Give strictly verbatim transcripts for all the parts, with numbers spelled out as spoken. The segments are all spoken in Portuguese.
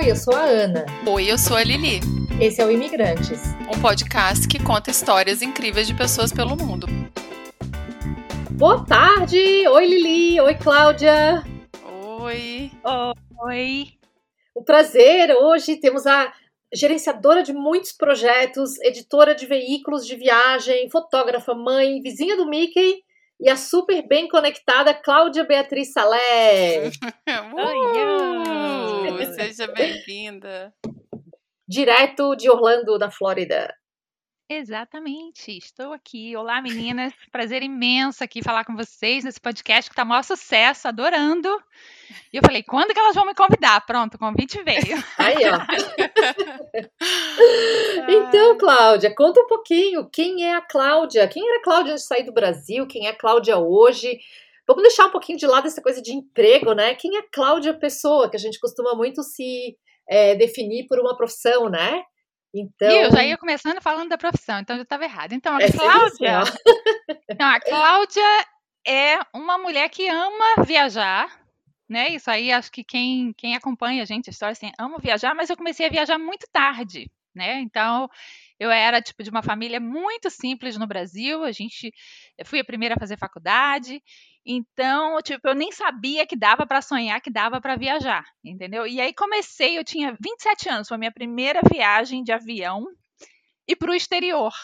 Oi, eu sou a Ana. Oi, eu sou a Lili. Esse é o Imigrantes, um podcast que conta histórias incríveis de pessoas pelo mundo. Boa tarde! Oi, Lili! Oi, Cláudia! Oi! Oi! Um prazer! Hoje temos a gerenciadora de muitos projetos, editora de veículos de viagem, fotógrafa, mãe, vizinha do Mickey e a super bem conectada Cláudia Beatriz Salé. uh, seja bem-vinda! Direto de Orlando, na Flórida. Exatamente, estou aqui. Olá, meninas, prazer imenso aqui falar com vocês nesse podcast que está maior sucesso, adorando. E eu falei, quando que elas vão me convidar? Pronto, o convite veio. Aí, ó. Então, Cláudia, conta um pouquinho, quem é a Cláudia? Quem era a Cláudia antes de sair do Brasil? Quem é a Cláudia hoje? Vamos deixar um pouquinho de lado essa coisa de emprego, né? Quem é a Cláudia pessoa, que a gente costuma muito se é, definir por uma profissão, né? Então... E eu já ia começando falando da profissão, então já estava errado. Então, a é Cláudia... Então, a Cláudia é uma mulher que ama viajar, né? Isso aí, acho que quem, quem acompanha a gente, a história, assim, ama viajar, mas eu comecei a viajar muito tarde, né? Então, eu era, tipo, de uma família muito simples no Brasil, a gente... Eu fui a primeira a fazer faculdade, então, tipo, eu nem sabia que dava para sonhar, que dava para viajar, entendeu? E aí comecei, eu tinha vinte e sete anos, foi a minha primeira viagem de avião e para o exterior.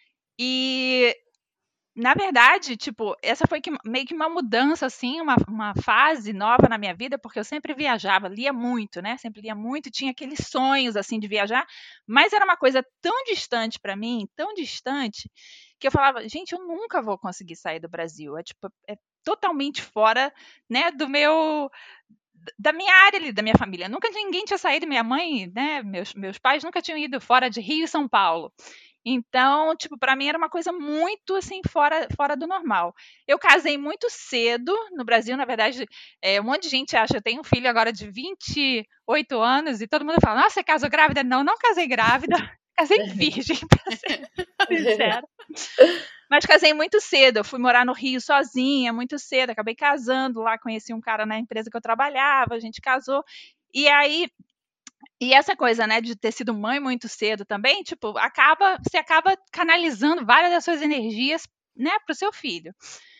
E, na verdade, tipo, essa foi que, meio que uma mudança, assim, uma, uma fase nova na minha vida, porque eu sempre viajava, lia muito, né? Sempre lia muito, tinha aqueles sonhos, assim, de viajar, mas era uma coisa tão distante para mim, tão distante, que eu falava, gente, eu nunca vou conseguir sair do Brasil. É, tipo, é totalmente fora, né, do meu... da minha área ali, da minha família. Nunca ninguém tinha saído, minha mãe, né, meus, meus pais nunca tinham ido fora de Rio e São Paulo. Então, tipo, para mim era uma coisa muito, assim, fora, fora do normal. Eu casei muito cedo no Brasil, na verdade, é, um monte de gente acha, eu tenho um filho agora de vinte e oito anos e todo mundo fala, nossa, você casou grávida? Não, não casei grávida, casei virgem, pra ser sincera. Mas casei muito cedo, eu fui morar no Rio sozinha, muito cedo, acabei casando lá, conheci um cara na empresa que eu trabalhava, a gente casou, e aí... E essa coisa, né, de ter sido mãe muito cedo também, tipo, acaba, você acaba canalizando várias das suas energias, né, para o seu filho.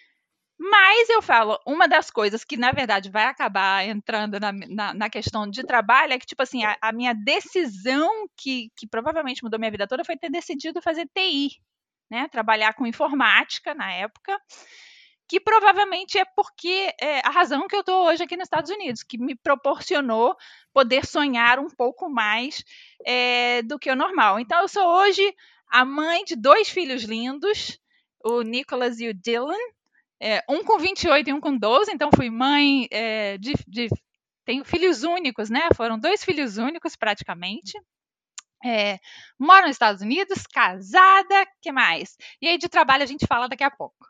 Mas eu falo, uma das coisas que, na verdade, vai acabar entrando na, na, na questão de trabalho é que, tipo assim, a, a minha decisão que, que provavelmente mudou minha vida toda foi ter decidido fazer T I, né, trabalhar com informática na época, que provavelmente é porque é a razão que eu estou hoje aqui nos Estados Unidos, que me proporcionou poder sonhar um pouco mais é, do que o normal. Então, eu sou hoje a mãe de dois filhos lindos, o Nicholas e o Dylan, é, um com vinte e oito e um com doze, então fui mãe é, de, de... Tenho filhos únicos, né? Foram dois filhos únicos, praticamente. É, moro nos Estados Unidos, casada, que mais? E aí de trabalho a gente fala daqui a pouco.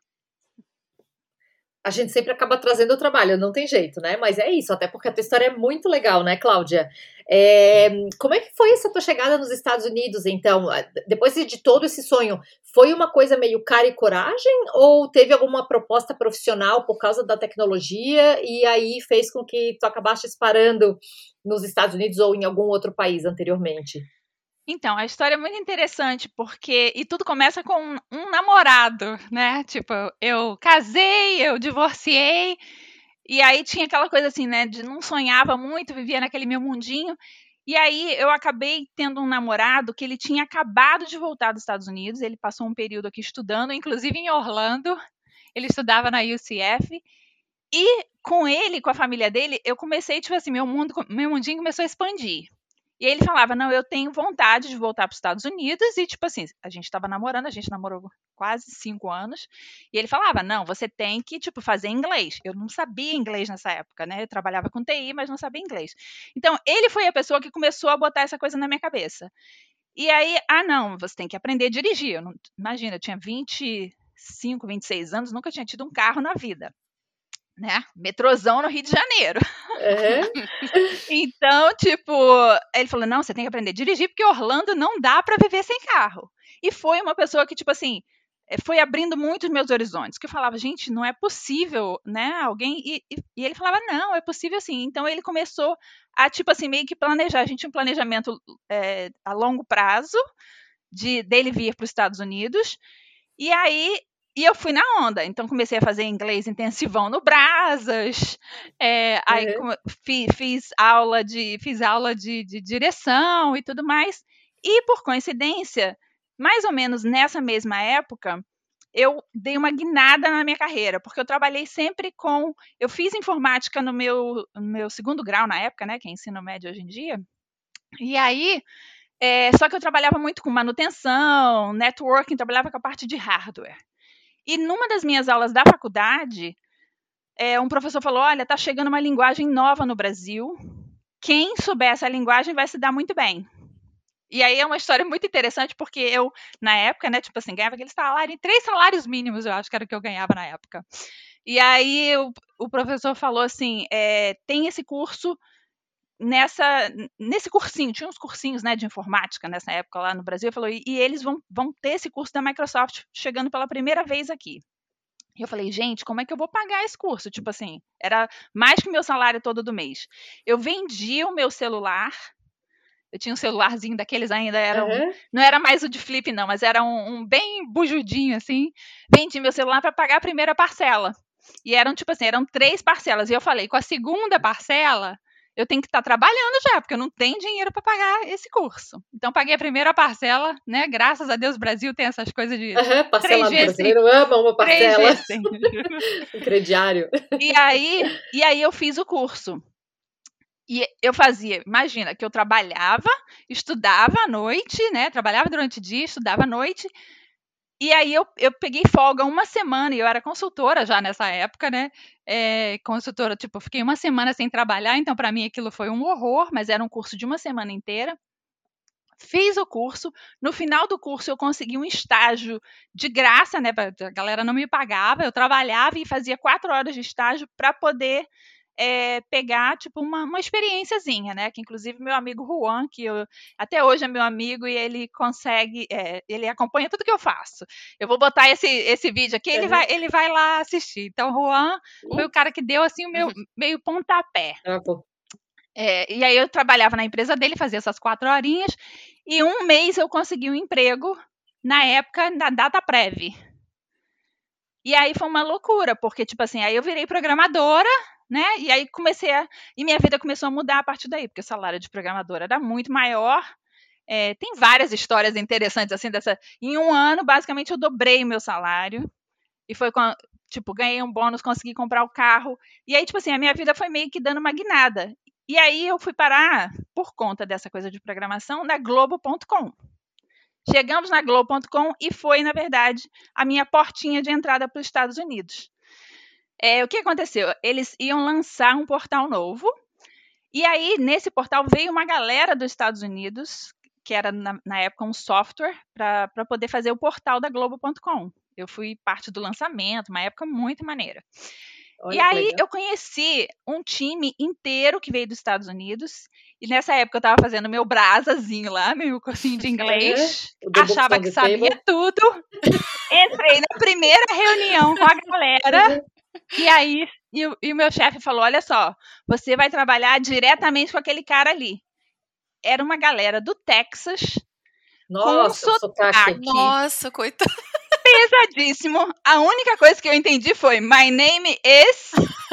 A gente sempre acaba trazendo o trabalho, não tem jeito, né? Mas é isso, até porque a tua história é muito legal, né, Cláudia? É, como é que foi essa tua chegada nos Estados Unidos, então? Depois de todo esse sonho, foi uma coisa meio cara e coragem? Ou teve alguma proposta profissional por causa da tecnologia e aí fez com que tu acabaste parando nos Estados Unidos ou em algum outro país anteriormente? Então, a história é muito interessante, porque... E tudo começa com um, um namorado, né? Tipo, eu casei, eu divorciei, e aí tinha aquela coisa assim, né? De não sonhava muito, vivia naquele meu mundinho. E aí eu acabei tendo um namorado que ele tinha acabado de voltar dos Estados Unidos, ele passou um período aqui estudando, inclusive em Orlando, ele estudava na U C F, e com ele, com a família dele, eu comecei, tipo assim, meu mundo, meu mundinho começou a expandir. E aí ele falava, não, eu tenho vontade de voltar para os Estados Unidos, e tipo assim, a gente estava namorando, a gente namorou quase cinco anos, e ele falava, não, você tem que, tipo, fazer inglês. Eu não sabia inglês nessa época, né, eu trabalhava com T I, mas não sabia inglês. Então, ele foi a pessoa que começou a botar essa coisa na minha cabeça. E aí, ah, não, você tem que aprender a dirigir. Eu não, imagina, eu tinha vinte e cinco, vinte e seis anos, nunca tinha tido um carro na vida. Né? Metrozão no Rio de Janeiro. Uhum. Então, tipo, ele falou, não, você tem que aprender a dirigir, porque Orlando não dá para viver sem carro. E foi uma pessoa que, tipo assim, foi abrindo muito os meus horizontes, que eu falava, gente, não é possível, né, alguém, e, e, e ele falava, não, é possível sim. Então ele começou a, tipo assim, meio que planejar, a gente tinha um planejamento é, a longo prazo, de dele vir para os Estados Unidos, e aí e eu fui na onda, então comecei a fazer inglês intensivão no Brasas, é, aí Uhum. fiz, fiz aula, de, fiz aula de, de direção e tudo mais, e por coincidência, mais ou menos nessa mesma época, eu dei uma guinada na minha carreira, porque eu trabalhei sempre com, eu fiz informática no meu, no meu segundo grau na época, né, que é ensino médio hoje em dia, e aí é, só que eu trabalhava muito com manutenção, networking, trabalhava com a parte de hardware. E numa das minhas aulas da faculdade, é, um professor falou, olha, tá chegando uma linguagem nova no Brasil, quem souber essa linguagem vai se dar muito bem. E aí é uma história muito interessante, porque eu, na época, né, tipo assim, ganhava aquele salário, três salários mínimos, eu acho que era o que eu ganhava na época. E aí o, o professor falou assim, é, tem esse curso nessa nesse cursinho, tinha uns cursinhos, né, de informática nessa época lá no Brasil, falou, e, e eles vão, vão ter esse curso da Microsoft chegando pela primeira vez aqui. E eu falei, gente, como é que eu vou pagar esse curso? Tipo assim, era mais que o meu salário todo do mês. Eu vendi o meu celular, eu tinha um celularzinho daqueles ainda, era um, Uhum. não era mais o de flip não, mas era um, um bem bujudinho assim, vendi meu celular para pagar a primeira parcela. E eram tipo assim, eram três parcelas, e eu falei, com a segunda parcela, eu tenho que estar tá trabalhando já, porque eu não tenho dinheiro para pagar esse curso. Então, paguei a primeira parcela, né? Graças a Deus, o Brasil tem essas coisas de Uhum, três parcelado. O vezes sem, brasileiro ama uma três parcela. vezes sem. Um crediário. E aí, e aí eu fiz o curso. E eu fazia, imagina, que eu trabalhava, estudava à noite, né? Trabalhava durante o dia, estudava à noite. E aí eu, eu peguei folga uma semana, e eu era consultora já nessa época, né? É, consultora, tipo, fiquei uma semana sem trabalhar, então para mim aquilo foi um horror, mas era um curso de uma semana inteira. Fiz o curso, no final do curso eu consegui um estágio de graça, né? A galera não me pagava, eu trabalhava e fazia quatro horas de estágio para poder é, pegar, tipo, uma, uma experiênciazinha, né? Que inclusive meu amigo Juan, que eu, até hoje é meu amigo e ele consegue, é, ele acompanha tudo que eu faço. Eu vou botar esse, esse vídeo aqui, ele, Uhum. vai, ele vai lá assistir. Então, Juan foi o cara que deu, assim, o meu meio pontapé. Ah, pô. É, e aí eu trabalhava na empresa dele, fazia essas quatro horinhas, e um mês eu consegui um emprego, na época, na DataPrev. E aí foi uma loucura, porque, tipo assim, aí eu virei programadora, né? E aí comecei a. E minha vida começou a mudar a partir daí, porque o salário de programadora era muito maior. É, tem várias histórias interessantes, assim, dessa. Em um ano, basicamente, eu dobrei o meu salário. E foi com. Tipo, ganhei um bônus, consegui comprar o carro. E aí, tipo assim, a minha vida foi meio que dando uma guinada. E aí eu fui parar, por conta dessa coisa de programação, na Globo ponto com. Chegamos na Globo ponto com e foi, na verdade, a minha portinha de entrada para os Estados Unidos. É, o que aconteceu? Eles iam lançar um portal novo, e aí, nesse portal, veio uma galera dos Estados Unidos, que era, na, na época, um software, para poder fazer o portal da Globo ponto com. Eu fui parte do lançamento, uma época muito maneira. Olha e aí, eu conheci um time inteiro que veio dos Estados Unidos, e nessa época eu estava fazendo meu brasazinho lá, meu cursinho de inglês, uhum. achava que sabia table. tudo, entrei na primeira reunião com a galera, uhum. e aí e o, e o meu chefe falou, olha só, você vai trabalhar diretamente com aquele cara ali. Era uma galera do Texas, Nossa, com um sotaque. Nossa, coitado. Pesadíssimo. A única coisa que eu entendi foi my name is...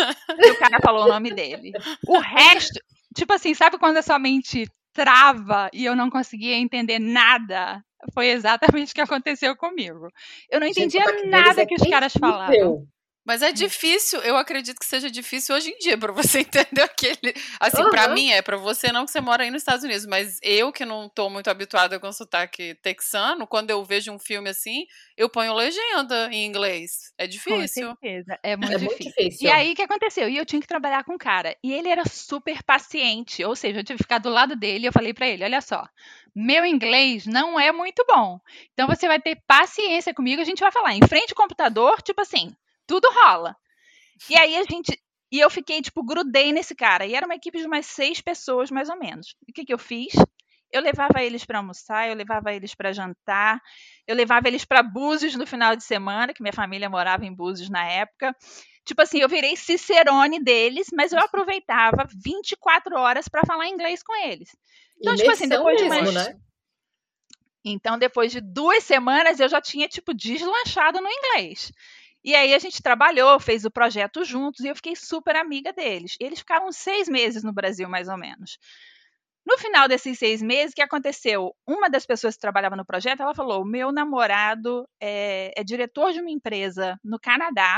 e o cara falou o nome dele. O resto, tipo assim, sabe quando a sua mente trava e eu não conseguia entender nada? Foi exatamente o que aconteceu comigo. Eu não entendia Gente, nada é que os caras falavam. Mas é difícil, eu acredito que seja difícil hoje em dia pra você entender aquele. Assim, uhum. Pra mim é, pra você não, que você mora aí nos Estados Unidos, mas eu que não tô muito habituada com sotaque texano, quando eu vejo um filme assim, eu ponho legenda em inglês. É difícil. Com certeza, é muito, é difícil. muito difícil. E aí, o que aconteceu? E eu tinha que trabalhar com o cara. E ele era super paciente, ou seja, eu tive que ficar do lado dele e eu falei pra ele, olha só, meu inglês não é muito bom, então você vai ter paciência comigo, a gente vai falar em frente ao computador, tipo assim, tudo rola. E aí a gente... E eu fiquei, tipo, grudei nesse cara. E era uma equipe de umas seis pessoas, mais ou menos. E o que, que eu fiz? eu levava eles para almoçar, eu levava eles para jantar, eu levava eles para Búzios no final de semana, que minha família morava em Búzios na época. Tipo assim, eu virei cicerone deles, mas eu aproveitava vinte e quatro horas para falar inglês com eles. Então, Imersão tipo assim, depois mesmo, de umas... né? Então, depois de duas semanas, eu já tinha, tipo, deslanchado no inglês. E aí a gente trabalhou, fez o projeto juntos, e eu fiquei super amiga deles. Eles ficaram seis meses no Brasil, mais ou menos. No final desses seis meses, o que aconteceu? Uma das pessoas que trabalhava no projeto, ela falou, o meu namorado é, é diretor de uma empresa no Canadá,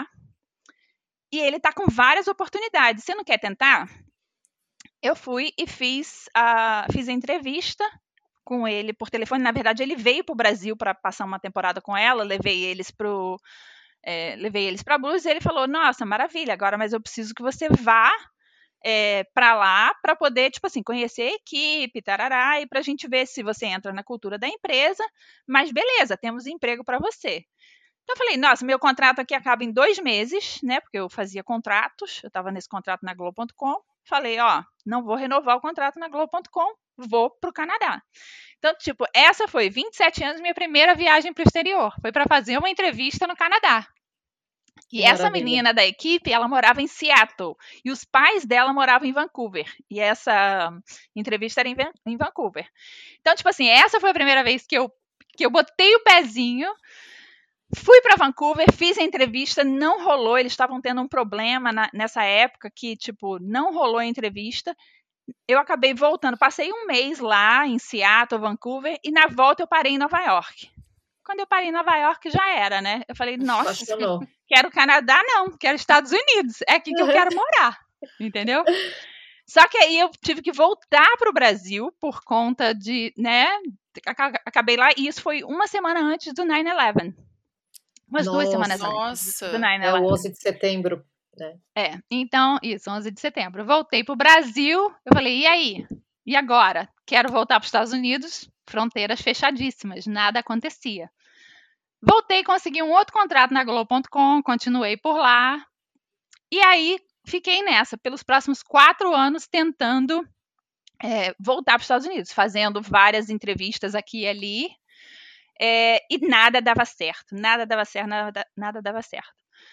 e ele está com várias oportunidades. Você não quer tentar? Eu fui e fiz a, fiz a entrevista com ele por telefone. Na verdade, ele veio para o Brasil para passar uma temporada com ela. Levei eles para é, levei eles para Blues e ele falou: nossa, maravilha, agora, mas eu preciso que você vá é, para lá para poder, tipo assim, conhecer a equipe, tarará, e para a gente ver se você entra na cultura da empresa. Mas beleza, temos emprego para você. Então eu falei, nossa, meu contrato aqui acaba em dois meses, né? Porque eu fazia contratos, eu estava nesse contrato na Globo ponto com. Falei, ó, não vou renovar o contrato na Globo ponto com, vou para o Canadá. Então, tipo, essa foi vinte e sete anos, minha primeira viagem para o exterior. Foi para fazer uma entrevista no Canadá. E Maravilha. Essa menina da equipe, ela morava em Seattle. E os pais dela moravam em Vancouver. E essa entrevista era em, em Vancouver. Então, tipo assim, essa foi a primeira vez que eu, que eu botei o pezinho. Fui para Vancouver, fiz a entrevista, não rolou. Eles estavam tendo um problema na, nessa época que, tipo, não rolou a entrevista. Eu acabei voltando. Passei um mês lá em Seattle, Vancouver. E na volta eu parei em Nova York. Quando eu parei em Nova York, já era, né? Eu falei, nossa, Apaixonou. Quero Canadá, não. Quero Estados Unidos. É aqui que eu quero morar. Entendeu? Só que aí eu tive que voltar para o Brasil por conta de, né? Acabei lá e isso foi uma semana antes do nine eleven. Umas Nossa, duas semanas nossa. antes do nine eleven. É o onze de setembro, né? É, então, isso, onze de setembro. Eu voltei para o Brasil, eu falei, e aí? E agora? Quero voltar para os Estados Unidos, fronteiras fechadíssimas, nada acontecia. Voltei, consegui um outro contrato na Globo ponto com, continuei por lá. E aí, fiquei nessa, pelos próximos quatro anos, tentando é, voltar para os Estados Unidos, fazendo várias entrevistas aqui e ali. É, e nada dava certo, nada dava certo, nada, nada dava certo.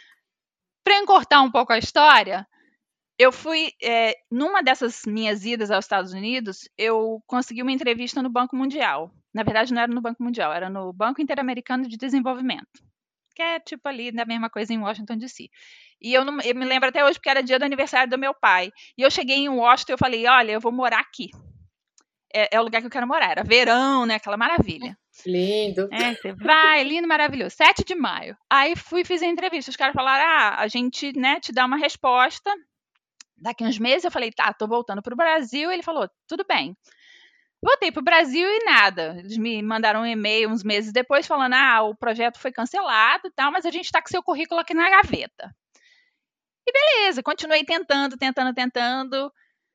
Para encurtar um pouco a história, eu fui, é, numa dessas minhas idas aos Estados Unidos, eu consegui uma entrevista no Banco Mundial. Na verdade, não era no Banco Mundial, era no Banco Interamericano de Desenvolvimento, que é tipo ali da mesma coisa em Washington, D C. E eu, não, eu me lembro até hoje porque era dia do aniversário do meu pai. E eu cheguei em Washington e eu falei, olha, eu vou morar aqui. É, é o lugar que eu quero morar. Era verão, né? Aquela maravilha. Lindo. É, você vai, lindo, maravilhoso. sete de maio. Aí fui, fiz a entrevista. Os caras falaram, ah, a gente, né, te dá uma resposta. Daqui uns meses eu falei, tá, tô voltando pro Brasil. Ele falou, tudo bem. Voltei pro Brasil e nada. Eles me mandaram um e-mail uns meses depois falando, ah, o projeto foi cancelado e tal, mas a gente tá com seu currículo aqui na gaveta. E beleza, continuei tentando, tentando, tentando.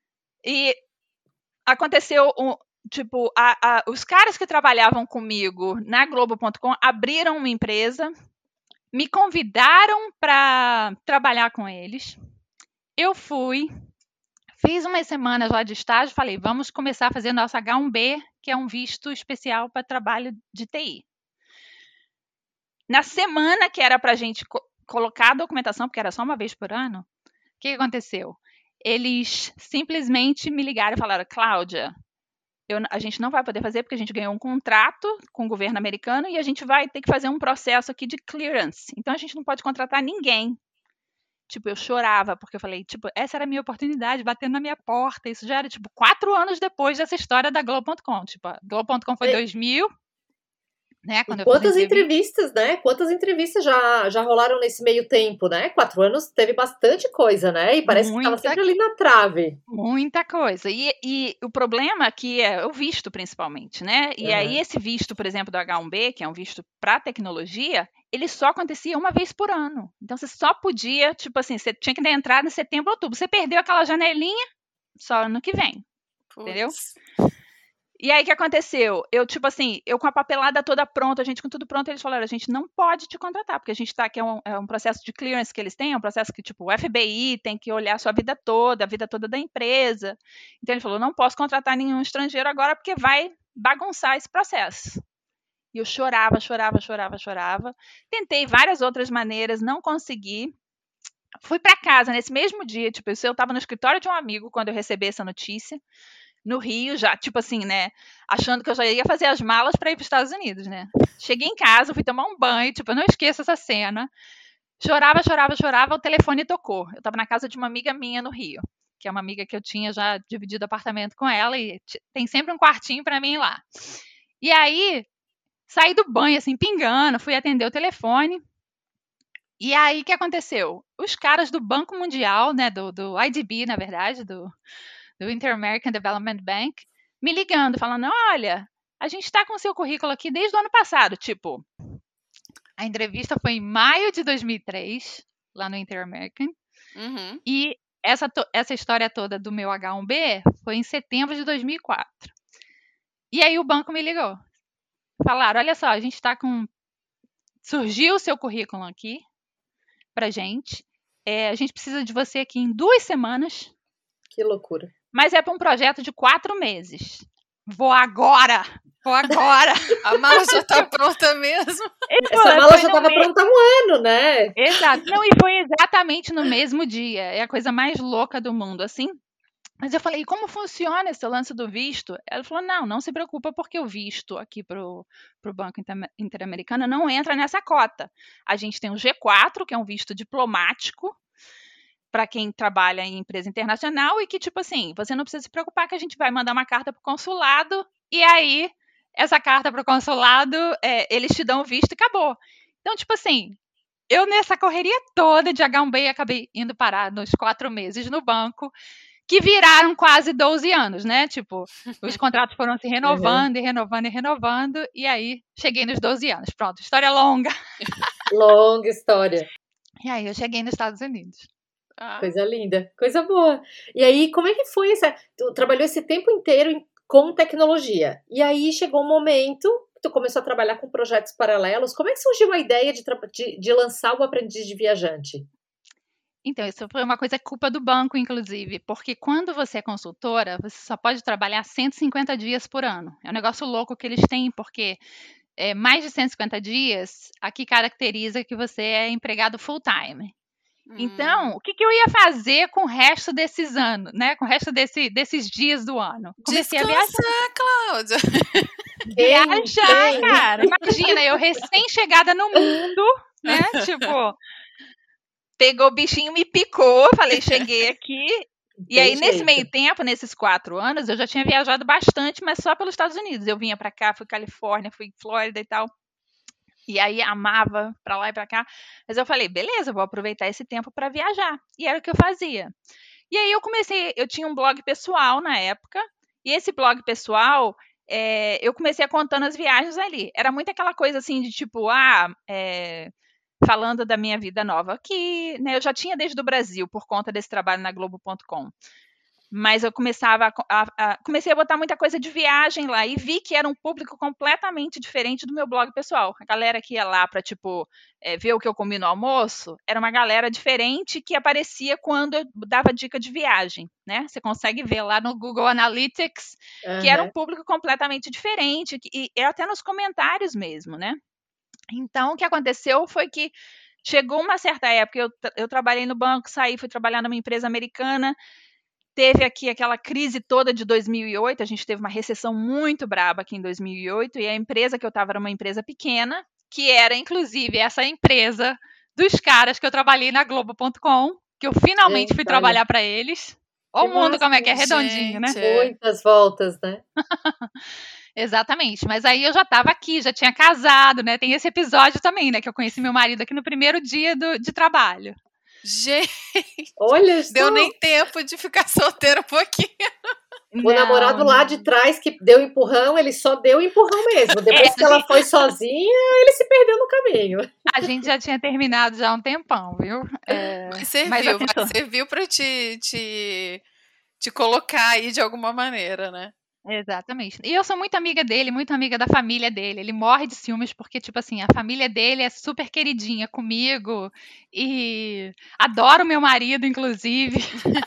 E aconteceu, um, tipo, a, a, os caras que trabalhavam comigo na Globo ponto com abriram uma empresa, me convidaram para trabalhar com eles. Eu fui, fiz umas semanas lá de estágio, falei, vamos começar a fazer nosso H um B, que é um visto especial para trabalho de T I. Na semana que era para a gente co- colocar a documentação, porque era só uma vez por ano, o que aconteceu? Eles simplesmente me ligaram e falaram, Cláudia, eu, a gente não vai poder fazer porque a gente ganhou um contrato com o governo americano e a gente vai ter que fazer um processo aqui de clearance. Então, a gente não pode contratar ninguém. Tipo, eu chorava, porque eu falei, tipo, essa era a minha oportunidade, batendo na minha porta. Isso já era, tipo, quatro anos depois dessa história da Globo ponto com. Tipo, a Globo ponto com foi É. dois mil, né? Quando eu Quantas fiz entrevista. entrevistas, né? Quantas entrevistas já, já rolaram nesse meio tempo, né? Quatro anos teve bastante coisa, né? E parece Muita, que estava sempre ali na trave. Muita coisa. E, e o problema aqui é o visto, principalmente, né? E Uhum. aí, esse visto, por exemplo, do H um B, que é um visto para tecnologia, ele só acontecia uma vez por ano. Então, você só podia, tipo assim, você tinha que entrar em setembro, outubro. Você perdeu aquela janelinha, só ano que vem. Entendeu? E aí, o que aconteceu? Eu, tipo assim, eu com a papelada toda pronta, a gente com tudo pronto, eles falaram, a gente não pode te contratar, porque a gente tá aqui, é um, é um processo de clearance que eles têm, é um processo que, tipo, o F B I tem que olhar a sua vida toda, a vida toda da empresa. Então, ele falou, não posso contratar nenhum estrangeiro agora, porque vai bagunçar esse processo. E eu chorava, chorava, chorava, chorava. Tentei várias outras maneiras, não consegui. Fui para casa nesse mesmo dia, tipo, eu estava no escritório de um amigo quando eu recebi essa notícia, no Rio, já, tipo assim, né, achando que eu já ia fazer as malas para ir para os Estados Unidos, né. Cheguei em casa, fui tomar um banho, tipo, eu não esqueço essa cena. Chorava, chorava, chorava, o telefone tocou. Eu estava na casa de uma amiga minha no Rio, que é uma amiga que eu tinha já dividido apartamento com ela e tem sempre um quartinho para mim lá. E aí, saí do banho, assim, pingando, fui atender o telefone. E aí, o que aconteceu? Os caras do Banco Mundial, né, do, do I D B, na verdade, do, do Inter-American Development Bank, me ligando, falando, olha, a gente está com o seu currículo aqui desde o ano passado. Tipo, a entrevista foi em maio de dois mil e três, lá no Inter-American, Uhum. e essa, essa história toda do meu H um B foi em setembro de dois mil e quatro. E aí o banco me ligou. Falaram, olha só, a gente está com... Surgiu o seu currículo aqui, pra gente. É, a gente precisa de você aqui em duas semanas. Que loucura. Mas é para um projeto de quatro meses. Vou agora! Vou agora! A mala já tá pronta mesmo. Essa mala já estava pronta há um ano, né? Exato. Não, e foi exatamente no mesmo dia. É a coisa mais louca do mundo, assim. Mas eu falei, como funciona esse lance do visto? Ela falou, não, não se preocupa porque o visto aqui para o Banco Interamericano não entra nessa cota. A gente tem o G quatro, que é um visto diplomático para quem trabalha em empresa internacional e que, tipo assim, você não precisa se preocupar que a gente vai mandar uma carta para o consulado e aí essa carta para o consulado, é, eles te dão o visto e acabou. Então, tipo assim, eu nessa correria toda de H um B acabei indo parar nos quatro meses no banco, que viraram quase doze anos, né? Tipo, os contratos foram se renovando uhum. e renovando e renovando, e aí cheguei nos doze anos. Pronto, história longa. Longa história. E aí eu cheguei nos Estados Unidos. Ah. Coisa linda, coisa boa. E aí, como é que foi essa... Tu trabalhou esse tempo inteiro com tecnologia, e aí chegou um momento que tu começou a trabalhar com projetos paralelos. Como é que surgiu a ideia de, de, de lançar o Aprendiz de Viajante? Então, isso foi uma coisa culpa do banco, inclusive, porque quando você é consultora, você só pode trabalhar cento e cinquenta dias por ano. É um negócio louco que eles têm, porque é, mais de cento e cinquenta dias, aqui caracteriza que você é empregado full-time. Hum. Então, o que, que eu ia fazer com o resto desses anos, né? Com o resto desse, desses dias do ano? Comecei Descansar, a viajar. Cláudia! Viajar, cara! Imagina, eu recém-chegada no mundo, né? Tipo... Pegou o bichinho, me picou, falei, cheguei aqui. E Tem aí, jeito. Nesse meio tempo, nesses quatro anos, eu já tinha viajado bastante, mas só pelos Estados Unidos. Eu vinha pra cá, fui Califórnia, fui Flórida e tal. E aí, amava pra lá e pra cá. Mas eu falei, beleza, vou aproveitar esse tempo pra viajar. E era o que eu fazia. E aí, eu comecei, eu tinha um blog pessoal na época. E esse blog pessoal, é, eu comecei a contando as viagens ali. Era muito aquela coisa assim de tipo, ah, é... falando da minha vida nova aqui, né? Eu já tinha desde o Brasil, por conta desse trabalho na Globo ponto com. Mas eu começava a, a, a, comecei a botar muita coisa de viagem lá e vi que era um público completamente diferente do meu blog pessoal. A galera que ia lá para, tipo, é, ver o que eu comi no almoço, era uma galera diferente que aparecia quando eu dava dica de viagem, né? Você consegue ver lá no Google Analytics uhum. que era um público completamente diferente, e, e até nos comentários mesmo, né? Então, o que aconteceu foi que chegou uma certa época, eu, eu trabalhei no banco, saí, fui trabalhar numa empresa americana, teve aqui aquela crise toda de dois mil e oito, a gente teve uma recessão muito braba aqui em dois mil e oito, e a empresa que eu estava era uma empresa pequena, que era, inclusive, essa empresa dos caras que eu trabalhei na Globo ponto com, que eu finalmente Eita, fui trabalhar para eles. Olha o mundo massa, como é que é redondinho, gente, né? Muitas voltas, né? Exatamente, mas aí eu já estava aqui, já tinha casado, né? Tem esse episódio também, né? Que eu conheci meu marido aqui no primeiro dia do, de trabalho. Gente, olha só. Deu nem tempo de ficar solteiro um pouquinho. O não, namorado lá não. de trás que deu empurrão, ele só deu empurrão mesmo. Depois é, que ela foi sozinha, ele se perdeu no caminho. A gente já tinha terminado já há um tempão, viu? É, mas serviu, mas serviu para te, te, te colocar aí de alguma maneira, né? Exatamente. E eu sou muito amiga dele, muito amiga da família dele. Ele morre de ciúmes porque, tipo assim, a família dele é super queridinha comigo e adoro meu marido, inclusive.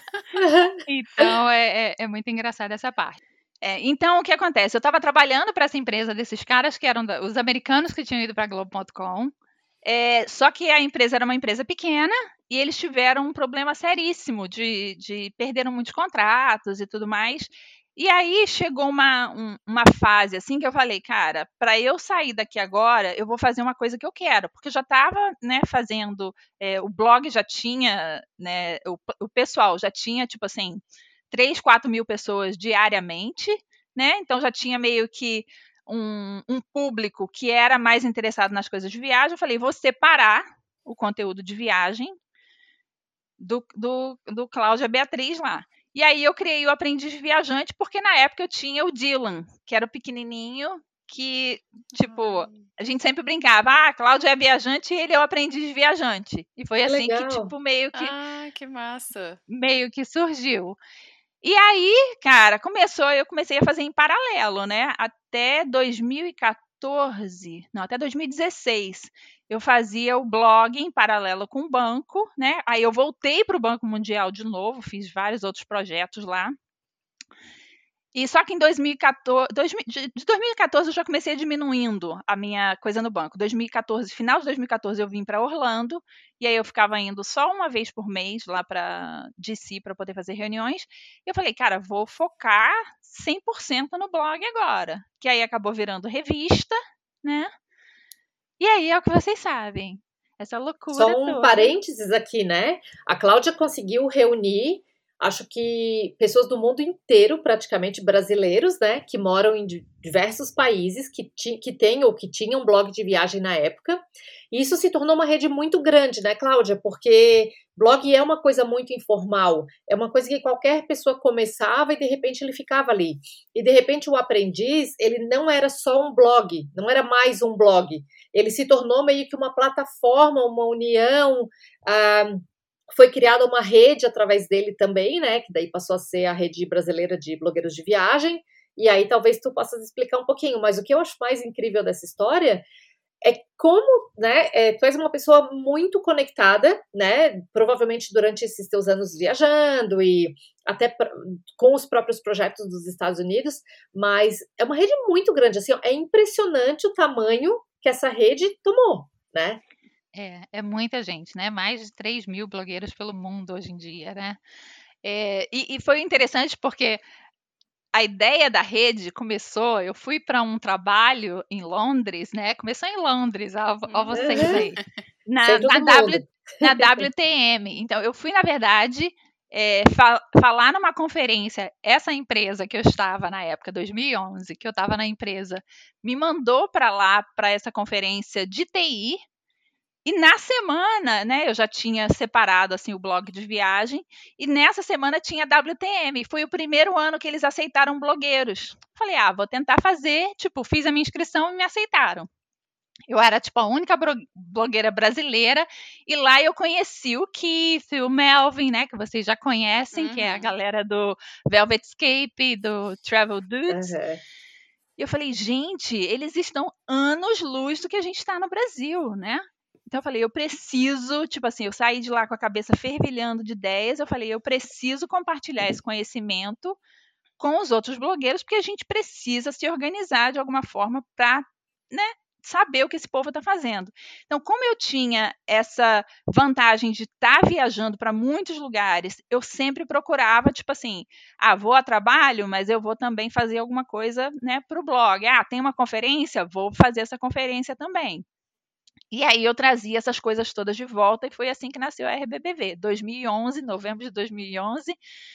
Então, é, é, é muito engraçado essa parte. É, então, o que acontece? Eu estava trabalhando para essa empresa desses caras que eram da, os americanos que tinham ido para Globo ponto com. É, só que a empresa era uma empresa pequena e eles tiveram um problema seríssimo de, de perderam muitos contratos e tudo mais. E aí chegou uma, um, uma fase assim que eu falei, cara, para eu sair daqui agora, eu vou fazer uma coisa que eu quero, porque eu já estava, né, fazendo, é, o blog já tinha, né, o, o pessoal já tinha, tipo assim, três, quatro mil pessoas diariamente, né? Então já tinha meio que um, um público que era mais interessado nas coisas de viagem. Eu falei, vou separar o conteúdo de viagem do, do, do Cláudia Beatriz lá. E aí eu criei o Aprendiz Viajante, porque na época eu tinha o Dylan, que era o pequenininho, que, tipo, a gente sempre brincava, ah, a Cláudia é viajante e ele é o aprendiz viajante. E foi Que assim que, legal. tipo, meio que... Ah, que massa. Meio que surgiu. E aí, cara, começou, eu comecei a fazer em paralelo, né? Até dois mil e quatorze, não, até dois mil e dezesseis, eu fazia o blog em paralelo com o banco, né? Aí eu voltei para o Banco Mundial de novo, fiz vários outros projetos lá. E só que em dois mil e quatorze, de dois mil e quatorze eu já comecei diminuindo a minha coisa no banco. dois mil e quatorze, final de dois mil e quatorze eu vim para Orlando e aí eu ficava indo só uma vez por mês lá para D C para poder fazer reuniões. E eu falei, cara, vou focar cem por cento no blog agora. Que aí acabou virando revista, né? E aí é o que vocês sabem. Essa loucura Só um toda. parênteses aqui, né? A Cláudia conseguiu reunir, acho que pessoas do mundo inteiro, praticamente brasileiros, né? Que moram em diversos países, que, que têm ou que tinham blog de viagem na época. E isso se tornou uma rede muito grande, né, Cláudia? Porque blog é uma coisa muito informal. É uma coisa que qualquer pessoa começava e de repente ele ficava ali. E de repente o aprendiz, ele não era só um blog, não era mais um blog. Ele se tornou meio que uma plataforma, uma união. Ah, foi criada uma rede através dele também, né? Que daí passou a ser a rede brasileira de blogueiros de viagem. E aí talvez tu possas explicar um pouquinho. Mas o que eu acho mais incrível dessa história é como, né? É, tu és uma pessoa muito conectada, né? Provavelmente durante esses teus anos viajando e até pra, com os próprios projetos dos Estados Unidos. Mas é uma rede muito grande. Assim, ó, é impressionante o tamanho que essa rede tomou, né? É, é muita gente, né? Mais de três mil blogueiros pelo mundo hoje em dia, né? É, e, e foi interessante porque a ideia da rede começou, eu fui para um trabalho em Londres, né? Começou em Londres, ó, ó vocês aí, na, Centro na, do w, mundo. na W T M. Então, eu fui, na verdade, é, fa falar numa conferência. Essa empresa que eu estava na época, dois mil e onze, que eu estava na empresa, me mandou para lá, para essa conferência de T I. E na semana, né, eu já tinha separado assim o blog de viagem, e nessa semana tinha W T M. Foi o primeiro ano que eles aceitaram blogueiros. Falei, ah, vou tentar fazer, tipo, fiz a minha inscrição e me aceitaram. Eu era, tipo, a única blogueira brasileira, e lá eu conheci o Keith, o Melvin, né, que vocês já conhecem, uhum. Que é a galera do Velvet Escape, do Travel Dudes. Uhum. E eu falei, gente, eles estão anos-luz do que a gente está no Brasil, né? Então eu falei, eu preciso, tipo assim, eu saí de lá com a cabeça fervilhando de ideias, eu falei, eu preciso compartilhar esse conhecimento com os outros blogueiros, porque a gente precisa se organizar de alguma forma para, né, saber o que esse povo está fazendo. Então, como eu tinha essa vantagem de estar tá viajando para muitos lugares, eu sempre procurava, tipo assim, ah, vou a trabalho, mas eu vou também fazer alguma coisa, né, para o blog. Ah, tem uma conferência? Vou fazer essa conferência também. E aí eu trazia essas coisas todas de volta e foi assim que nasceu a R B B V. dois mil e onze, novembro de dois mil e onze,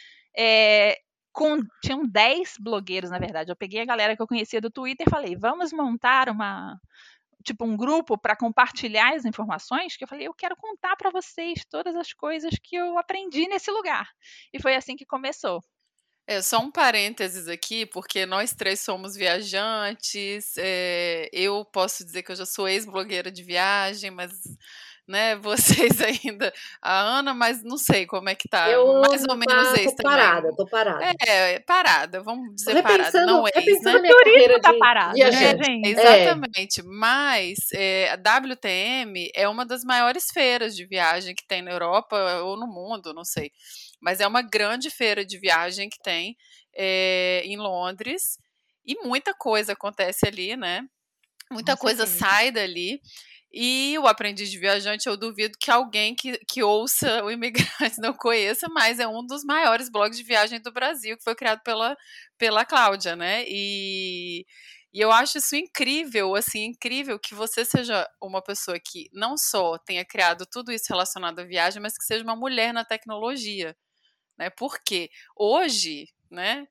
é, com, tinham dez blogueiros, na verdade. Eu peguei a galera que eu conhecia do Twitter e falei, vamos montar uma, tipo, um grupo para compartilhar as informações, que eu falei, eu quero contar para vocês todas as coisas que eu aprendi nesse lugar. E foi assim que começou. É, só um parênteses aqui, porque nós três somos viajantes, é, eu posso dizer que eu já sou ex-blogueira de viagem, mas né? Vocês ainda, a Ana, mas não sei como é que tá. Eu Mais ou menos tá, esse tô também. parada, tô parada. É, parada, vamos dizer repensando, parada, não ex, repensando né? a minha Turismo carreira tá de parado, né, viajante. gente? Exatamente, mas é, a W T M é uma das maiores feiras de viagem que tem na Europa ou no mundo, não sei. Mas é uma grande feira de viagem que tem é, em Londres e muita coisa acontece ali, né? Muita Com coisa certeza. sai dali. E o Aprendiz de Viajante, eu duvido que alguém que, que ouça o Imigrante não conheça, mas é um dos maiores blogs de viagem do Brasil, que foi criado pela, pela Cláudia, né? E, e eu acho isso incrível, assim, incrível que você seja uma pessoa que não só tenha criado tudo isso relacionado à viagem, mas que seja uma mulher na tecnologia, né? Porque hoje, né,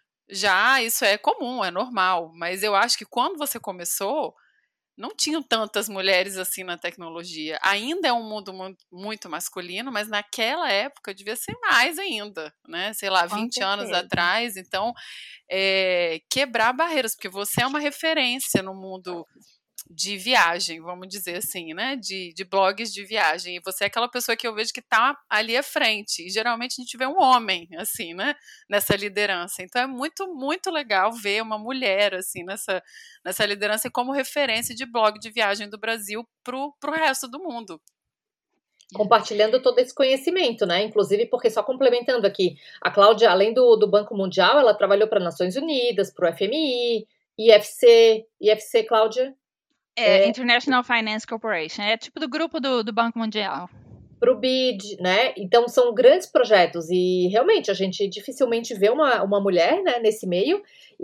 já isso é comum, é normal, mas eu acho que quando você começou, não tinham tantas mulheres assim na tecnologia. Ainda é um mundo muito masculino, mas naquela época devia ser mais ainda, né? Sei lá, Com vinte anos certeza. atrás. Então, é, quebrar barreiras, porque você é uma referência no mundo de viagem, vamos dizer assim, né? De, de blogs de viagem. E você é aquela pessoa que eu vejo que está ali à frente. E geralmente a gente vê um homem, assim, né? Nessa liderança. Então é muito, muito legal ver uma mulher, assim, nessa, nessa liderança e como referência de blog de viagem do Brasil pro, pro resto do mundo. Compartilhando todo esse conhecimento, né? Inclusive, porque só complementando aqui, a Cláudia, além do, do Banco Mundial, ela trabalhou para Nações Unidas, para o F M I, I F C, I F C, Cláudia? É, é, International Finance Corporation, é tipo do grupo do, do Banco Mundial. Para o B I D, né? Então são grandes projetos e realmente a gente dificilmente vê uma, uma mulher, né, nesse meio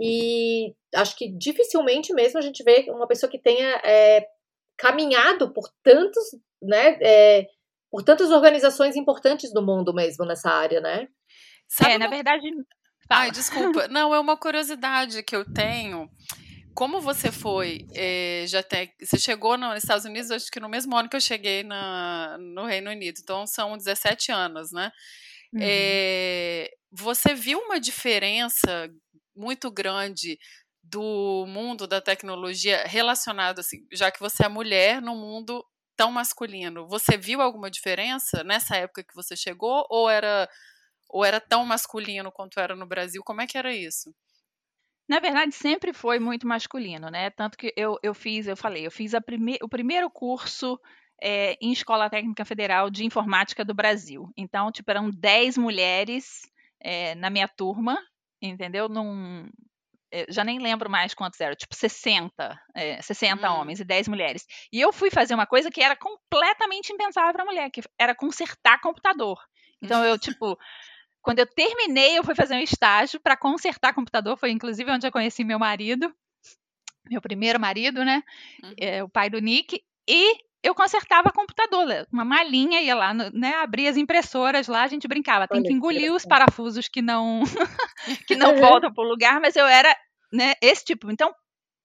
e acho que dificilmente mesmo a gente vê uma pessoa que tenha é, caminhado por tantos, né, é, por tantas organizações importantes do mundo mesmo nessa área, né? Sabe é, na uma... verdade... Fala. Ai, desculpa. Não, é uma curiosidade que eu tenho. Como você foi, é, já tem, você chegou nos Estados Unidos, acho que no mesmo ano que eu cheguei na, no Reino Unido, então são dezessete anos, né? Uhum. É, você viu uma diferença muito grande do mundo da tecnologia relacionado, assim, já que você é mulher num mundo tão masculino, você viu alguma diferença nessa época que você chegou ou era, ou era tão masculino quanto era no Brasil? Como é que era isso? Na verdade, sempre foi muito masculino, né? Tanto que eu, eu fiz, eu falei, eu fiz a prime o primeiro curso é, em Escola Técnica Federal de Informática do Brasil. Então, tipo, eram dez mulheres é, na minha turma, entendeu? Num, já nem lembro mais quantos eram, tipo sessenta, é, sessenta hum. homens e dez mulheres. E eu fui fazer uma coisa que era completamente impensável para mulher, que era consertar computador. Então, eu, tipo... Quando eu terminei, eu fui fazer um estágio para consertar computador. Foi, inclusive, onde eu conheci meu marido. Meu primeiro marido, né? Uhum. É, o pai do Nick. E eu consertava computador. Uma malinha, ia lá, né? Abria as impressoras lá, a gente brincava. Tem Olha, que engolir que os parafusos que não, que não voltam para o lugar. Mas eu era, né, esse tipo. Então,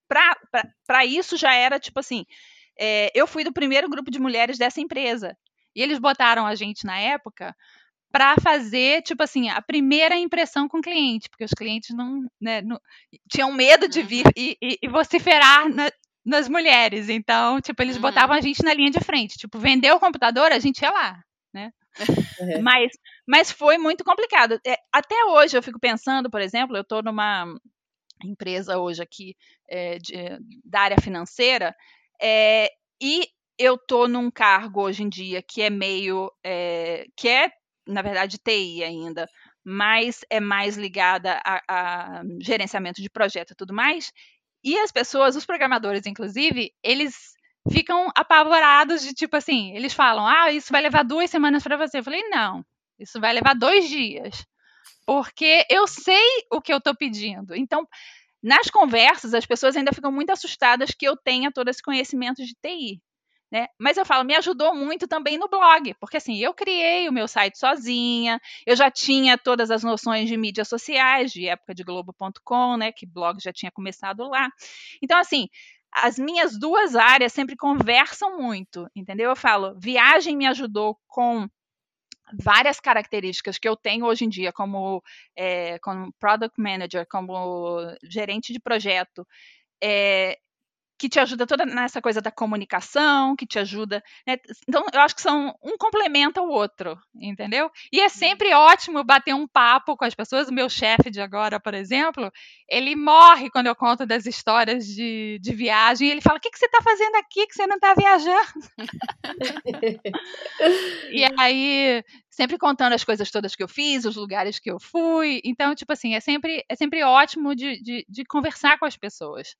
para isso já era, tipo assim... É, eu fui do primeiro grupo de mulheres dessa empresa. E eles botaram a gente, na época... para fazer, tipo assim, a primeira impressão com o cliente, porque os clientes não, né, não tinham medo de vir uhum. e, e, e vociferar na, nas mulheres. Então, tipo, eles uhum. botavam a gente na linha de frente. Tipo, vendeu o computador, a gente ia lá, né? Uhum. Mas, mas foi muito complicado. É, até hoje eu fico pensando, por exemplo, eu estou numa empresa hoje aqui é, de, da área financeira é, e eu estou num cargo hoje em dia que é meio, é, que é na verdade, T I ainda, mas é mais ligada a, a gerenciamento de projeto e tudo mais. E as pessoas, os programadores, inclusive, eles ficam apavorados de, tipo assim, eles falam, ah, isso vai levar duas semanas para você. Eu falei, não, isso vai levar dois dias, porque eu sei o que eu estou pedindo. Então, nas conversas, as pessoas ainda ficam muito assustadas que eu tenha todo esse conhecimento de T I. Né? Mas eu falo, me ajudou muito também no blog, porque assim, eu criei o meu site sozinha, eu já tinha todas as noções de mídias sociais, de época de Globo ponto com, né, que blog já tinha começado lá. Então, assim, as minhas duas áreas sempre conversam muito, entendeu? Eu falo, viagem me ajudou com várias características que eu tenho hoje em dia, como, é, como product manager, como gerente de projeto, é, que te ajuda toda nessa coisa da comunicação, que te ajuda, né? Então, eu acho que são um complementa o outro, entendeu? E é sempre ótimo bater um papo com as pessoas. O meu chefe de agora, por exemplo, ele morre quando eu conto das histórias de, de viagem. E ele fala, o que, que você está fazendo aqui que você não está viajando? E aí, sempre contando as coisas todas que eu fiz, os lugares que eu fui. Então, tipo assim, é sempre, é sempre ótimo de, de, de conversar com as pessoas.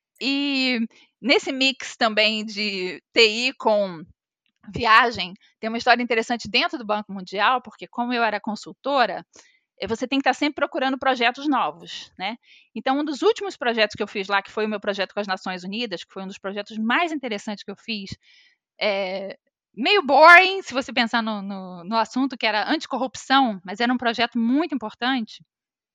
E nesse mix também de T I com viagem, tem uma história interessante dentro do Banco Mundial, porque como eu era consultora, você tem que estar sempre procurando projetos novos, né? Então, um dos últimos projetos que eu fiz lá, que foi o meu projeto com as Nações Unidas, que foi um dos projetos mais interessantes que eu fiz, é, meio boring, se você pensar no, no, no assunto, que era anticorrupção, mas era um projeto muito importante.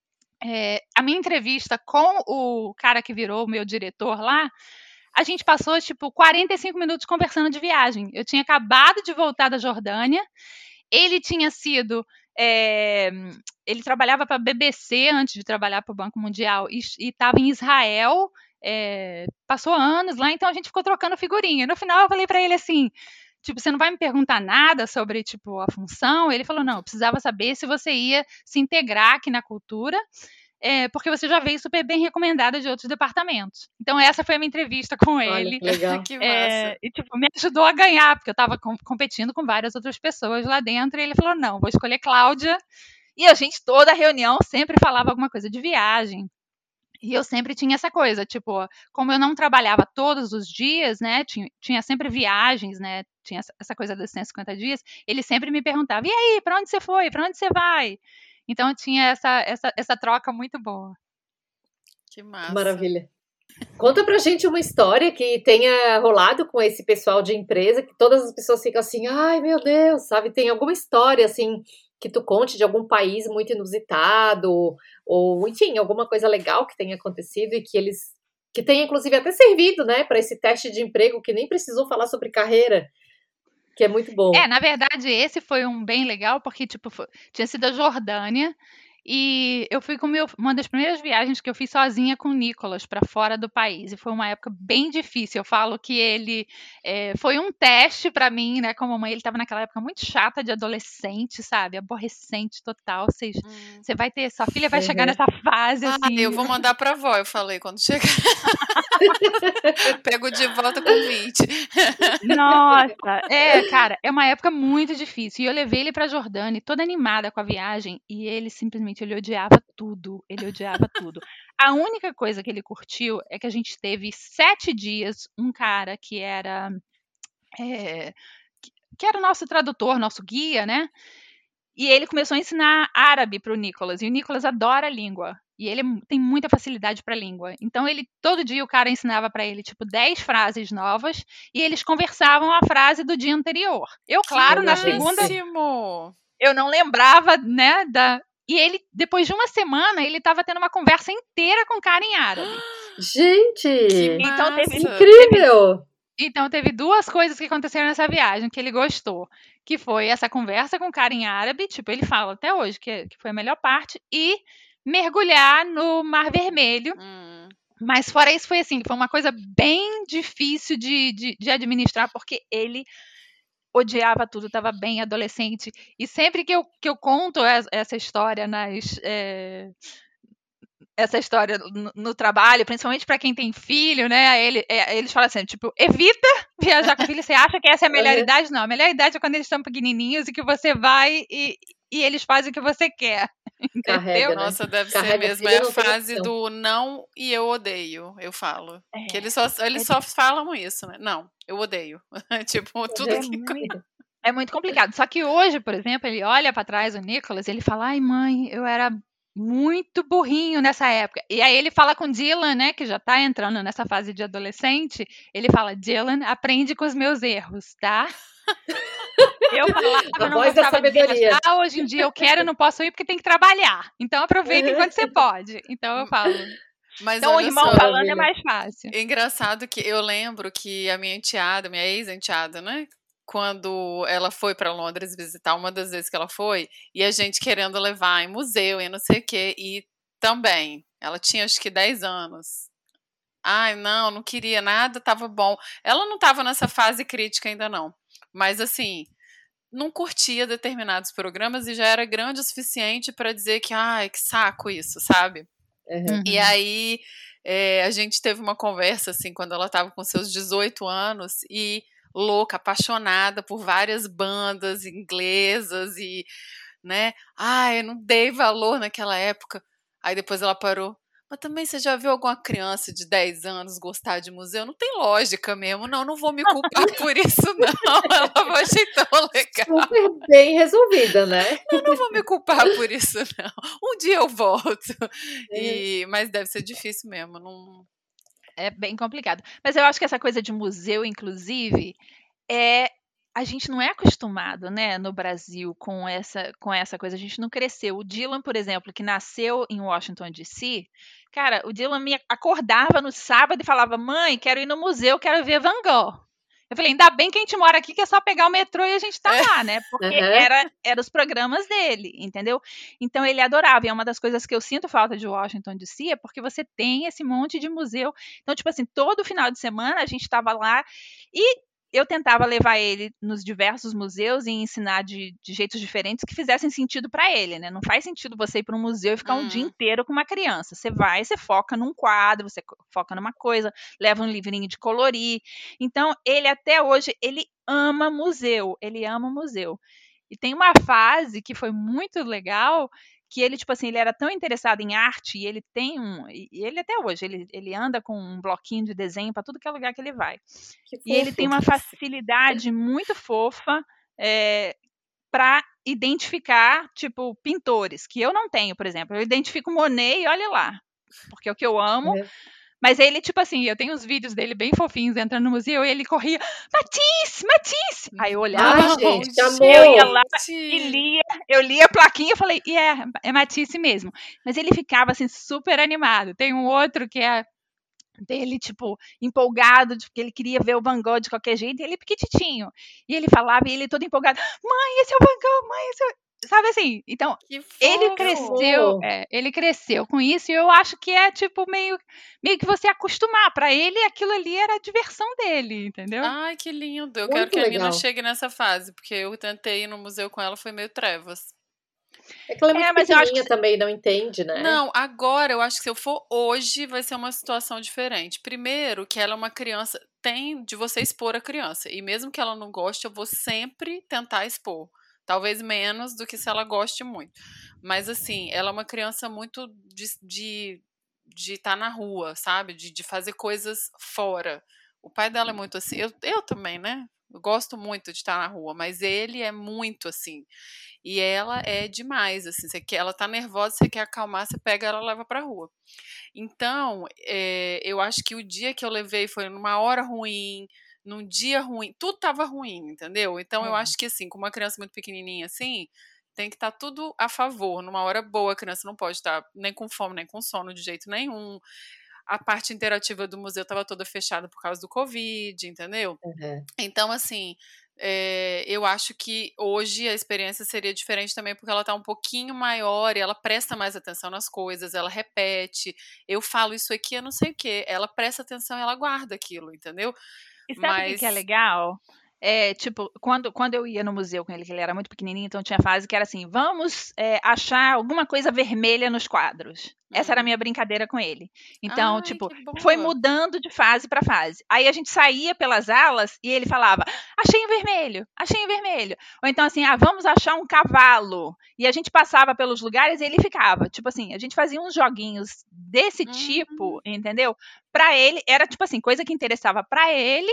É, a minha entrevista com o cara que virou o meu diretor lá, a gente passou, tipo, quarenta e cinco minutos conversando de viagem. Eu tinha acabado de voltar da Jordânia, ele tinha sido... É, ele trabalhava para a B B C antes de trabalhar para o Banco Mundial e estava em Israel, é, passou anos lá, então a gente ficou trocando figurinha. No final eu falei para ele assim, tipo, você não vai me perguntar nada sobre, tipo, a função? Ele falou, não, eu precisava saber se você ia se integrar aqui na cultura, é, porque você já veio super bem recomendada de outros departamentos. Então essa foi a minha entrevista com Olha, ele. que legal. Que É, massa. e tipo, me ajudou a ganhar, porque eu estava com, competindo com várias outras pessoas lá dentro, e ele falou, não, vou escolher Cláudia. E a gente, toda a reunião, sempre falava alguma coisa de viagem. E eu sempre tinha essa coisa, tipo, como eu não trabalhava todos os dias, né, tinha, tinha sempre viagens, né, tinha essa coisa dos cento e cinquenta dias, ele sempre me perguntava, e aí, para onde você foi? Para onde você vai? Então tinha essa, essa, essa troca muito boa. Que massa. Maravilha. Conta pra gente uma história que tenha rolado com esse pessoal de empresa, que todas as pessoas ficam assim, ai meu Deus, sabe? Tem alguma história assim que tu conte de algum país muito inusitado, ou enfim, alguma coisa legal que tenha acontecido e que eles, que tenha inclusive até servido, né, para esse teste de emprego que nem precisou falar sobre carreira, que é muito bom. É, na verdade, esse foi um bem legal, porque, tipo, foi, tinha sido a Jordânia, e eu fui com meu, uma das primeiras viagens que eu fiz sozinha com o Nicolas para fora do país. E foi uma época bem difícil. Eu falo que ele é, foi um teste para mim, né? Como mãe, ele estava naquela época muito chata de adolescente, sabe? Aborrecente total. Você hum. vai ter, sua filha vai uhum. chegar nessa fase ah, assim. Eu vou mandar pra avó, eu falei quando chegar. Pego de volta com vinte. Nossa, é, cara, é uma época muito difícil. E eu levei ele pra Jordânia, toda animada com a viagem, e ele simplesmente ele odiava tudo. Ele odiava tudo. A única coisa que ele curtiu é que a gente teve sete dias um cara que era é, que, que era o nosso tradutor, nosso guia, né? E ele começou a ensinar árabe para o Nicolas. E o Nicolas adora a língua. E ele tem muita facilidade para a língua. Então, ele todo dia o cara ensinava para ele, tipo, dez frases novas. E eles conversavam a frase do dia anterior. Eu, claro, na segunda... Eu não lembrava, né, da... E ele, depois de uma semana, ele estava tendo uma conversa inteira com o cara em árabe. Gente! Que então, teve, incrível! Teve, então, teve duas coisas que aconteceram nessa viagem que ele gostou. Que foi essa conversa com o cara em árabe, tipo, ele fala até hoje que, que foi a melhor parte, e mergulhar no Mar Vermelho. Hum. Mas fora isso, foi assim, foi uma coisa bem difícil de, de, de administrar, porque ele odiava tudo, estava bem adolescente. E sempre que eu, que eu conto essa história nas... É... essa história no, no trabalho, principalmente para quem tem filho, né? Ele, é, eles falam assim, tipo, evita viajar com filho. Você acha que essa é a melhor uhum. idade? Não, a melhor idade é quando eles estão pequenininhos e que você vai e, e eles fazem o que você quer. Carrega, né? Nossa, deve Carrega ser mesmo. É a fase do não e eu odeio, eu falo. É, que eles só, eles é só tipo... falam isso, né? Não, eu odeio. Tipo, tudo é que... Muito... É muito complicado. Só que hoje, por exemplo, ele olha para trás o Nicolas e ele fala, ai mãe, eu era muito burrinho nessa época. E aí ele fala com Dylan, né, que já tá entrando nessa fase de adolescente, ele fala, Dylan, aprende com os meus erros, tá? Eu falava, eu não gostava de viajar, hoje em dia eu quero, eu não posso ir porque tem que trabalhar. Então aproveita enquanto você pode. Então eu falo... Mas então o irmão só, falando é mais fácil. É engraçado que eu lembro que a minha enteada, minha ex-enteada, né, quando ela foi para Londres visitar, uma das vezes que ela foi, e a gente querendo levar em museu e não sei o quê, e também, ela tinha acho que dez anos. Ai, não, não queria nada, tava bom. Ela não tava nessa fase crítica ainda não, mas assim, não curtia determinados programas e já era grande o suficiente para dizer que, ai, que saco isso, sabe? Uhum. E aí, é, a gente teve uma conversa, assim, quando ela tava com seus dezoito anos e louca, apaixonada por várias bandas inglesas e, né, ai, eu não dei valor naquela época. Aí depois ela parou. Mas também você já viu alguma criança de dez anos gostar de museu? Não tem lógica mesmo. Não, não vou me culpar por isso, não. Ela falou, achei tão legal. Super bem resolvida, né? Não, não vou me culpar por isso, não. Um dia eu volto. E, mas deve ser difícil mesmo. Não... É bem complicado. Mas eu acho que essa coisa de museu, inclusive, é... a gente não é acostumado, né, no Brasil com essa, com essa coisa, a gente não cresceu. O Dylan, por exemplo, que nasceu em Washington, D C, cara, o Dylan me acordava no sábado e falava, mãe, quero ir no museu, quero ver Van Gogh. Eu falei, ainda bem que a gente mora aqui, que é só pegar o metrô e a gente tá lá, né? Porque Uhum. era, era os programas dele, entendeu? Então ele adorava. E é uma das coisas que eu sinto falta de Washington, D C, é porque você tem esse monte de museu. Então, tipo assim, todo final de semana a gente tava lá e eu tentava levar ele nos diversos museus e ensinar de, de jeitos diferentes que fizessem sentido para ele, né? Não faz sentido você ir para um museu e ficar Hum. um dia inteiro com uma criança. Você vai, você foca num quadro, você foca numa coisa, leva um livrinho de colorir. Então, ele até hoje, ele ama museu, ele ama museu. E tem uma fase que foi muito legal, que ele, tipo assim, ele era tão interessado em arte, e ele tem um, e ele até hoje, ele, ele anda com um bloquinho de desenho para tudo que é lugar que ele vai. Que E ele fofo. tem uma facilidade muito fofa é, para identificar, tipo, pintores, que eu não tenho, por exemplo. Eu identifico Monet e olha lá, porque é o que eu amo. Uhum. Mas ele, tipo assim, eu tenho os vídeos dele bem fofinhos entrando no museu e ele corria, Matisse, Matisse! Aí eu olhava, Ai, gente, que amor! eu ia lá e lia, eu lia a plaquinha e falei, e yeah, é, é Matisse mesmo. Mas ele ficava, assim, super animado. Tem um outro que é dele, tipo, empolgado, porque ele queria ver o Van Gogh de qualquer jeito, e ele pequititinho. E ele falava, e ele todo empolgado, mãe, esse é o Van Gogh, mãe, esse é o... Sabe assim? Então, ele cresceu, é, ele cresceu com isso, e eu acho que é, tipo, meio, meio que você acostumar. Para ele, aquilo ali era a diversão dele, entendeu? Ai, que lindo. Eu Muito quero que legal. a Nina chegue nessa fase, porque eu tentei ir no museu com ela, foi meio trevas. É que ela é muito É, mas eu acho pequenininha que- também, não entende, né? Não, agora eu acho que se eu for hoje, vai ser uma situação diferente. Primeiro, que ela é uma criança, tem de você expor a criança. E mesmo que ela não goste, eu vou sempre tentar expor. Talvez menos do que se ela goste muito. Mas assim, ela é uma criança muito de estar de, de tá na rua, sabe? De, de fazer coisas fora. O pai dela é muito assim. Eu, eu também, né? Eu gosto muito de estar na rua, mas ele é muito assim. E ela é demais, assim, você quer, ela tá nervosa, você quer acalmar, você pega ela e leva pra rua. Então, é, eu acho que o dia que eu levei foi numa hora ruim, num dia ruim, tudo tava ruim, entendeu? Então, eu Uhum. acho que, assim, com uma criança muito pequenininha assim, tem que estar tudo a favor. Numa hora boa, a criança não pode estar nem com fome, nem com sono de jeito nenhum. A parte interativa do museu estava toda fechada por causa do Covid, entendeu? Uhum. Então, assim, é, eu acho que hoje a experiência seria diferente também, porque ela tá um pouquinho maior e ela presta mais atenção nas coisas, ela repete. Eu falo isso aqui, eu não sei o quê. Ela presta atenção e ela guarda aquilo, entendeu? E sabe o que Mas. que é legal? É, tipo, quando, quando eu ia no museu com ele, que ele era muito pequenininho, então tinha fase que era assim, vamos é, achar alguma coisa vermelha nos quadros. Essa era a Hum. minha brincadeira com ele. Então, Ai, tipo, que boa. foi mudando de fase para fase. Aí a gente saía pelas alas e ele falava, achei um vermelho, achei um vermelho. Ou então assim, ah, vamos achar um cavalo. E a gente passava pelos lugares e ele ficava. Tipo assim, a gente fazia uns joguinhos desse Hum. tipo, entendeu? Para ele, era tipo assim, coisa que interessava para ele.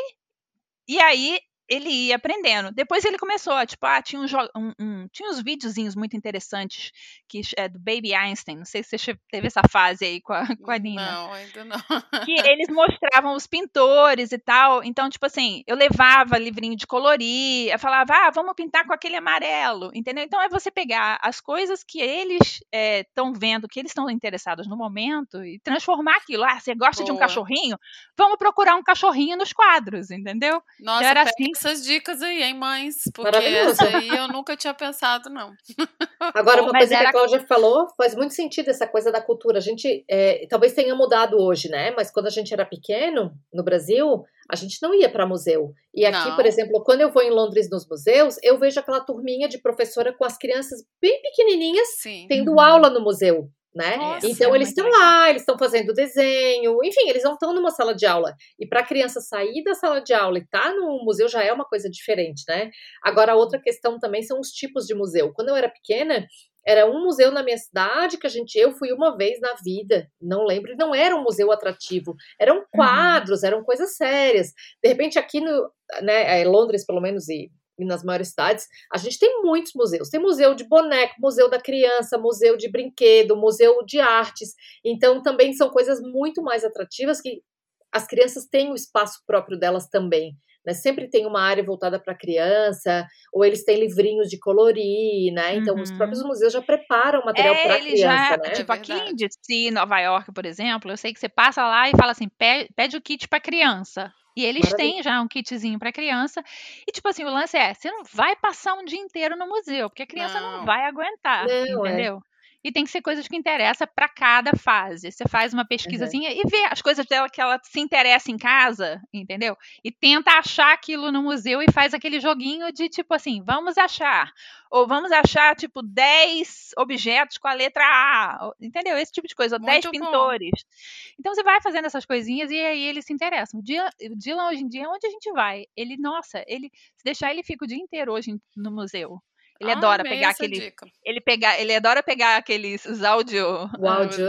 E aí ele ia aprendendo. Depois ele começou, a, tipo, ah, tinha, um, um, um, tinha uns videozinhos muito interessantes que é do Baby Einstein. Não sei se você teve essa fase aí com a, com a Nina. Não, ainda não. Que eles mostravam os pintores e tal. Então, tipo assim, eu levava livrinho de colorir, eu falava, ah, vamos pintar com aquele amarelo, entendeu? Então é você pegar as coisas que eles estão é, vendo, que eles estão interessados no momento e transformar aquilo. Ah, você gosta Boa. de um cachorrinho? Vamos procurar um cachorrinho nos quadros, entendeu? Nossa, então, era pega assim essas dicas aí, hein, mães? Porque Maravilhoso. essa aí eu nunca tinha pensado, não. Agora, uma Mas coisa que era- a Cláudia falou, faz muito sentido essa coisa da cultura. A gente, é, talvez tenha mudado hoje, né? Mas quando a gente era pequeno, no Brasil, a gente não ia para museu. E aqui, Não. por exemplo, quando eu vou em Londres nos museus, eu vejo aquela turminha de professora com as crianças bem pequenininhas Sim. tendo Uhum. aula no museu, né? Nossa, Então é eles muito estão legal. lá, eles estão fazendo desenho, enfim, eles não estão numa sala de aula. E para a criança sair da sala de aula e estar no museu já é uma coisa diferente, né? Agora, a outra questão também são os tipos de museu. Quando eu era pequena, era um museu na minha cidade que a gente, eu fui uma vez na vida, não lembro, e não era um museu atrativo, eram quadros, eram coisas sérias. De repente, aqui no, né, é, Londres, pelo menos, e e nas maiores cidades, a gente tem muitos museus. Tem museu de boneco, museu da criança, museu de brinquedo, museu de artes. Então, também são coisas muito mais atrativas que as crianças têm o espaço próprio delas também. Né? Sempre tem uma área voltada para a criança, ou eles têm livrinhos de colorir, né? Então, os Uhum. próprios museus já preparam material É, para a ele já, criança, né? tipo, É aqui em verdade. D C, Nova York, por exemplo, eu sei que você passa lá e fala assim, pede, pede o kit pra criança. E eles Maravilha. têm já um kitzinho pra criança. E, tipo assim, o lance é, você não vai passar um dia inteiro no museu, porque a criança não, Não. vai aguentar, Não, é. entendeu? E tem que ser coisas que interessam pra cada fase. Você faz uma Uhum. pesquisazinha e vê as coisas dela que ela se interessa em casa, entendeu? E tenta achar aquilo no museu e faz aquele joguinho de tipo assim, vamos achar. Ou vamos achar, tipo, dez objetos com a letra A, ou- entendeu? Esse tipo de coisa, ou dez Muito bom. pintores. Então você vai fazendo essas coisinhas e aí eles se interessam. O Dylan, o Dylan hoje em dia, onde a gente vai? Ele, nossa, ele, se deixar, ele fica o dia inteiro hoje em- no museu. Ele Ah, adora amei pegar essa aquele, dica. ele pegar, ele adora pegar aqueles os áudio, O ah, áudio.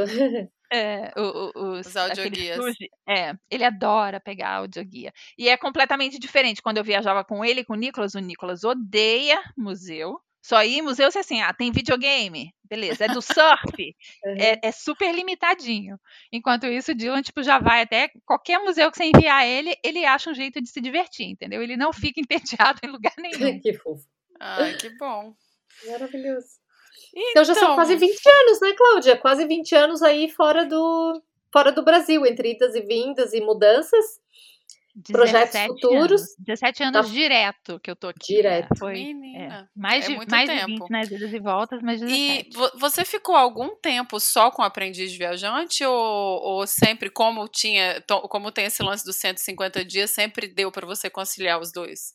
é, o- o- os, Os aqueles audioguias. fuji- é, ele adora pegar audioguia. E é completamente diferente. Quando eu viajava com ele e com o Nicolas, o Nicolas odeia museu. Só ir em museu se assim, ah, tem videogame, beleza. É do surf, Uhum. é, é super limitadinho. Enquanto isso, o Dylan, tipo, já vai até qualquer museu que você enviar ele, ele acha um jeito de se divertir, entendeu? Ele não fica entediado em lugar nenhum. Que fofo. Ai, que bom. Maravilhoso. Então já são quase Então, vinte anos, né, Cláudia? Quase vinte anos aí fora do, fora do Brasil, entre idas e vindas e mudanças, projetos dezessete futuros, anos. dezessete tá anos direto que eu tô aqui. É, direto. foi é, menina, mais, é de, muito mais de vinte tempo. nas idas e voltas, mas E dezessete. vo- você ficou algum tempo só com aprendiz viajante ou, ou sempre, como tinha, to- como tem esse lance dos cento e cinquenta dias, sempre deu para você conciliar os dois?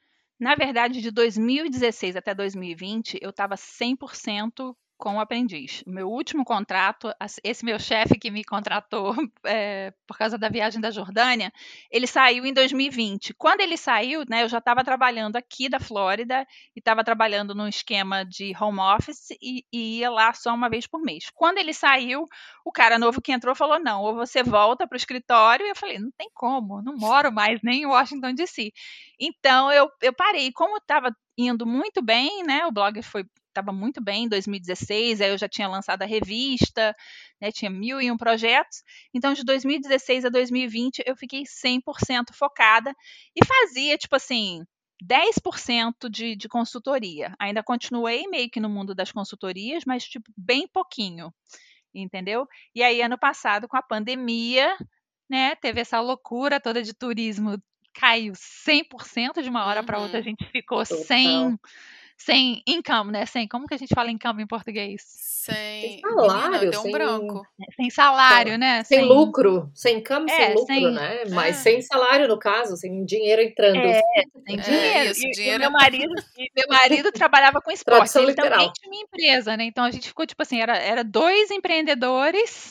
Na verdade, de dois mil e dezesseis até dois mil e vinte, eu estava cem por cento com o aprendiz. O meu último contrato, as- esse meu chefe que me contratou é, por causa da viagem da Jordânia, ele saiu em dois mil e vinte. Quando ele saiu, né, eu já estava trabalhando aqui da Flórida e estava trabalhando num esquema de home office e, e ia lá só uma vez por mês. Quando ele saiu, o cara novo que entrou falou: não, ou você volta para o escritório. E eu falei: não tem como, não moro mais nem em Washington, D C. Então eu, eu parei. Como estava indo muito bem, né? O blog foi estava muito bem em dois mil e dezesseis, aí eu já tinha lançado a revista, né, tinha mil e um projetos. Então, de dois mil e dezesseis a dois mil e vinte, eu fiquei cem por cento focada e fazia, tipo assim, dez por cento de, de consultoria. Ainda continuei meio que no mundo das consultorias, mas, tipo, bem pouquinho, entendeu? E aí, ano passado, com a pandemia, né, teve essa loucura toda de turismo, caiu cem por cento de uma hora para outra, a Uhum. gente ficou Total. sem sem income, né? Sem, como que a gente fala income em português? Sem, Sem menina, salário, deu um sem, branco. Sem salário, né? sem lucro, sem income, sem é, lucro, sem, né? Mas É, sem salário, no caso, sem dinheiro entrando. é, sem é dinheiro. isso, E, e o dinheiro. meu marido, e meu marido trabalhava com esporte. Tradução Ele também literal. tinha uma empresa, né? Então a gente ficou tipo assim, era, era dois empreendedores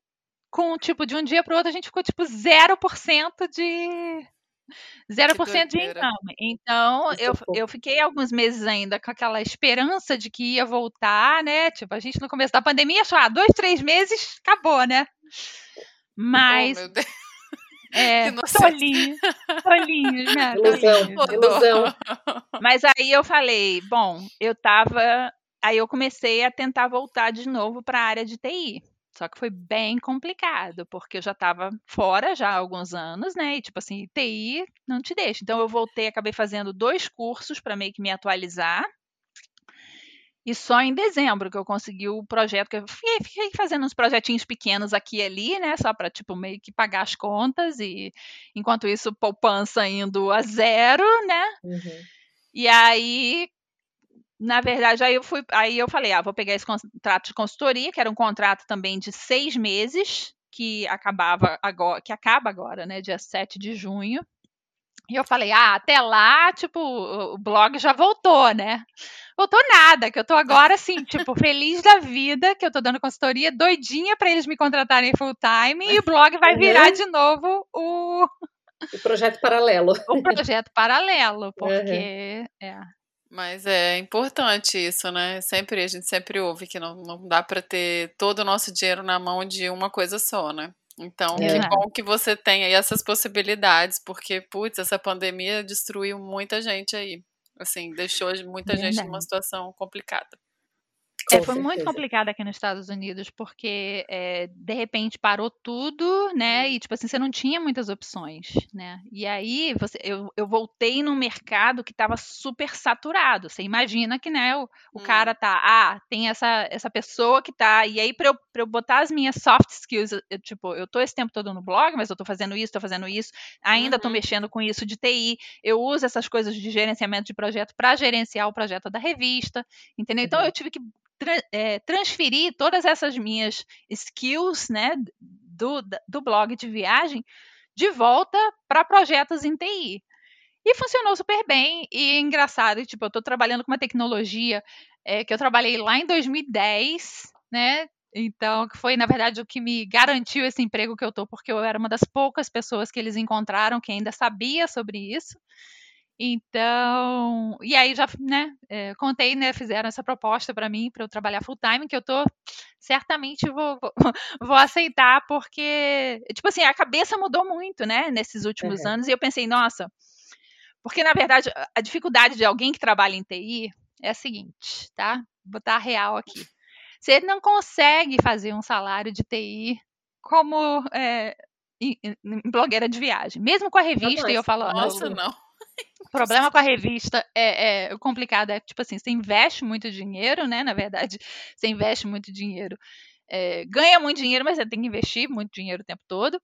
com tipo de um dia para o outro a gente ficou tipo zero por cento de zero Que por cento de doideira. income. Então, Isso eu, é fofo. eu fiquei alguns meses ainda com aquela esperança de que ia voltar, né? Tipo, a gente no começo da pandemia achou, ah, dois, três meses, acabou, né? Oh, Mas, meu Deus, que é, inocente. tolinhos, tolinhos, né? Ilusão, Tolinhos. Ô, dó. ilusão. Mas aí eu falei, bom, eu tava. Aí eu comecei a tentar voltar de novo para a área de T I. Só que foi bem complicado, porque eu já estava fora já há alguns anos, né? E tipo assim, T I não te deixa. Então eu voltei, acabei fazendo dois cursos para meio que me atualizar. E só em dezembro que eu consegui o projeto, que eu fiquei, fiquei fazendo uns projetinhos pequenos aqui e ali, né? Só para tipo, meio que pagar as contas, e enquanto isso, poupança indo a zero, né? Uhum. E aí, na verdade, aí eu fui, aí eu falei, ah, vou pegar esse contrato de consultoria, que era um contrato também de seis meses, que acabava agora, que acaba agora, né? Dia sete de junho. E eu falei, ah, até lá, tipo, o blog já voltou, né? Voltou nada, que eu tô agora, assim, tipo, feliz da vida, que eu tô dando consultoria, doidinha pra eles me contratarem full time, e o blog vai virar Uhum. de novo o... O projeto paralelo. o projeto paralelo, Uhum. porque... é. Mas é importante isso, né? Sempre, a gente sempre ouve que não, não dá para ter todo o nosso dinheiro na mão de uma coisa só, né? Então, É. que bom que você tem aí essas possibilidades, porque, putz, essa pandemia destruiu muita gente aí. Assim, deixou muita gente Verdade. numa situação complicada. É, Com foi muito certeza. complicado aqui nos Estados Unidos, porque é, de repente parou tudo, né? E tipo assim, você não tinha muitas opções, né? E aí você, eu, eu voltei num mercado que estava super saturado. Você imagina que, né, o, o Hum. cara tá, ah, tem essa, essa pessoa que tá. E aí, para eu, pra eu botar as minhas soft skills, eu, tipo, eu tô esse tempo todo no blog, mas eu tô fazendo isso, tô fazendo isso, ainda tô Uhum. mexendo com isso de T I, eu uso essas coisas de gerenciamento de projeto para gerenciar o projeto da revista, entendeu? Então Uhum. eu tive que Tra- é, transferir todas essas minhas skills, né, do, do blog de viagem de volta para projetos em T I. E funcionou super bem, e é engraçado, tipo, eu estou trabalhando com uma tecnologia é, que eu trabalhei lá em dois mil e dez, né, então, que foi, na verdade, o que me garantiu esse emprego que eu estou, porque eu era uma das poucas pessoas que eles encontraram que ainda sabia sobre isso. Então, e aí já, né, é, contei, né, fizeram essa proposta para mim, para eu trabalhar full time, que eu tô, certamente vou, vou, vou aceitar, porque, tipo assim, a cabeça mudou muito, né, nesses últimos Uhum. anos, e eu pensei, nossa, porque na verdade a dificuldade de alguém que trabalha em T I é a seguinte, tá? Vou botar a real aqui. Você não consegue fazer um salário de T I como é, em, em blogueira de viagem, mesmo com a revista, e eu Jamais. falo, Nossa, Imagina. não. o problema com a revista é, é o complicado, é tipo assim, você investe muito dinheiro, né? Na verdade, você investe muito dinheiro, é, ganha muito dinheiro, mas você tem que investir muito dinheiro o tempo todo.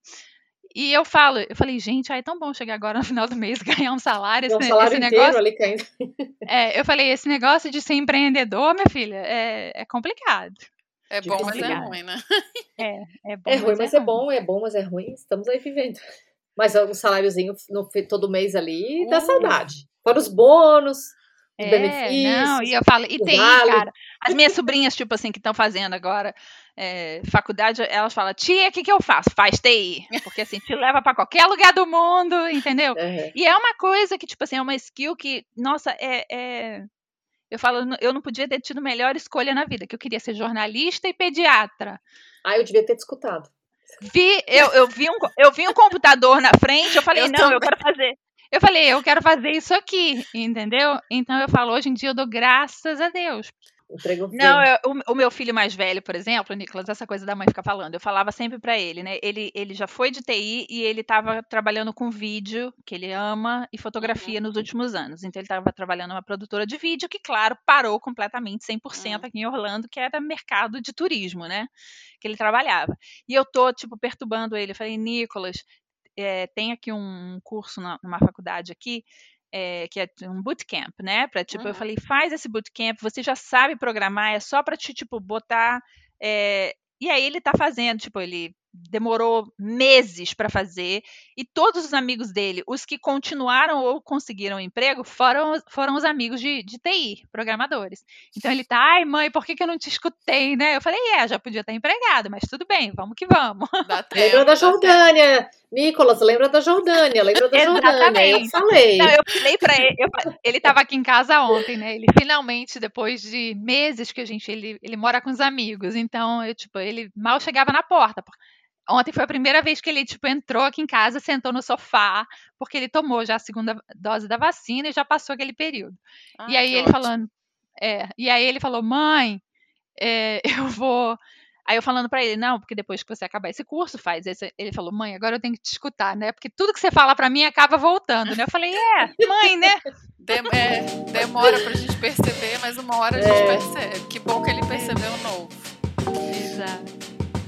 E eu falo, eu falei, gente, ai, é tão bom chegar agora no final do mês, ganhar um salário, É esse, um salário esse inteiro negócio. ali caindo. É, eu falei, esse negócio de ser empreendedor, minha filha, é, é complicado. É bom, mas é Complicado. ruim, né? É, é bom, É ruim, mas é mas é ruim. bom, é bom, mas é ruim. Estamos aí vivendo. Mas o saláriozinho no, todo mês ali dá Uh, saudade. Fora os bônus, os É, não, e benefícios, eu falo, e o T I, vale. cara, as minhas sobrinhas, tipo assim, que estão fazendo agora é, faculdade, elas falam, tia, o que que eu faço? Faz T I, porque assim, te leva pra qualquer lugar do mundo, entendeu? Uhum. E é uma coisa que, tipo assim, é uma skill que, nossa, é, é... eu falo, eu não podia ter tido melhor escolha na vida, que eu queria ser jornalista e pediatra. Ah, eu devia ter te escutado. Vi, eu, eu, vi um, eu vi um computador na frente, eu falei, eu não, eu também. quero fazer. Eu falei, eu quero fazer isso aqui, entendeu? Então eu falo, hoje em dia eu dou graças a Deus. O emprego Não, vem. eu, o, o meu filho mais velho, por exemplo, Nicolas, essa coisa da mãe ficar falando, eu falava sempre pra ele, né? Ele, ele já foi de T I e ele estava trabalhando com vídeo, que ele ama, e fotografia Uhum. nos últimos anos. Então ele estava trabalhando numa produtora de vídeo que, claro, parou completamente, cem por cento Uhum. aqui em Orlando, que era mercado de turismo, né? Que ele trabalhava. E eu tô, tipo, perturbando ele. Eu falei, Nicolas, é, tem aqui um curso na, numa faculdade aqui, é, que é um bootcamp, né? Pra, tipo, Uhum. eu falei, faz esse bootcamp, você já sabe programar, é só para te, tipo, botar. É... E aí ele tá fazendo, tipo, ele demorou meses para fazer, e todos os amigos dele, os que continuaram ou conseguiram emprego, foram, foram os amigos de, de T I, programadores. Então ele tá, ai mãe, por que, que eu não te escutei, né? Eu falei, é, já podia estar empregado, mas tudo bem, vamos que vamos. Dá tempo, Lembra da dá tempo. Jordânia, Nicolas, lembra da Jordânia, lembra da Jordânia. Eu Exatamente. falei. Não, eu falei pra ele, eu, ele estava aqui em casa ontem, né? Ele finalmente, depois de meses que a gente, ele, ele mora com os amigos, então eu, tipo, ele mal chegava na porta. Ontem foi a primeira vez que ele, tipo, entrou aqui em casa, sentou no sofá, porque ele tomou já a segunda dose da vacina e já passou aquele período. Ah, E aí que ele ótimo. falando, é, e aí ele falou, mãe, é, eu vou. Aí eu falando pra ele, não, porque depois que você acabar esse curso, faz esse. Ele falou, mãe, agora eu tenho que te escutar, né? Porque tudo que você fala pra mim acaba voltando, né? Eu falei, é, mãe, né? Dem- é, demora pra gente perceber, mas uma hora a gente é. percebe. Que bom que ele percebeu o novo. Exato.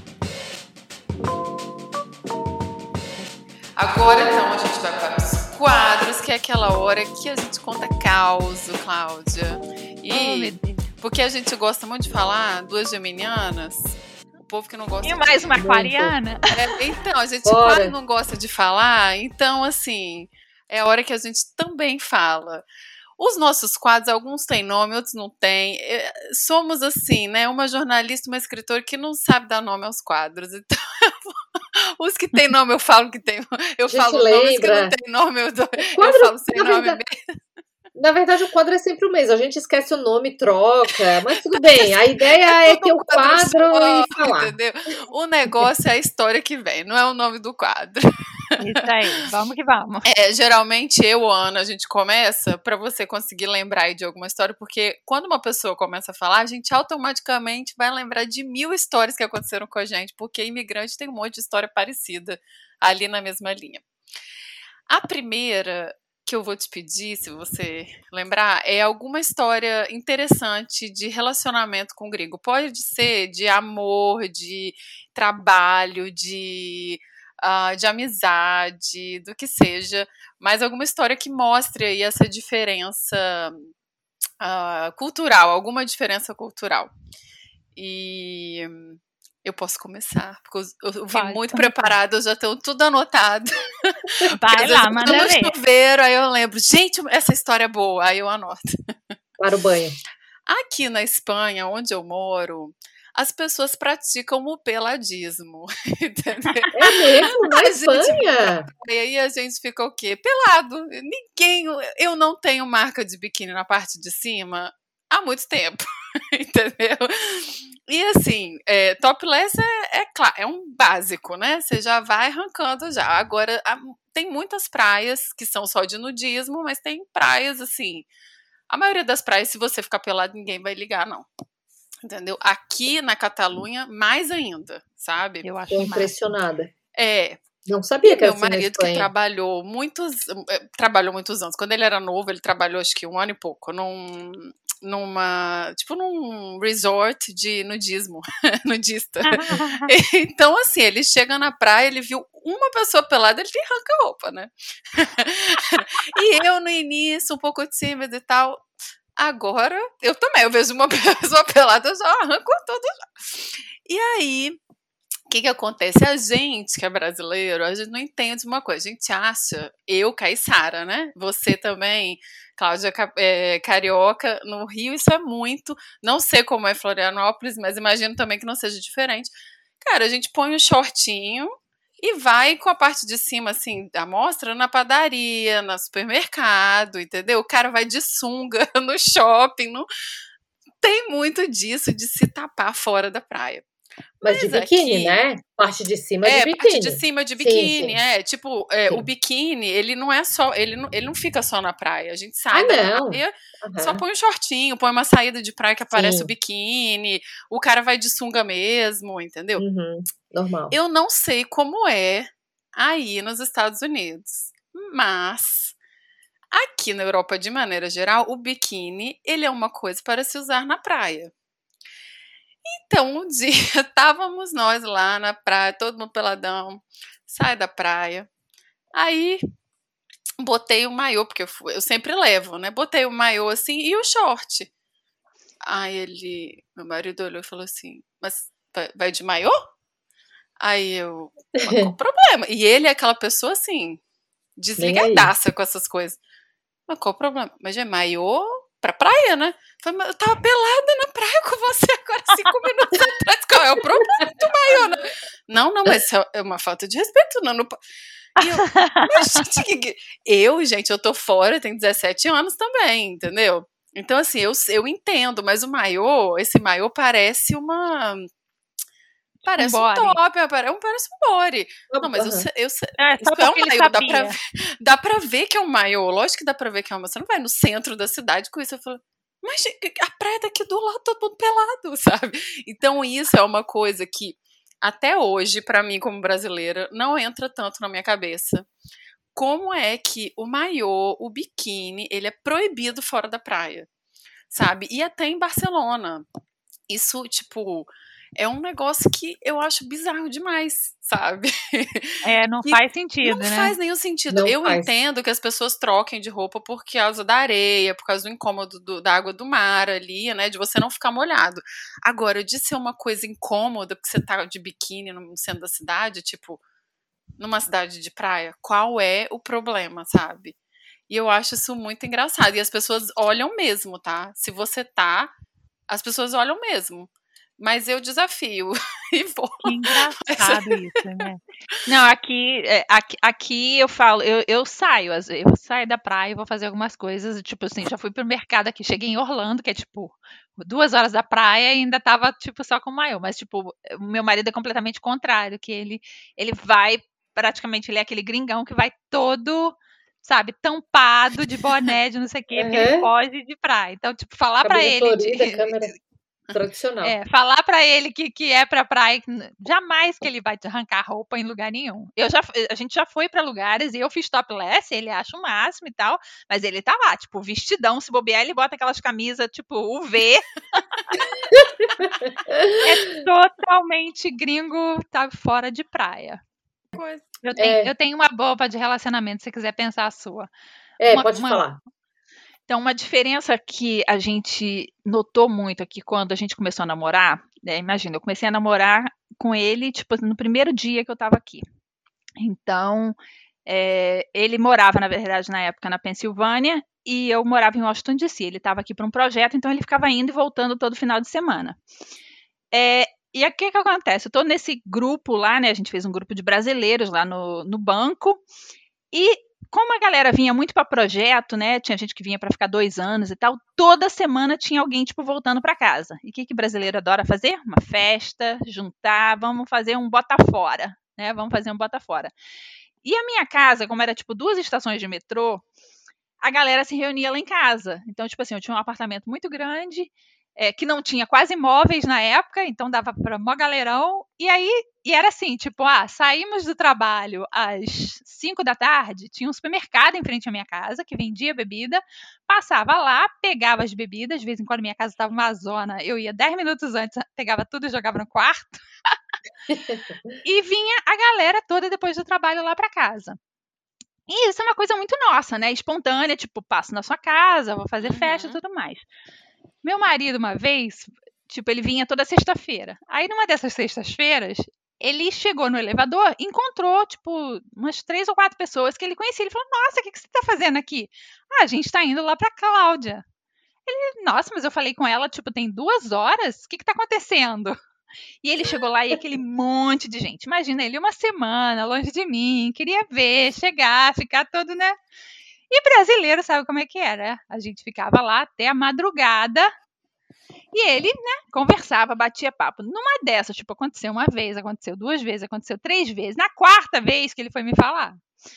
Agora, então, a gente vai para os quadros, que é aquela hora que a gente conta causo, Cláudia. E oh, porque a gente gosta muito de falar, duas geminianas, o povo que não gosta... E mais uma aquariana. É, então, a gente Bora. quase não gosta de falar, então, assim, é a hora que a gente também fala. Os nossos quadros, alguns têm nome, outros não têm. Somos, assim, né, uma jornalista, uma escritora que não sabe dar nome aos quadros. Então, os que têm nome eu falo que tem. Eu falo lembra. nomes que não tem nome, eu, dou, quadro, eu falo sem nome verdade, mesmo. Na verdade, o quadro é sempre o mesmo. A gente esquece o nome, troca, mas tudo bem. A ideia é, é ter o quadro, quadro só, e falar. Entendeu? O negócio é a história que vem, não é o nome do quadro. Isso aí, vamos que vamos. É, geralmente eu ou a Ana, a gente começa para você conseguir lembrar aí de alguma história, porque quando uma pessoa começa a falar, a gente automaticamente vai lembrar de mil histórias que aconteceram com a gente, porque imigrante tem um monte de história parecida ali na mesma linha. A primeira que eu vou te pedir, se você lembrar, é alguma história interessante de relacionamento com o gringo. Pode ser de amor, de trabalho, de... Uh, de amizade, do que seja, mas alguma história que mostre aí essa diferença uh, cultural, alguma diferença cultural. E eu posso começar, porque eu, eu vim Vai, muito preparada, eu já tenho tudo anotado. Vai lá, manda ver. No chuveiro, aí eu lembro, gente, essa história é boa, aí eu anoto. Para o banho. Aqui na Espanha, onde eu moro, as pessoas praticam o peladismo, entendeu? É mesmo? Na Espanha? E aí a gente fica o quê? Pelado. Ninguém... Eu não tenho marca de biquíni na parte de cima há muito tempo, entendeu? E assim, é, topless é, é, claro, é um básico, né? Você já vai arrancando já. Agora, tem muitas praias que são só de nudismo, mas tem praias assim... A maioria das praias, se você ficar pelado, ninguém vai ligar, não. Entendeu? Aqui na Catalunha, mais ainda, sabe? Eu acho Tô impressionada. É. Não sabia e que era meu marido que trabalhou muitos, trabalhou muitos anos. Quando ele era novo, ele trabalhou acho que um ano e pouco num, numa, tipo num resort de nudismo, nudista. Então, assim, ele chega na praia, ele viu uma pessoa pelada, ele arranca a roupa, né? E eu, no início, um pouco tímida e tal... Agora, eu também, eu vejo uma pessoa pelada, eu já arranco tudo já. E aí, o que que acontece? A gente que é brasileiro, a gente não entende uma coisa. A gente acha, eu, Caiçara, né? Você também, Cláudia, é, carioca, no Rio isso é muito. Não sei como é Florianópolis, mas imagino também que não seja diferente. Cara, a gente põe um shortinho e vai com a parte de cima, assim, da mostra na padaria, no supermercado, entendeu? O cara vai de sunga no shopping, não tem muito disso de se tapar fora da praia. Mas, Mas de biquíni, aqui, né? Parte de cima é, de biquíni. É, parte de cima de biquíni, sim, sim. é. Tipo, é, o biquíni, ele não é só, ele não, ele não fica só na praia. A gente sai ah, da não. praia, uhum. só põe um shortinho, põe uma saída de praia que aparece sim. o biquíni, o cara vai de sunga mesmo, entendeu? Uhum. Normal. Eu não sei como é aí nos Estados Unidos, mas aqui na Europa, de maneira geral, o biquíni, ele é uma coisa para se usar na praia. Então, um dia, estávamos nós lá na praia, todo mundo peladão, sai da praia, aí botei o maiô, porque eu, fui, eu sempre levo, né, botei o maiô assim e o short. Aí ele, meu marido olhou e falou assim, mas vai de maiô? Aí eu, mas qual o problema? E ele é aquela pessoa assim, desligadaça com essas coisas. Mas qual o problema? Mas é maiô pra praia, né? Eu, falei, eu tava pelada na praia com você agora cinco minutos atrás. Qual é o problema do maiô? Né? Não, não, mas é uma falta de respeito. Não, não... E eu, mas, gente, eu, gente, eu tô fora, eu tenho dezessete anos também, entendeu? Então, assim, eu, eu entendo, mas o maiô, esse maiô parece uma... Parece um, um top, parece um body. Não, mas uhum. eu, eu, é, isso é um maiô, dá pra, ver, dá pra ver que é um maiô, lógico que dá pra ver que é uma, você não vai no centro da cidade com isso, eu falo, mas a praia daqui do lado, todo mundo pelado, sabe? Então isso é uma coisa que, até hoje, pra mim como brasileira, não entra tanto na minha cabeça, como é que o maiô, o biquíni, ele é proibido fora da praia, sabe? E até em Barcelona. Isso, tipo, é um negócio que eu acho bizarro demais, sabe? É, não Que faz sentido, não né? faz nenhum sentido. Não Eu faz. entendo que as pessoas troquem de roupa por causa da areia, por causa do incômodo do- da água do mar ali, né? De você não ficar molhado. Agora, de ser uma coisa incômoda, porque você tá de biquíni no centro da cidade, tipo, numa cidade de praia, qual é o problema, sabe? E eu acho isso muito engraçado. E as pessoas olham mesmo, tá? Se você tá, as pessoas olham mesmo. Mas eu desafio. E vou. Que engraçado isso, né? Não, aqui, é, aqui, aqui eu falo, eu, eu saio, às vezes, eu saio da praia e vou fazer algumas coisas, tipo assim, já fui pro mercado aqui, cheguei em Orlando, que é tipo duas horas da praia e ainda tava tipo só com o maiô, mas tipo, o meu marido é completamente contrário, que ele, ele vai, praticamente, ele é aquele gringão que vai todo, sabe, tampado de boné, de não sei o quê, porque ele Uhum. foge de praia. Então, tipo, falar pra Cabelo ele de, florido, câmera tradicional. é, falar pra ele que, que é pra praia, que n- jamais que ele vai te arrancar roupa em lugar nenhum. Eu já, f- a gente já foi pra lugares e eu fiz topless, ele acha o máximo e tal, mas ele tá lá, tipo, vestidão, se bobear, ele bota aquelas camisas, tipo, U V. É totalmente gringo, tá fora de praia. Coisa. Eu tenho, É, eu tenho uma boba de relacionamento, se você quiser pensar a sua. é, Uma, pode uma, falar. Então, uma diferença que a gente notou muito aqui quando a gente começou a namorar, né, imagina, eu comecei a namorar com ele, tipo, no primeiro dia que eu estava aqui. Então, é, ele morava, na verdade, na época, na Pensilvânia, e eu morava em Washington, D C. Ele estava aqui para um projeto, então ele ficava indo e voltando todo final de semana. É, e o que que acontece? Eu estou nesse grupo lá, né? A gente fez um grupo de brasileiros lá no, no banco, e como a galera vinha muito para projeto, né? Tinha gente que vinha para ficar dois anos e tal. Toda semana tinha alguém tipo voltando para casa. E o que que brasileiro adora fazer? Uma festa, juntar, vamos fazer um bota fora, né? Vamos fazer um bota fora. E a minha casa, como era tipo duas estações de metrô, a galera se reunia lá em casa. Então, tipo assim, eu tinha um apartamento muito grande, é, que não tinha quase móveis na época, então dava para mó galerão. E aí, e era assim, tipo, ah, saímos do trabalho às cinco da tarde, tinha um supermercado em frente à minha casa que vendia bebida, passava lá, pegava as bebidas, de vez em quando minha casa estava uma zona, eu ia dez minutos antes, pegava tudo e jogava no quarto. E vinha a galera toda depois do trabalho lá para casa. E isso é uma coisa muito nossa, né? Espontânea, tipo, passo na sua casa, vou fazer festa e Uhum. tudo mais. Meu marido, uma vez, tipo, ele vinha toda sexta-feira. Aí, numa dessas sextas-feiras, ele chegou no elevador, encontrou, tipo, umas três ou quatro pessoas que ele conhecia. Ele falou: Nossa, o que, que você tá fazendo aqui? Ah, a gente tá indo lá pra Cláudia. Ele, nossa, mas eu falei com ela, tipo, tem duas horas? O que, que tá acontecendo? E ele chegou lá e aquele monte de gente. Imagina ele uma semana longe de mim, queria ver, chegar, ficar todo, né? E brasileiro sabe como é que era. A gente ficava lá até a madrugada e ele, né, conversava, batia papo. Numa dessas, tipo, aconteceu uma vez, aconteceu duas vezes, aconteceu três vezes. Na quarta vez que ele foi me falar,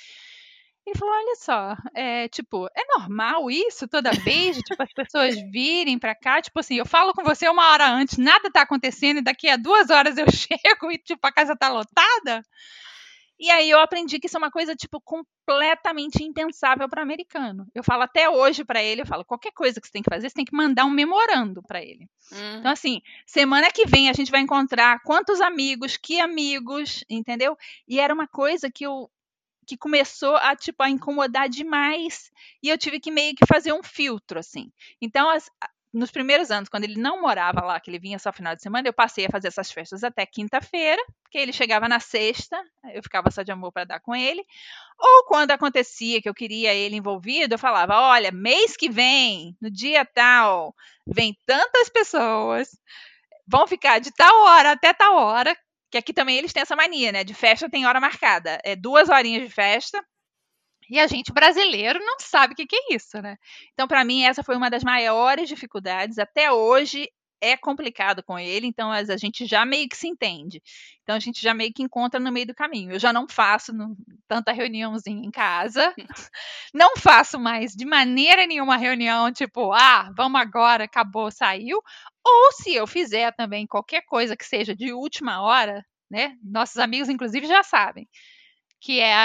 ele falou: Olha só, é tipo, é normal isso toda vez? Tipo, as pessoas virem pra cá, tipo assim, eu falo com você uma hora antes, nada tá acontecendo, e daqui a duas horas eu chego e, tipo, a casa tá lotada? E aí eu aprendi que isso é uma coisa, tipo, completamente impensável para americano. Eu falo até hoje para ele, eu falo, qualquer coisa que você tem que fazer, você tem que mandar um memorando para ele. Hum. Então, assim, semana que vem a gente vai encontrar quantos amigos, que amigos, entendeu? E era uma coisa que eu que começou a, tipo, a incomodar demais, e eu tive que meio que fazer um filtro, assim. Então, as, nos primeiros anos, quando ele não morava lá, que ele vinha só final de semana, eu passei a fazer essas festas até quinta-feira, porque ele chegava na sexta, eu ficava só de amor para dar com ele. Ou quando acontecia que eu queria ele envolvido, eu falava: olha, mês que vem, no dia tal, vem tantas pessoas, vão ficar de tal hora até tal hora, que aqui também eles têm essa mania, né? De festa tem hora marcada. É duas horinhas de festa. E a gente brasileiro não sabe o que, que é isso, né? Então, para mim, essa foi uma das maiores dificuldades. Até hoje é complicado com ele, então a gente já meio que se entende. Então, a gente já meio que encontra no meio do caminho. Eu já não faço no, tanta reuniãozinha em casa. Não faço mais de maneira nenhuma reunião, tipo, ah, vamos agora, acabou, saiu. Ou se eu fizer também qualquer coisa que seja de última hora, né? Nossos amigos, inclusive, já sabem, que é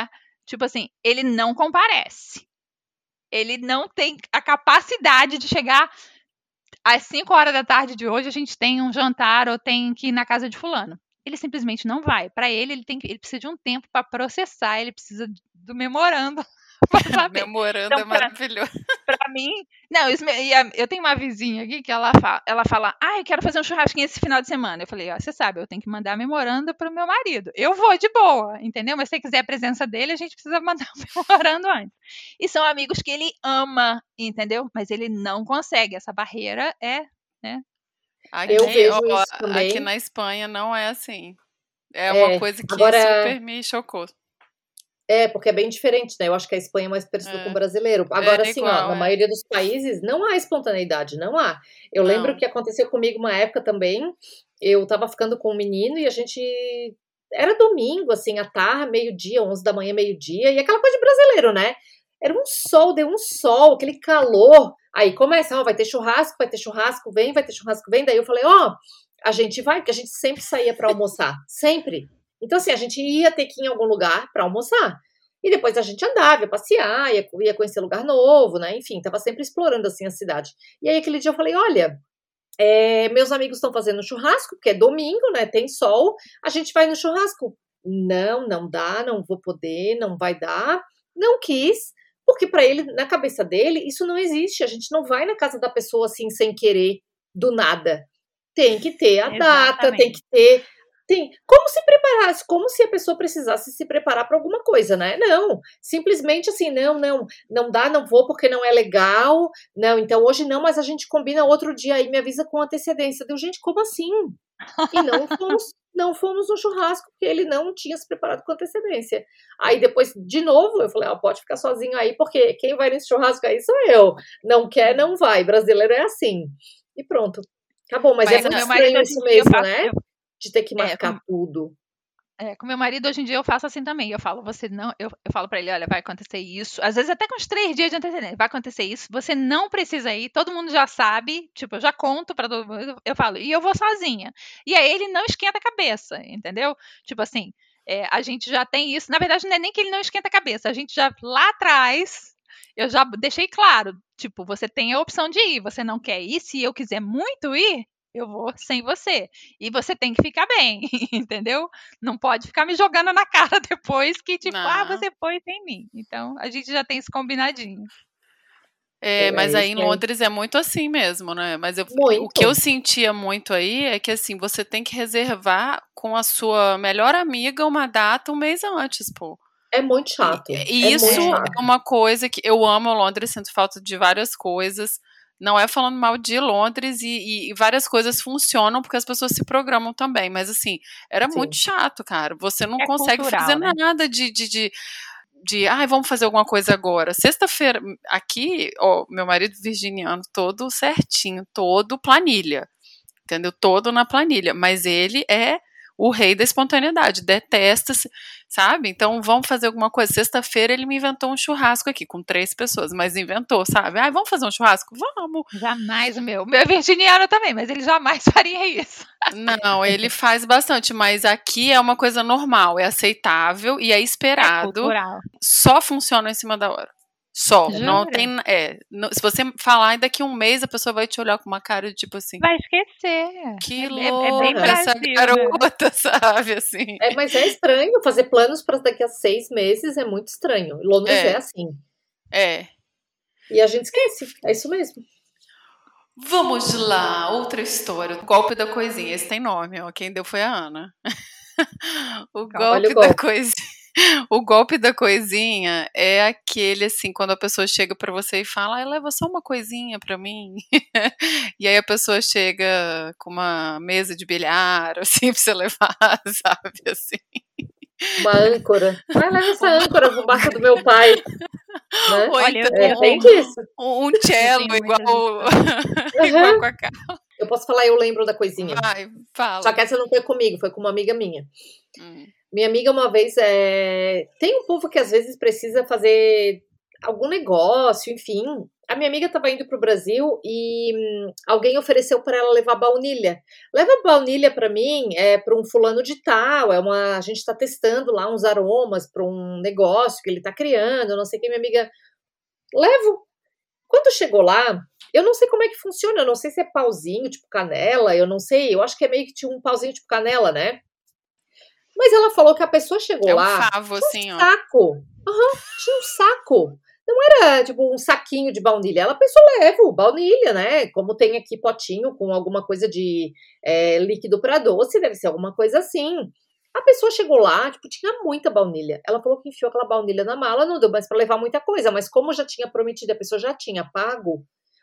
Tipo assim, ele não comparece. Ele não tem a capacidade de chegar às cinco horas da tarde de hoje, a gente tem um jantar ou tem que ir na casa de fulano. Ele simplesmente não vai. Para ele, ele, tem, ele precisa de um tempo para processar, ele precisa do memorando para saber. Memorando então, é maravilhoso. Para mim, não, isso, eu tenho uma vizinha aqui que ela fala, ela fala, ah, eu quero fazer um churrasquinho esse final de semana. Eu falei, ó, você sabe, eu tenho que mandar memorando pro meu marido. Eu vou de boa, entendeu? Mas se você quiser a presença dele, a gente precisa mandar um memorando antes. E são amigos que ele ama, entendeu? Mas ele não consegue. Essa barreira é, né? Aqui, eu vejo ó, isso também. Aqui na Espanha não é assim. É uma é, coisa que agora... super me chocou. É, porque é bem diferente, né? Eu acho que a Espanha é mais parecida é. com o brasileiro. Agora, é assim, igual, ó, na é. maioria dos países não há espontaneidade, não há. Eu não. lembro que aconteceu comigo uma época também, eu tava ficando com um menino e a gente... Era domingo, assim, à tarde, meio-dia, onze da manhã, meio-dia, e aquela coisa de brasileiro, né? Era um sol, deu um sol, aquele calor. Aí começa, ó, vai ter churrasco, vai ter churrasco, vem, vai ter churrasco, vem. Daí eu falei, ó, a gente vai, porque a gente sempre saía pra almoçar, sempre. Então, assim, a gente ia ter que ir em algum lugar para almoçar. E depois a gente andava, ia passear, ia, ia conhecer lugar novo, né? Enfim, tava sempre explorando, assim, a cidade. E aí, aquele dia eu falei, olha, é, meus amigos estão fazendo churrasco, porque é domingo, né? Tem sol, a gente vai no churrasco. Não, não dá, não vou poder, não vai dar. Não quis, porque para ele, na cabeça dele, isso não existe. A gente não vai na casa da pessoa, assim, sem querer, do nada. Tem que ter a Exatamente. data, tem que ter... Tem, como se preparasse, como se a pessoa precisasse se preparar para alguma coisa, né? Não, simplesmente assim, não, não, não dá, não vou porque não é legal, não, então hoje não, mas a gente combina outro dia aí, me avisa com antecedência. Deu, gente, como assim? E não fomos, não fomos no churrasco porque ele não tinha se preparado com antecedência. Aí depois, de novo, eu falei, ó, pode ficar sozinho aí, porque quem vai nesse churrasco aí sou eu. Não quer, não vai. Brasileiro é assim. E pronto. Acabou, mas, mas é muito estranho isso mesmo, faço, né? Eu... de ter que marcar é, com, tudo. É, com meu marido, hoje em dia, eu faço assim também. Eu falo, você não... Eu, eu falo pra ele, olha, vai acontecer isso. Às vezes até com uns três dias de antecedência. Vai acontecer isso. Você não precisa ir. Todo mundo já sabe. Tipo, eu já conto pra todo mundo. Eu falo, e eu vou sozinha. E aí ele não esquenta a cabeça, entendeu? Tipo assim, é, a gente já tem isso. Na verdade, não é nem que ele não esquenta a cabeça. A gente já, lá atrás... Eu já deixei claro. Tipo, você tem a opção de ir. Você não quer ir. Se eu quiser muito ir... eu vou sem você. E você tem que ficar bem, entendeu? Não pode ficar me jogando na cara depois que, tipo, não. ah, você foi sem mim. Então, a gente já tem isso combinadinho. É, mas é aí em Londres é. é muito assim mesmo, né? Mas eu, o que eu sentia muito aí é que, assim, você tem que reservar com a sua melhor amiga uma data um mês antes, pô. É muito chato. E, e é isso muito chato. é uma coisa que eu amo Londres, sinto falta de várias coisas. Não é falando mal de Londres e, e várias coisas funcionam porque as pessoas se programam também, mas assim, era Sim. muito chato, cara. Você não é consegue cultural, fazer né? nada de, de, de, de ai, ah, vamos fazer alguma coisa agora. Sexta-feira, aqui, ó, meu marido virginiano, todo certinho, todo planilha, entendeu? Todo na planilha, mas ele é o rei da espontaneidade, detesta, sabe? Então, vamos fazer alguma coisa. Sexta-feira ele me inventou um churrasco aqui, com três pessoas, mas inventou, sabe? Ah, vamos fazer um churrasco? Vamos! Jamais o meu. O meu é virginiano também, mas ele jamais faria isso. Não, ele faz bastante, mas aqui é uma coisa normal, é aceitável e é esperado. É cultural. Só funciona em cima da hora. Só, Jura? não tem, é, não, se você falar daqui a um mês a pessoa vai te olhar com uma cara de tipo assim, vai esquecer, que é, louca é, é bem essa Brasil, garota, né? sabe, assim. É, mas é estranho, fazer planos para daqui a seis meses é muito estranho, Londres é, é assim. É. E a gente esquece, é isso mesmo. Vamos lá, outra história, o golpe da coisinha, esse tem nome, ó, quem deu foi a Ana. o, golpe o golpe da coisinha. O golpe da coisinha é aquele, assim, quando a pessoa chega pra você e fala, ah, leva só uma coisinha pra mim. E aí a pessoa chega com uma mesa de bilhar, assim, pra você levar, sabe, assim. Uma âncora. Vai, leva essa âncora pro barco do meu pai. Né? Olha, então, é, tem disso. Um, um cello igual, igual com a Carla. Eu posso falar, eu lembro da coisinha. Vai, fala. Só que essa não foi comigo, foi com uma amiga minha. Hum. Minha amiga uma vez, é... tem um povo que às vezes precisa fazer algum negócio, enfim. A minha amiga estava indo para o Brasil e hum, alguém ofereceu para ela levar baunilha. Leva baunilha para mim, é para um fulano de tal, é uma, a gente está testando lá uns aromas para um negócio que ele está criando, não sei o que. Minha amiga, levo. Quando chegou lá, eu não sei como é que funciona, eu não sei se é pauzinho, tipo canela, eu não sei, eu acho que é meio que tinha um pauzinho tipo canela, né? Mas ela falou que a pessoa chegou é um lá, favo, tinha assim, um ó. saco. Uhum, tinha um saco. Não era, tipo, um saquinho de baunilha. Ela pensou, levo, baunilha, né? Como tem aqui potinho com alguma coisa de é, líquido para doce, deve ser alguma coisa assim. A pessoa chegou lá, tipo, tinha muita baunilha. Ela falou que enfiou aquela baunilha na mala, não deu mais para levar muita coisa. Mas como já tinha prometido, a pessoa já tinha pago,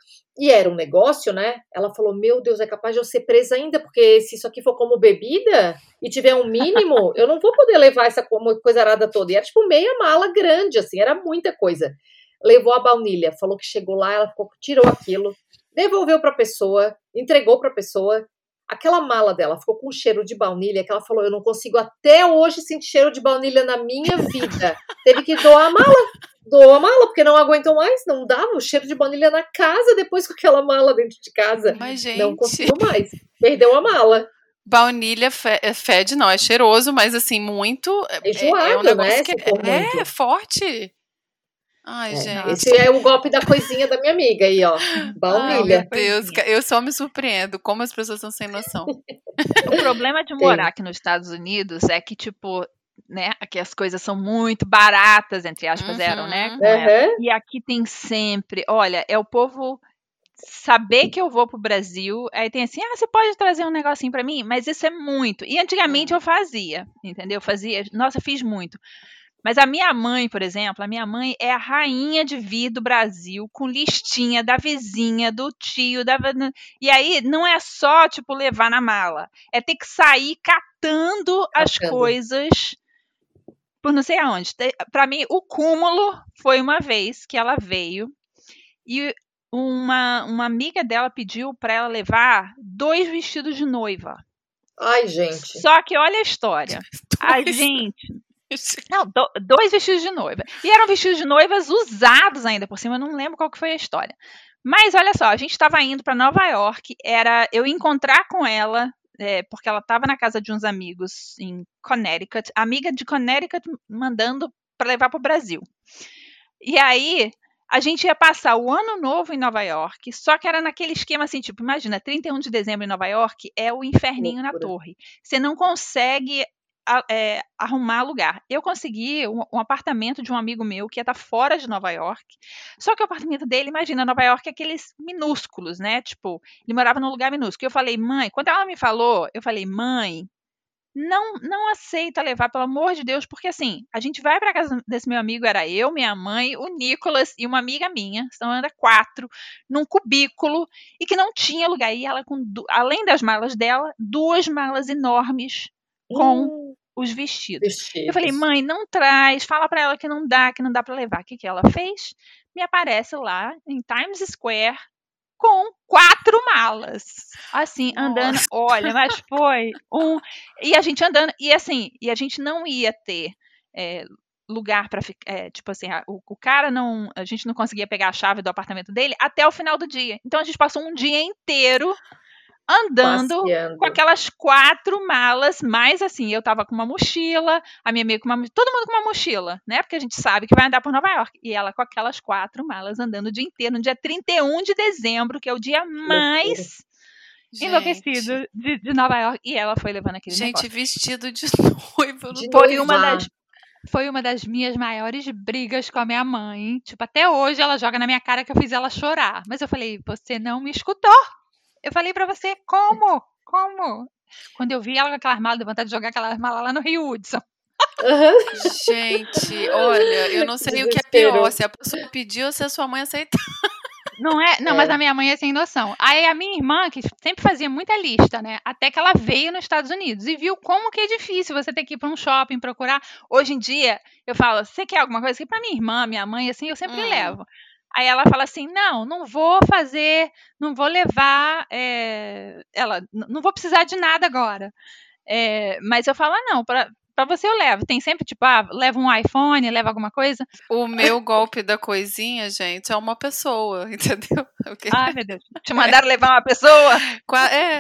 e era um negócio, né? Ela falou, meu Deus, é capaz de eu ser presa ainda, porque se isso aqui for como bebida e tiver um mínimo, eu não vou poder levar essa coisa arada toda. E era tipo meia mala grande, assim, era muita coisa. Levou a baunilha, falou que chegou lá, ela ficou, tirou aquilo, devolveu para a pessoa, entregou para a pessoa. Aquela mala dela ficou com um cheiro de baunilha, que ela falou, eu não consigo até hoje sentir cheiro de baunilha na minha vida. Teve que doar a mala. Doou a mala, porque não aguentou mais, não dava o cheiro de baunilha na casa depois com aquela mala dentro de casa. Mas, gente... Não conseguiu mais, perdeu a mala. Baunilha fe- fede, não, é cheiroso, mas assim, muito... É enjoado, é, é um negócio né, que se for é, muito. é forte. Ai, É, gente. esse é o golpe da coisinha da minha amiga aí, ó, baunilha. Ai, meu Deus, eu só me surpreendo como as pessoas estão sem noção. O problema de morar aqui nos Estados Unidos é que, tipo... né, aqui as coisas são muito baratas, entre aspas, Uhum. eram, né? Uhum. E aqui tem sempre, olha, é o povo saber que eu vou pro Brasil, aí tem assim, ah, você pode trazer um negocinho pra mim? Mas isso é muito. E antigamente Uhum. eu fazia, entendeu? Eu fazia, nossa, eu fiz muito. Mas a minha mãe, por exemplo, a minha mãe é a rainha de vir do Brasil com listinha da vizinha, do tio, da... e aí não é só, tipo, levar na mala, é ter que sair catando as Catando. coisas por não sei aonde. Para mim, o cúmulo foi uma vez que ela veio e uma, uma amiga dela pediu para ela levar dois vestidos de noiva. Ai, gente. Só que olha a história. A gente... Não, do, dois vestidos de noiva. E eram vestidos de noivas usados ainda por cima, eu não lembro qual que foi a história. Mas olha só, a gente estava indo para Nova York, era eu encontrar com ela... É, porque ela estava na casa de uns amigos em Connecticut, amiga de Connecticut mandando para levar para o Brasil. E aí a gente ia passar o ano novo em Nova York, só que era naquele esquema assim, tipo, imagina, trinta e um de dezembro em Nova York é o inferninho na torre. Você não consegue é, arrumar lugar. Eu consegui um, um apartamento de um amigo meu que ia estar fora de Nova York, só que o apartamento dele, imagina, Nova York é aqueles minúsculos, né? Tipo, ele morava num lugar minúsculo. Eu falei, mãe, quando ela me falou, eu falei, mãe, não, não aceita levar, pelo amor de Deus, porque assim, a gente vai para casa desse meu amigo, era eu, minha mãe, o Nicolas e uma amiga minha, então era quatro, num cubículo, e que não tinha lugar. E ela, com, além das malas dela, duas malas enormes com hum, os vestidos. vestidos. Eu falei, mãe, não traz, fala para ela que não dá, que não dá para levar. O que, que ela fez? Me aparece lá em Times Square com quatro malas, assim, Nossa. andando, olha, mas foi um, e a gente andando, e assim, e a gente não ia ter é, lugar para ficar, é, tipo assim, a, o, o cara não, a gente não conseguia pegar a chave do apartamento dele até o final do dia, então a gente passou um dia inteiro andando Passeando. com aquelas quatro malas, mas assim, eu tava com uma mochila, a minha amiga com uma todo mundo com uma mochila, né? Porque a gente sabe que vai andar por Nova York. E ela com aquelas quatro malas andando o dia inteiro, no dia trinta e um de dezembro, que é o dia mais gente. enlouquecido de, de Nova York. E ela foi levando aquele gente, negócio. vestido de noiva. De foi uma das Foi uma das minhas maiores brigas com a minha mãe. Tipo, até hoje ela joga na minha cara que eu fiz ela chorar. Mas eu falei, você não me escutou. Eu falei pra você, como? Como? Quando eu vi ela com aquelas malas, deu vontade de jogar aquelas malas lá no Rio Hudson. Uhum. Gente, olha, eu não sei o que é pior, se a pessoa pediu ou se a sua mãe aceitar. Não é? Não, é. Mas a minha mãe é sem noção. Aí a minha irmã, que sempre fazia muita lista, né? Até que ela veio nos Estados Unidos e viu como que é difícil você ter que ir para um shopping, procurar. Hoje em dia, eu falo, você quer alguma coisa? Que para minha irmã, minha mãe, assim, eu sempre hum. levo. Aí ela fala assim, não, não vou fazer, não vou levar, é, ela, não vou precisar de nada agora. É, mas eu falo, ah, não, pra, pra você eu levo. Tem sempre, tipo, ah, leva um iPhone, leva alguma coisa. O meu golpe da coisinha, gente, é uma pessoa, entendeu? Okay. Ai, meu Deus. Te mandaram é. levar uma pessoa? É.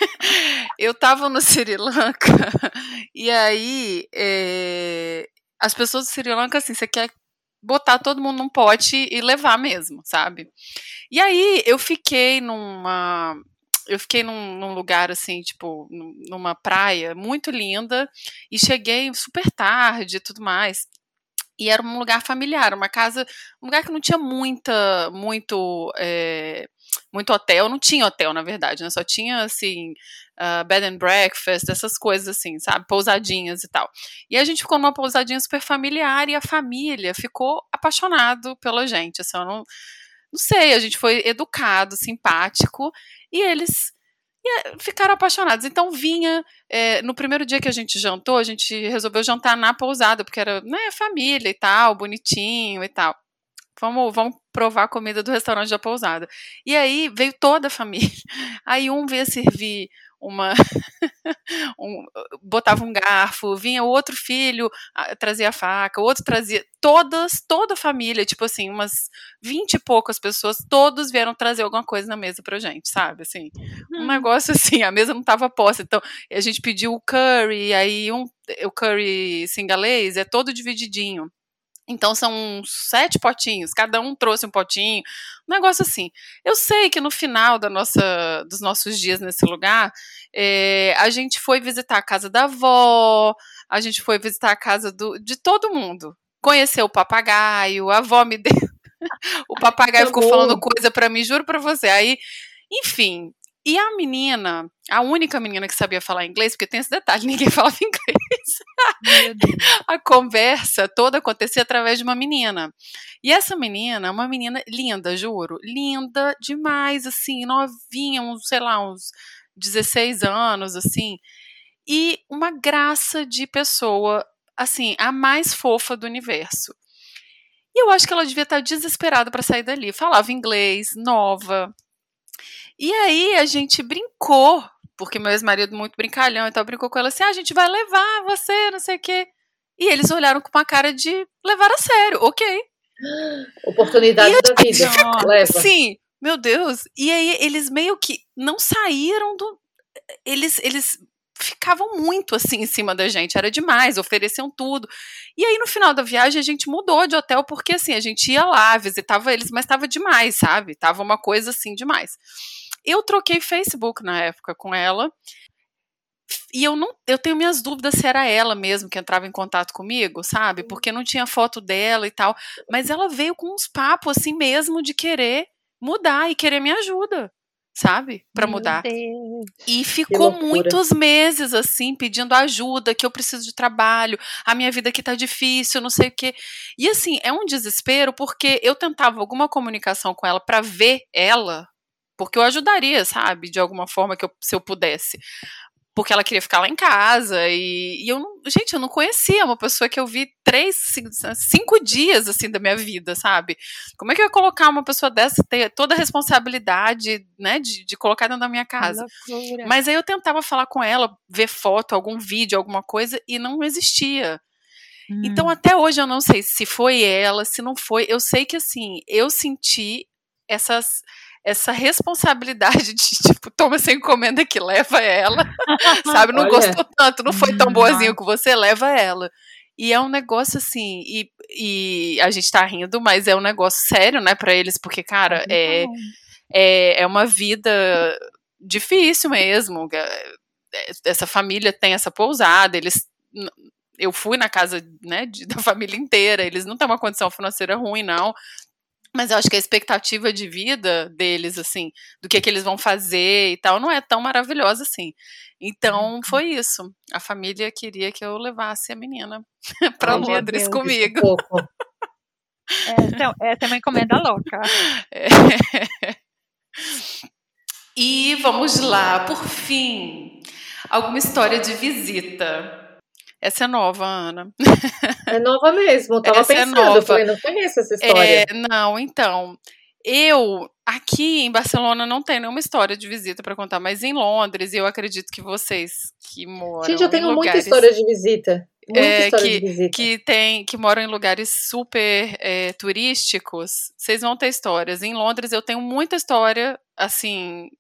Eu tava no Sri Lanka e aí é... as pessoas do Sri Lanka, assim, você quer botar todo mundo num pote e levar mesmo, sabe? E aí eu fiquei numa... Eu fiquei num, num lugar, assim, tipo, numa praia muito linda e cheguei super tarde e tudo mais. E era um lugar familiar, uma casa, um lugar que não tinha muita, muito, é, muito hotel, não tinha hotel, na verdade, né? Só tinha, assim, uh, bed and breakfast, essas coisas assim, sabe? Pousadinhas e tal. E a gente ficou numa pousadinha super familiar e a família ficou apaixonado pela gente, assim, eu não... Não sei, a gente foi educado, simpático, e eles ficaram apaixonados. Então vinha, é, no primeiro dia que a gente jantou, a gente resolveu jantar na pousada, porque era, né, família e tal, bonitinho e tal. Vamos, vamos provar a comida do restaurante da pousada. E aí veio toda a família. Aí um veio servir uma... um, botava um garfo, vinha o outro filho, trazia a faca, o outro trazia... Todas, toda a família, tipo assim, umas vinte e poucas pessoas, todos vieram trazer alguma coisa na mesa pra gente, sabe? Assim, um hum. negócio assim, a mesa não tava posta. Então, a gente pediu o curry, aí um, o curry singalês é todo divididinho. Então são uns sete potinhos, cada um trouxe um potinho, um negócio assim. Eu sei que no final da nossa, dos nossos dias nesse lugar, é, a gente foi visitar a casa da avó, a gente foi visitar a casa do, de todo mundo. Conheceu o papagaio, a avó me deu... o papagaio ficou bom. falando coisa pra mim, juro pra você. Aí, enfim... E a menina, a única menina que sabia falar inglês, porque tem esse detalhe, ninguém falava inglês. A conversa toda acontecia através de uma menina. E essa menina, uma menina linda, juro, linda demais, assim, novinha, uns, sei lá, uns dezesseis anos, assim. E uma graça de pessoa, assim, a mais fofa do universo. E eu acho que ela devia estar desesperada para sair dali. Falava inglês, nova. E aí a gente brincou, porque meu ex-marido muito brincalhão, então brincou com ela assim, ah, a gente vai levar você, não sei o quê. E eles olharam com uma cara de levar a sério, ok. Oportunidade da vida, ficou, leva. Sim, meu Deus. E aí eles meio que não saíram do... Eles, eles ficavam muito assim em cima da gente, era demais, ofereciam tudo. E aí no final da viagem a gente mudou de hotel, porque assim, a gente ia lá, visitava eles, mas tava demais, sabe? Tava uma coisa assim demais. Eu troquei Facebook na época com ela, e eu não, eu tenho minhas dúvidas se era ela mesmo que entrava em contato comigo, sabe? Porque não tinha foto dela e tal, mas ela veio com uns papos assim mesmo de querer mudar e querer minha ajuda, sabe? Pra mudar. E ficou muitos meses assim, pedindo ajuda, que eu preciso de trabalho, a minha vida aqui tá difícil, não sei o quê. E assim, é um desespero, porque eu tentava alguma comunicação com ela pra ver ela, porque eu ajudaria, sabe, de alguma forma que eu, se eu pudesse. Porque ela queria ficar lá em casa e, e eu não, gente, eu não conhecia uma pessoa que eu vi três, cinco, cinco dias, assim, da minha vida, sabe? Como é que eu ia colocar uma pessoa dessa, ter toda a responsabilidade, né, de, de colocar dentro da minha casa? Mas aí eu tentava falar com ela, ver foto, algum vídeo, alguma coisa, e não existia. Hum. Então, até hoje eu não sei se foi ela, se não foi. Eu sei que, assim, eu senti essas... essa responsabilidade de, tipo, toma essa encomenda que leva ela, sabe, não Olha. gostou tanto, não foi tão boazinho com você, leva ela. E é um negócio assim, e, e a gente tá rindo, mas é um negócio sério, né, pra eles, porque, cara, é, é, é uma vida difícil mesmo, essa família tem essa pousada, eles... Eu fui na casa, né, de, da família inteira, eles não têm uma condição financeira ruim, não. Mas eu acho que a expectativa de vida deles, assim, do que, que eles vão fazer e tal, não é tão maravilhosa assim. Então, foi isso. A família queria que eu levasse a menina para Londres comigo. Essa, essa é uma encomenda louca. É. E vamos lá, por fim, alguma história de visita. Essa é nova, Ana. É nova mesmo, eu tava essa pensando, é nova. Eu falei, não conheço essa história. É, não, então, eu, aqui em Barcelona não tem nenhuma história de visita para contar, mas em Londres, eu acredito que vocês que moram Gente, eu tenho em lugares, muita história de visita. Muita é, história que, de visita. Que, tem, que moram em lugares super é, turísticos, vocês vão ter histórias. Em Londres eu tenho muita história, assim,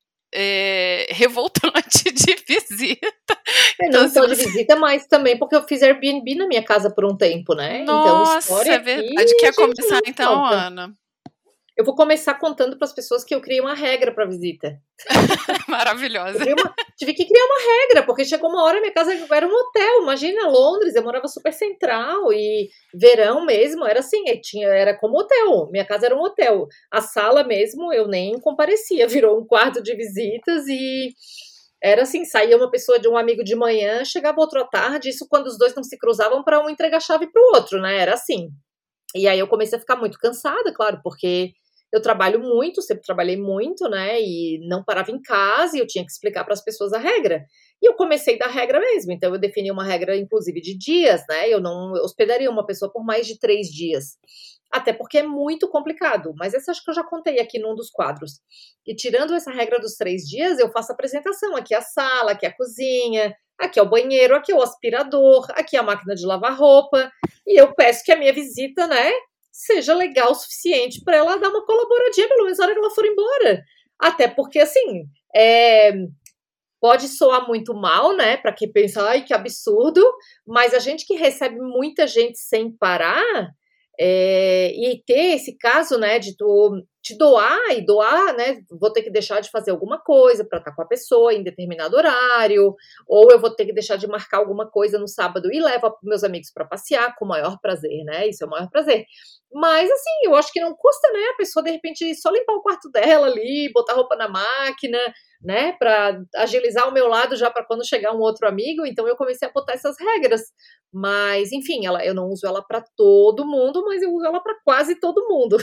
é, revoltante de visita. É, não só de visita, mas também porque eu fiz Airbnb na minha casa por um tempo, né? Nossa, então, história é verdade. aqui, Quer gente, começar não então, falta. Ana? Eu vou começar contando para as pessoas que eu criei uma regra para visita. Maravilhosa. Eu uma, tive que criar uma regra, porque chegou uma hora minha casa era um hotel. Imagina, Londres, eu morava super central e verão mesmo, era assim, tinha, era como hotel. Minha casa era um hotel. A sala mesmo, eu nem comparecia, virou um quarto de visitas e era assim, saía uma pessoa de um amigo de manhã, chegava outro à tarde, isso quando os dois não se cruzavam para um entregar a chave para o outro, né? Era assim. E aí eu comecei a ficar muito cansada, claro, porque eu trabalho muito, sempre trabalhei muito, né, e não parava em casa e eu tinha que explicar para as pessoas a regra. E eu comecei da regra mesmo, então eu defini uma regra, inclusive, de dias, né, eu não hospedaria uma pessoa por mais de três dias. Até porque é muito complicado, mas essa acho que eu já contei aqui num dos quadros. E tirando essa regra dos três dias, eu faço a apresentação. Aqui é a sala, aqui é a cozinha, aqui é o banheiro, aqui é o aspirador, aqui é a máquina de lavar roupa. E eu peço que a minha visita, né, seja legal o suficiente para ela dar uma colaboradinha, pelo menos na hora que ela for embora. Até porque, assim, é... pode soar muito mal, né, para quem pensa, ai, que absurdo, mas a gente que recebe muita gente sem parar, é... e ter esse caso, né, de tu te doar e doar, né, vou ter que deixar de fazer alguma coisa para estar com a pessoa em determinado horário, ou eu vou ter que deixar de marcar alguma coisa no sábado e levo meus amigos para passear com o maior prazer, né, isso é o maior prazer. Mas, assim, eu acho que não custa, né, a pessoa, de repente, só limpar o quarto dela ali, botar roupa na máquina, né, para agilizar o meu lado já para quando chegar um outro amigo. Então eu comecei a botar essas regras, mas enfim, ela, eu não uso ela para todo mundo, mas eu uso ela para quase todo mundo.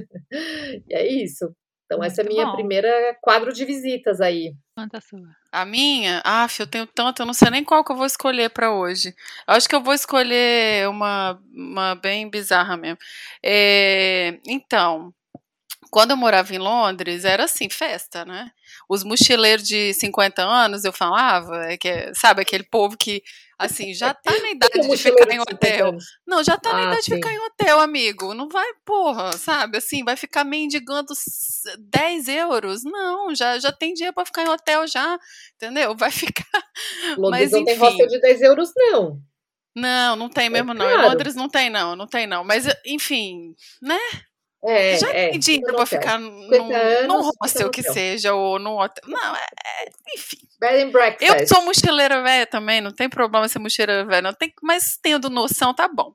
E é isso. Então Muito essa é a minha bom. primeira quadro de visitas aí. Quanto a sua? A minha? Ah, eu tenho tanto, eu não sei nem qual que eu vou escolher para hoje. Eu acho que eu vou escolher uma, uma bem bizarra mesmo. É, então, quando eu morava em Londres, era assim, festa, né? Os mochileiros de cinquenta anos, eu falava, é que, sabe, aquele povo que, assim, já tá na idade de ficar em hotel. Não, já tá ah, na idade sim. de ficar em hotel, amigo. Não vai, porra, sabe, assim, vai ficar mendigando dez euros. Não, já, já tem dinheiro pra ficar em hotel já, entendeu? Vai ficar... Londres Mas, não enfim. tem hostel de dez euros, não. Não, não tem mesmo, é não. Em Londres não tem, não, não tem, não. Mas, enfim, né? É, já é, tem dinheiro pra ficar num, num hostel que seja, ou num hotel. Não, é, é, enfim. Bed and breakfast. Eu sou mochileira velha também, não tem problema ser mochileira velha, não tem, mas tendo noção, tá bom.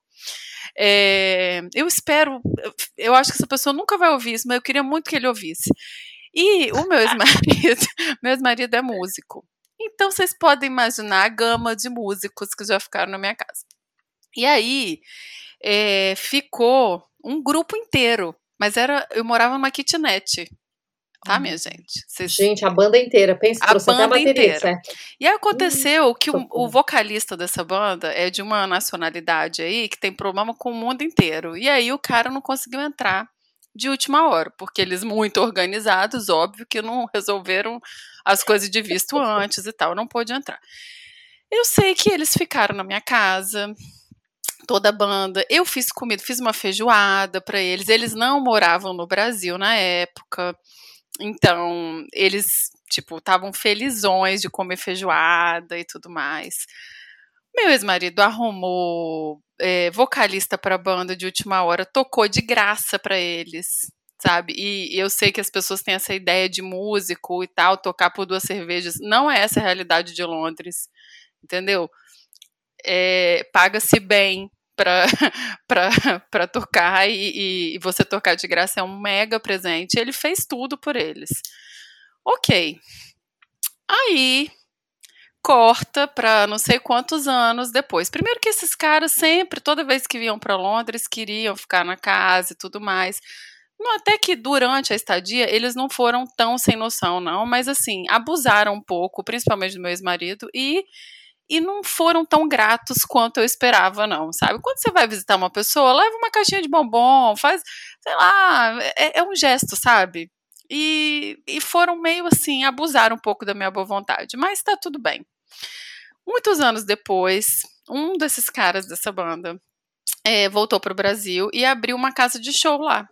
É, eu espero, eu acho que essa pessoa nunca vai ouvir isso, mas eu queria muito que ele ouvisse. E o meu ex-marido, meu ex-marido é músico. Então vocês podem imaginar a gama de músicos que já ficaram na minha casa. E aí, é, ficou um grupo inteiro, mas era, eu morava numa kitnet, tá, hum. minha gente? Cês... Gente, a banda inteira, pensa, a banda a bateria, inteira. Certo? E aí aconteceu hum, que o, o vocalista dessa banda é de uma nacionalidade aí que tem problema com o mundo inteiro, e aí o cara não conseguiu entrar de última hora, porque eles muito organizados, óbvio que não resolveram as coisas de visto antes e tal, não pôde entrar. Eu sei que eles ficaram na minha casa, toda a banda, eu fiz comida, fiz uma feijoada para eles, eles não moravam no Brasil na época, então eles, tipo, estavam felizões de comer feijoada e tudo mais. Meu ex-marido arrumou é, vocalista para a banda de última hora, tocou de graça para eles, sabe? E, e eu sei que as pessoas têm essa ideia de músico e tal, tocar por duas cervejas, não é essa a realidade de Londres, entendeu? É, paga-se bem para tocar e, e você tocar de graça é um mega presente. Ele fez tudo por eles. Ok. Aí, corta para não sei quantos anos depois. Primeiro que esses caras sempre, toda vez que vinham para Londres, queriam ficar na casa e tudo mais. Não, até que durante a estadia, eles não foram tão sem noção, não. Mas, assim, abusaram um pouco, principalmente do meu ex-marido, e... E não foram tão gratos quanto eu esperava, não, sabe? Quando você vai visitar uma pessoa, leva uma caixinha de bombom, faz, sei lá, é, é um gesto, sabe? e, e foram meio assim, abusaram um pouco da minha boa vontade, mas tá tudo bem. Muitos anos depois, um desses caras dessa banda é, voltou pro Brasil e abriu uma casa de show lá.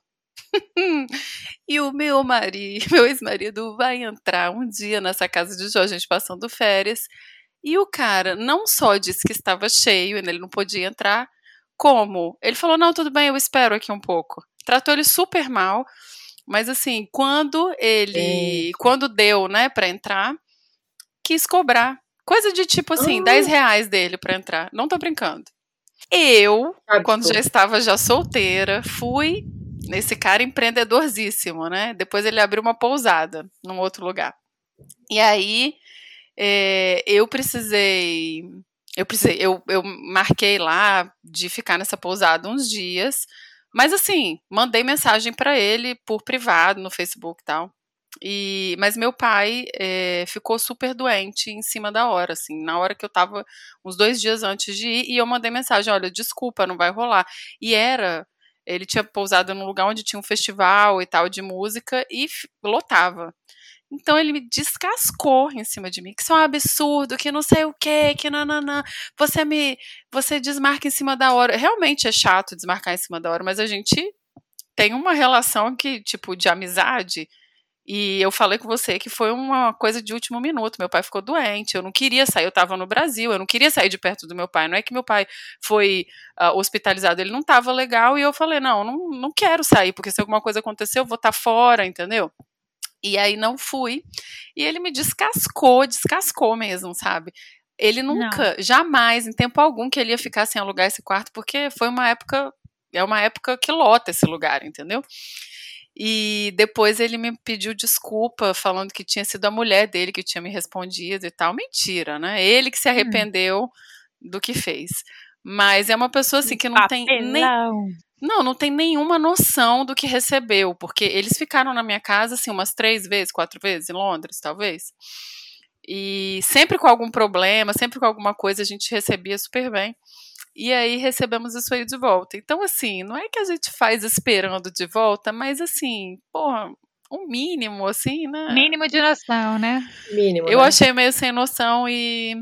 E o meu marido, meu ex-marido vai entrar um dia nessa casa de show, a gente passando férias, e o cara não só disse que estava cheio, ele não podia entrar, como? Ele falou, não, tudo bem, eu espero aqui um pouco. Tratou ele super mal, mas assim, quando ele, Eita. quando deu, né, pra entrar, quis cobrar. Coisa de tipo assim, Ah. dez reais dele pra entrar. Não tô brincando. Eu, Absurdo. quando já estava já solteira, fui nesse cara empreendedorzíssimo, né? Depois ele abriu uma pousada num outro lugar. E aí é, eu precisei, eu precisei, eu, eu marquei lá de ficar nessa pousada uns dias, mas assim, mandei mensagem pra ele por privado no Facebook e tal. E, mas meu pai é, ficou super doente em cima da hora, assim, na hora que eu tava uns dois dias antes de ir, e eu mandei mensagem, olha, desculpa, não vai rolar. E era, ele tinha pousado num lugar onde tinha um festival e tal de música e f- lotava. Então ele me descascou em cima de mim, que isso é um absurdo, que não sei o que, que nananã, você me, você desmarca em cima da hora. Realmente é chato desmarcar em cima da hora, mas a gente tem uma relação que, tipo, de amizade. E eu falei com você que foi uma coisa de último minuto. Meu pai ficou doente, eu não queria sair, eu estava no Brasil, eu não queria sair de perto do meu pai. Não é que meu pai foi uh, hospitalizado, ele não estava legal, e eu falei, não, não, não quero sair, porque se alguma coisa acontecer, eu vou estar fora, entendeu? E aí não fui. E ele me descascou, descascou mesmo, sabe? Ele nunca, não. jamais, em tempo algum, que ele ia ficar sem alugar esse quarto, porque foi uma época, é uma época que lota esse lugar, entendeu? E depois ele me pediu desculpa, falando que tinha sido a mulher dele que tinha me respondido e tal. Mentira, né? Ele que se arrependeu hum. do que fez. Mas é uma pessoa assim que não Papelão. tem nem não, não tem nenhuma noção do que recebeu, porque eles ficaram na minha casa assim umas três vezes, quatro vezes em Londres, talvez. E sempre com algum problema, sempre com alguma coisa a gente recebia super bem. E aí recebemos isso aí de volta. Então, assim, não é que a gente faz esperando de volta, mas assim, porra, um mínimo, assim, né? Mínimo de noção, né? Mínimo, Eu né? achei meio sem noção e...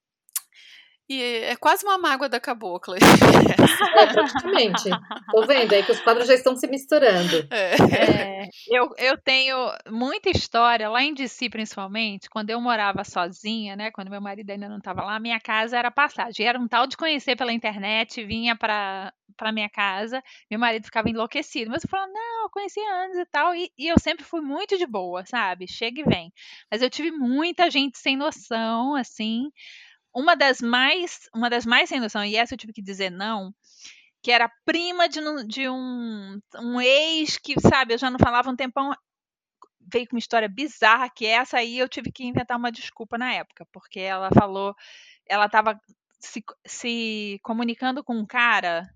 E é quase uma mágoa da cabocla. É, praticamente. Tô vendo aí que os quadros já estão se misturando. É. É, eu, eu tenho muita história, lá em D C principalmente, quando eu morava sozinha, né? Quando meu marido ainda não estava lá, minha casa era passagem. Era um tal de conhecer pela internet, vinha para para minha casa, meu marido ficava enlouquecido. Mas eu falava, não, eu conheci antes e tal. E, e eu sempre fui muito de boa, sabe? Chega e vem. Mas eu tive muita gente sem noção, assim. Uma das mais, uma das mais sem noção, e essa eu tive que dizer não, que era prima de, de um, um ex que, sabe, eu já não falava um tempão, veio com uma história bizarra, que essa aí eu tive que inventar uma desculpa na época, porque ela falou, ela estava se, se comunicando com um cara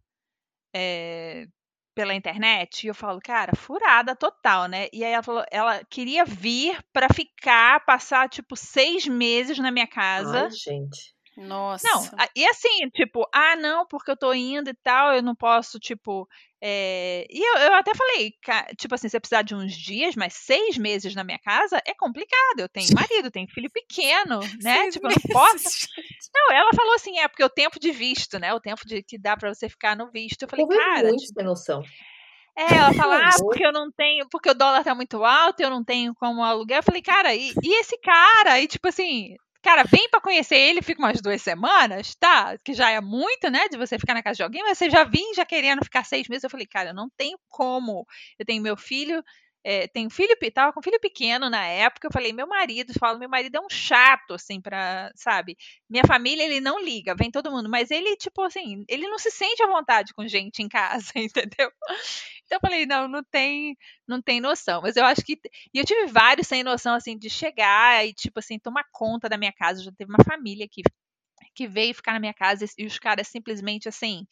é, pela internet, e eu falo, cara, furada total, né? E aí ela falou, ela queria vir para ficar, passar, tipo, seis meses na minha casa. Ai, gente. Nossa. Não, e assim, tipo, ah, não, porque eu tô indo e tal, eu não posso, tipo. É... E eu, eu até falei, tipo assim, você precisar de uns dias, mas seis meses na minha casa é complicado. Eu tenho marido, tenho filho pequeno, né? Seis tipo, meses, eu não posso. Não, ela falou assim, é porque o tempo de visto, né? O tempo de que dá pra você ficar no visto. Eu falei, Houve cara. muito Tipo, sem noção. É, ela fala, ah, porque eu não tenho, porque o dólar tá muito alto, eu não tenho como aluguel. Eu falei, cara, e, e esse cara? E tipo assim, cara, vem pra conhecer ele, fica umas duas semanas, tá? Que já é muito, né, de você ficar na casa de alguém, mas você já vim já querendo ficar seis meses. Eu falei, cara, eu não tenho como. Eu tenho meu filho, é, tenho filho, tava com filho pequeno na época, eu falei, meu marido, falo, meu marido é um chato, assim, pra, sabe? Minha família, ele não liga, vem todo mundo, mas ele, tipo assim, ele não se sente à vontade com gente em casa, entendeu? Então eu falei, não, não tem, não tem noção. Mas eu acho que. E eu tive vários sem noção, assim, de chegar e, tipo assim, tomar conta da minha casa. Já teve uma família que, que veio ficar na minha casa e os caras simplesmente, assim.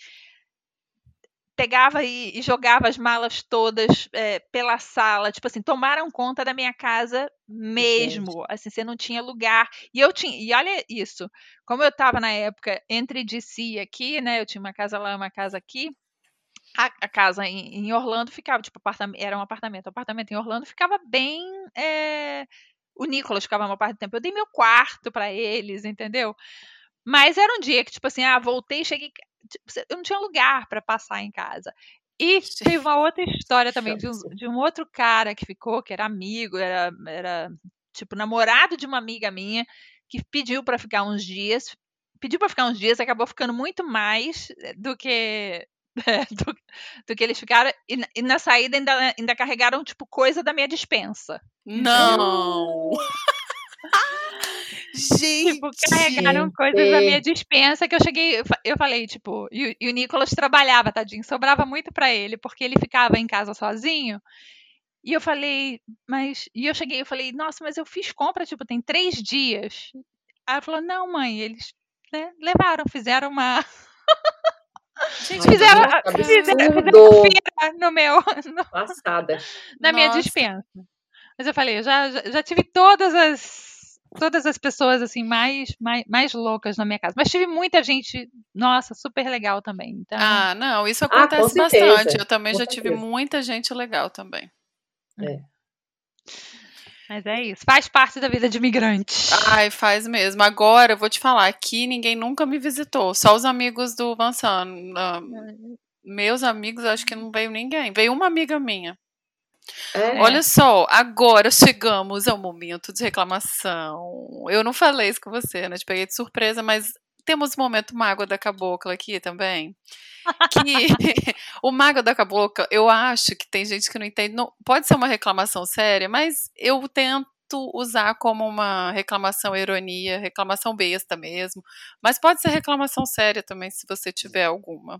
Pegava e, e jogava as malas todas é, pela sala, tipo assim, tomaram conta da minha casa mesmo, gente. Assim, você não tinha lugar, e eu tinha, e olha isso, como eu tava na época entre D C e aqui, né, eu tinha uma casa lá, uma casa aqui, a, a casa em, em Orlando ficava, tipo, apartamento, era um apartamento. O apartamento em Orlando ficava bem. É, o Nicolas ficava uma parte do tempo. Eu dei meu quarto pra eles, entendeu? Mas era um dia que, tipo assim, ah, voltei, cheguei. Tipo, eu não tinha lugar pra passar em casa. E teve uma outra história também de um, de um outro cara que ficou, que era amigo, era, era tipo namorado de uma amiga minha, que pediu pra ficar uns dias. Pediu pra ficar uns dias, acabou ficando muito mais do que do, do que eles ficaram. E, e na saída ainda, ainda carregaram, tipo, coisa da minha despensa. Não! Gente! Tipo, carregaram coisas da minha despensa que eu cheguei. Eu falei, tipo, e, e o Nicolas trabalhava, tadinho, sobrava muito pra ele, porque ele ficava em casa sozinho. E eu falei, mas. E eu cheguei, eu falei, nossa, mas eu fiz compra, tipo, tem três dias. Aí ela falou, não, mãe, eles né, levaram, fizeram uma. Gente, fizeram, nossa, fizeram, fizeram feira no meu. No, Passada. Na minha Nossa. despensa. Mas eu falei, eu já, já, já tive todas as. Todas as pessoas assim mais, mais, mais loucas na minha casa. Mas tive muita gente, nossa, super legal também. Então... Ah, não, isso Ah, acontece com certeza, bastante. Eu também com já certeza. tive muita gente legal também. É. Mas é isso, faz parte da vida de imigrante. Ai, faz mesmo. Agora, eu vou te falar, aqui ninguém nunca me visitou. Só os amigos do Vansan. Uh, meus amigos, acho que não veio ninguém. Veio uma amiga minha. É. Olha só, agora chegamos ao momento de reclamação. Eu não falei isso com você, né? Te peguei de surpresa, mas temos o momento Mágoa da Cabocla aqui também. Que o Mágoa da Cabocla, eu acho que tem gente que não entende. Não, pode ser uma reclamação séria, mas eu tento usar como uma reclamação ironia, reclamação besta mesmo. Mas pode ser reclamação séria também, se você tiver alguma.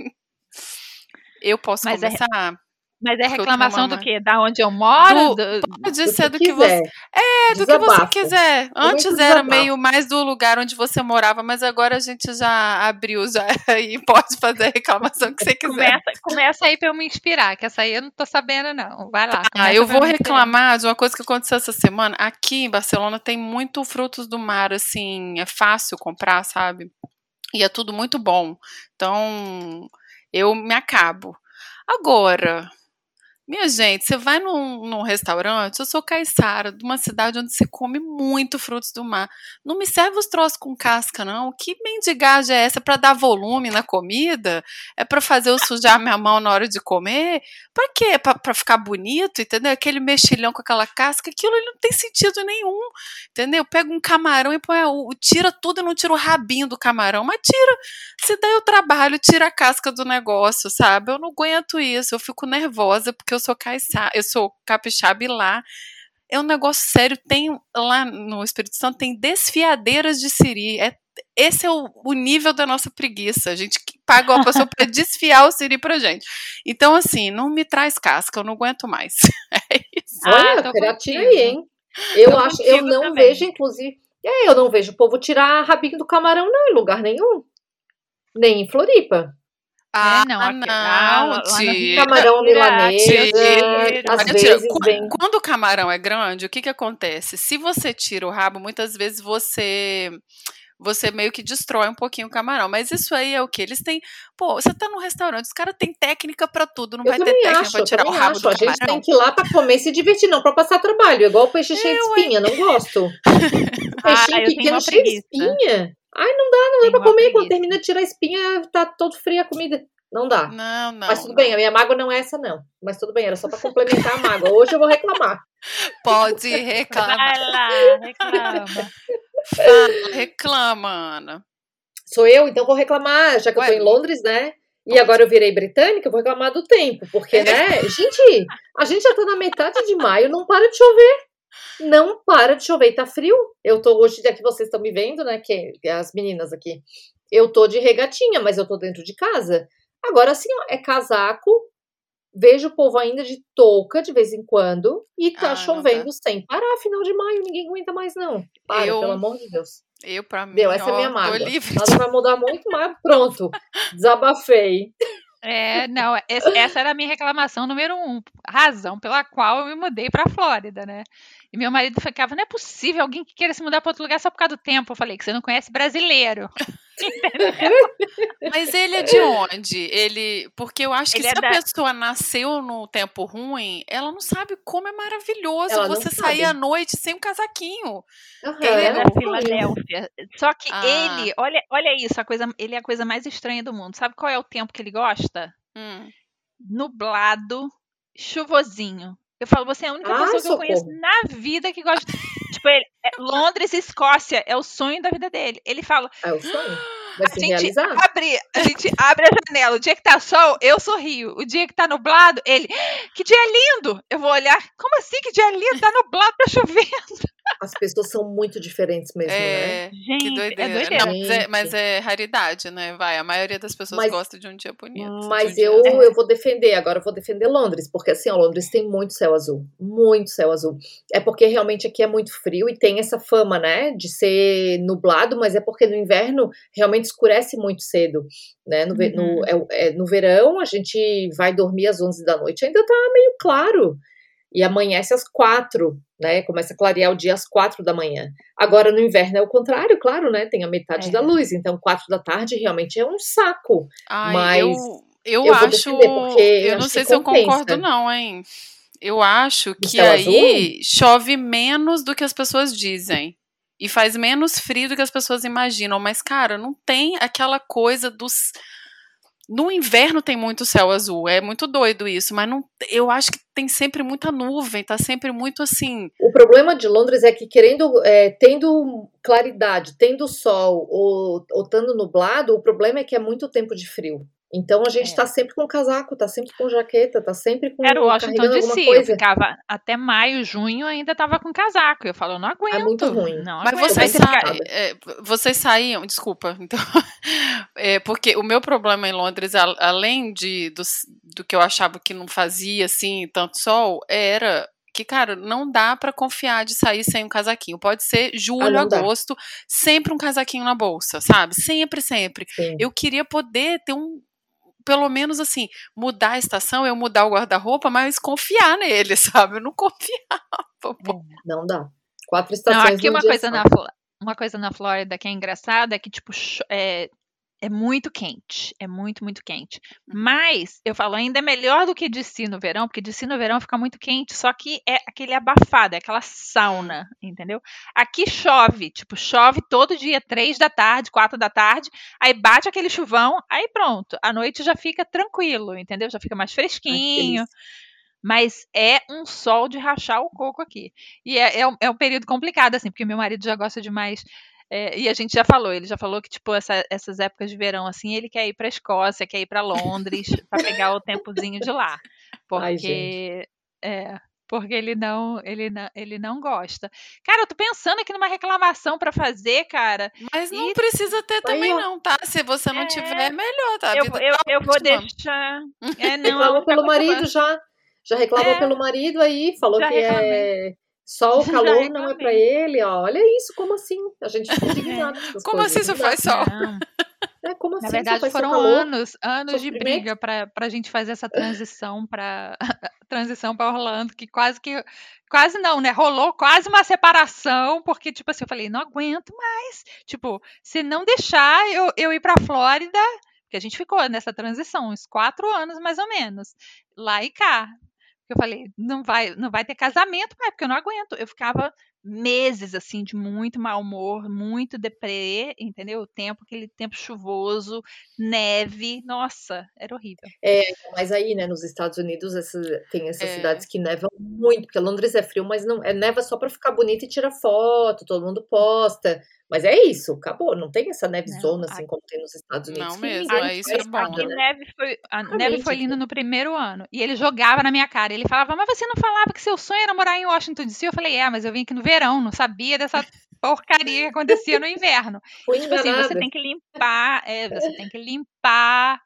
Eu posso mas começar? É... Mas é reclamação do quê? Da onde eu moro? Do, do, pode do ser que do que você. É, do Desabafo. que você quiser. Antes Muito era desabafo. meio mais do lugar onde você morava, mas agora a gente já abriu já e pode fazer a reclamação que você quiser. Começa, começa aí pra eu me inspirar, que essa aí eu não tô sabendo, não. Vai lá. Ah, eu vou reclamar de uma coisa que aconteceu essa semana. Aqui em Barcelona tem muito frutos do mar, assim, é fácil comprar, sabe? E é tudo muito bom. Então, eu me acabo. Agora. Minha gente, você vai num, num restaurante, eu sou caiçara, de uma cidade onde se come muito frutos do mar. Não me serve os troços com casca, não. Que mendigagem é essa? Pra dar volume na comida? É pra fazer eu sujar minha mão na hora de comer? Pra quê? Pra, pra ficar bonito, entendeu? Aquele mexilhão com aquela casca, aquilo ali não tem sentido nenhum, entendeu? Pega um camarão e põe, tira tudo e não tira o rabinho do camarão, mas tira, se daí o trabalho, tira a casca do negócio, sabe? Eu não aguento isso, eu fico nervosa, porque eu sou caiçara, eu sou capixaba e lá é um negócio sério. Tem lá no Espírito Santo tem desfiadeiras de siri. É, esse é o, o nível da nossa preguiça. A gente paga uma pessoa para desfiar o siri pra gente. Então, assim, não me traz casca, eu não aguento mais. É isso. Olha, ah, creatina aí, hein? Eu tô acho, eu não também. vejo, inclusive. É, eu não vejo o povo tirar rabinho do camarão, não, em lugar nenhum. Nem em Floripa. Ah, é, não, aqui, não, ah, lá, lá tira, camarão milanesa, tira, às tira. vezes Quando, vem. quando o camarão é grande, o que que acontece? Se você tira o rabo, muitas vezes você você meio que destrói um pouquinho o camarão. Mas isso aí é o que? Eles têm. Pô, você tá num restaurante, os caras têm técnica pra tudo, não Eu vai ter também técnica acho, pra eu tirar o também rabo acho. do A camarão. gente tem que ir lá pra comer e se divertir, não pra passar trabalho. Igual o peixe cheio de Eu, espinha, não gosto. Ah, Peixinho eu tenho pequeno uma cheio de preguiça. espinha. Ai, não dá, não dá Tenho pra uma comer. Quando preguiça. termina de tirar a espinha, tá todo fria a comida. Não dá. Não, não. Mas tudo não. bem, a minha mágoa não é essa, não. Mas tudo bem, era só pra complementar a mágoa. Hoje eu vou reclamar. Pode reclamar. Vai lá, reclama. Fala, reclama, Ana. Sou eu, então vou reclamar, já que Ué, eu tô em Londres, né? E pode. agora eu virei britânica, eu vou reclamar do tempo. Porque, É. né? Gente, a gente já tá na metade de maio, não para de chover. Não para de chover, tá frio. Eu tô hoje, aqui vocês estão me vendo, né? Que as meninas aqui. Eu tô de regatinha, mas eu tô dentro de casa. Agora, assim, ó, é casaco. Vejo o povo ainda de touca de vez em quando. E tá Ah, não chovendo dá. sem parar. Final de maio, ninguém aguenta mais, não. Para, Eu- pelo amor de Deus. Eu, pra mim, Deu, essa é ó, a minha tô mágoa. livre Nada vai mudar muito, mas pronto. Desabafei. É, não, essa essa era a minha reclamação número um, razão pela qual eu me mudei pra Flórida, né? E meu marido ficava, não é possível alguém que queira se mudar pra outro lugar só por causa do tempo. Eu falei que você não conhece brasileiro. Mas ele é de onde? Ele, porque eu acho que Ele se é a da- pessoa nasceu no tempo ruim, ela não sabe como é maravilhoso Ela não você sabe. sair à noite sem um casaquinho. Aham, Ele é da eu- Filadélfia. Só que Ah. ele, olha, olha isso, a coisa, ele é a coisa mais estranha do mundo. Sabe qual é o tempo que ele gosta? Hum. Nublado, chuvosinho. Eu falo, você é a única Ai, pessoa que eu conheço socorro. na vida que gosta. Tipo, ele, é- Londres e Escócia é o sonho da vida dele. Ele fala, É o sonho. Vai a se gente realizar. abre, a gente abre a janela. O dia que tá sol, eu sorrio. O dia que tá nublado, ele, que dia lindo! Eu vou olhar, como assim que dia lindo? Tá nublado, tá chovendo. As pessoas são muito diferentes mesmo, né? É, que Gente, é doideira. doideira. Não, mas é, Gente. mas é raridade, né? Vai, a maioria das pessoas Mas- gosta de um dia bonito. Mas de um eu, dia... eu vou defender, agora eu vou defender Londres, porque assim, ó, Londres tem muito céu azul, muito céu azul. É porque realmente aqui é muito frio e tem essa fama, né, de ser nublado, mas é porque no inverno realmente escurece muito cedo, né? No, ve- Uhum. no, é- é- no verão a gente vai dormir às onze da noite, ainda tá meio claro. E amanhece às quatro, né? Começa a clarear o dia às quatro da manhã. Agora no inverno é o contrário, claro, né? Tem a metade É. da luz, então quatro da tarde realmente é um saco. Ai, Mas eu, eu, eu vou acho. defender, porque Eu não acho sei que se eu compensa. concordo, não, hein? Eu acho Do que céu azul? aí chove menos do que as pessoas dizem. E faz menos frio do que as pessoas imaginam. Mas, cara, não tem aquela coisa dos. No inverno tem muito céu azul, é muito doido isso, mas não, eu acho que tem sempre muita nuvem, tá sempre muito assim. O problema de Londres é que, querendo, é, tendo claridade, tendo sol ou, ou estando nublado, o problema é que é muito tempo de frio. Então a gente É. tá sempre com casaco, tá sempre com jaqueta, tá sempre com Era o Washington carregando D alguma C. Eu coisa. ficava até maio, junho, ainda tava com casaco. Eu falo, eu não aguento. É muito ruim. Não Mas aguento. Aí vocês, você sa fica- é, vocês saíam, desculpa, então, é, porque o meu problema em Londres, a- além de, do, do que eu achava que não fazia assim tanto sol, era que, cara, não dá pra confiar de sair sem um casaquinho. Pode ser julho, Ah, não dá. agosto, sempre um casaquinho na bolsa, sabe? Sempre, sempre. Sim. Eu queria poder ter um, pelo menos assim, mudar a estação, eu mudar o guarda-roupa, mas confiar nele, sabe? Eu não confiava. pô. Não dá. Quatro Não, estações aqui num uma dia coisa, só. na, Flo- uma coisa na Flórida que é engraçada é que, tipo, cho- é, é muito quente. É muito, muito quente. Mas, eu falo, ainda é melhor do que D C no verão, porque D C no verão fica muito quente, só que é aquele abafado, é aquela sauna, entendeu? Aqui chove, tipo, chove todo dia, três da tarde, quatro da tarde, aí bate aquele chuvão, aí pronto, a noite já fica tranquilo, entendeu? Já fica mais Ai, que fresquinho. delícia. Mas é um sol de rachar o coco aqui. E é, é, um, é um período complicado, assim, porque meu marido já gosta demais. É, e a gente já falou, ele já falou que, tipo, essa- essas épocas de verão, assim, ele quer ir pra Escócia, quer ir pra Londres, pra pegar o tempozinho de lá. Ai, Porque. É, porque ele não, ele não, ele não gosta. Cara, eu tô pensando aqui numa reclamação pra fazer, cara. Mas não E- precisa ter Aí, também, ó. não, tá? Se você não É, tiver, é melhor, tá? A Eu, vida eu, tá eu vou ótima. deixar. É, não, a Reclamou única pelo coisa que eu marido já. Já reclamou É. pelo marido aí, falou Já que reclamei. é sol, Já calor não é pra reclamei. ele, ó. Olha isso, como assim? A gente fica indignado com essas Como coisas. assim não isso dá. faz sol? Não. É, como assim? Na Só verdade, faz só foram calor? anos, anos de Sofrimento? briga para a gente fazer essa transição para transição para Orlando, que quase que quase não, né? Rolou quase uma separação, porque tipo assim, eu falei, não aguento mais. Tipo, se não deixar eu, eu ir para Flórida, porque a gente ficou nessa transição uns quatro anos mais ou menos, lá e cá. Eu falei, não vai, não vai ter casamento, pai, porque eu não aguento. Eu ficava meses assim de muito mau humor, muito deprê, entendeu? O tempo, aquele tempo chuvoso, neve, nossa, era horrível. É, mas aí, né, nos Estados Unidos essa, tem essas É. cidades que nevam muito, porque Londres é frio, mas não é neva só pra ficar bonita e tirar foto, todo mundo posta. Mas é isso, acabou. Não tem essa nevezona Não, assim como tem nos Estados Unidos. Não que mesmo, ninguém é isso faz é bom, nada, A né? neve foi, a Raramente neve foi aqui. linda no primeiro ano. E ele jogava na minha cara. Ele falava, mas você não falava que seu sonho era morar em Washington D C? Eu falei, é, mas eu vim aqui no verão, não sabia dessa porcaria que acontecia no inverno. Fui E, tipo assim, você enganada. tem que limpar, é, você tem que limpar.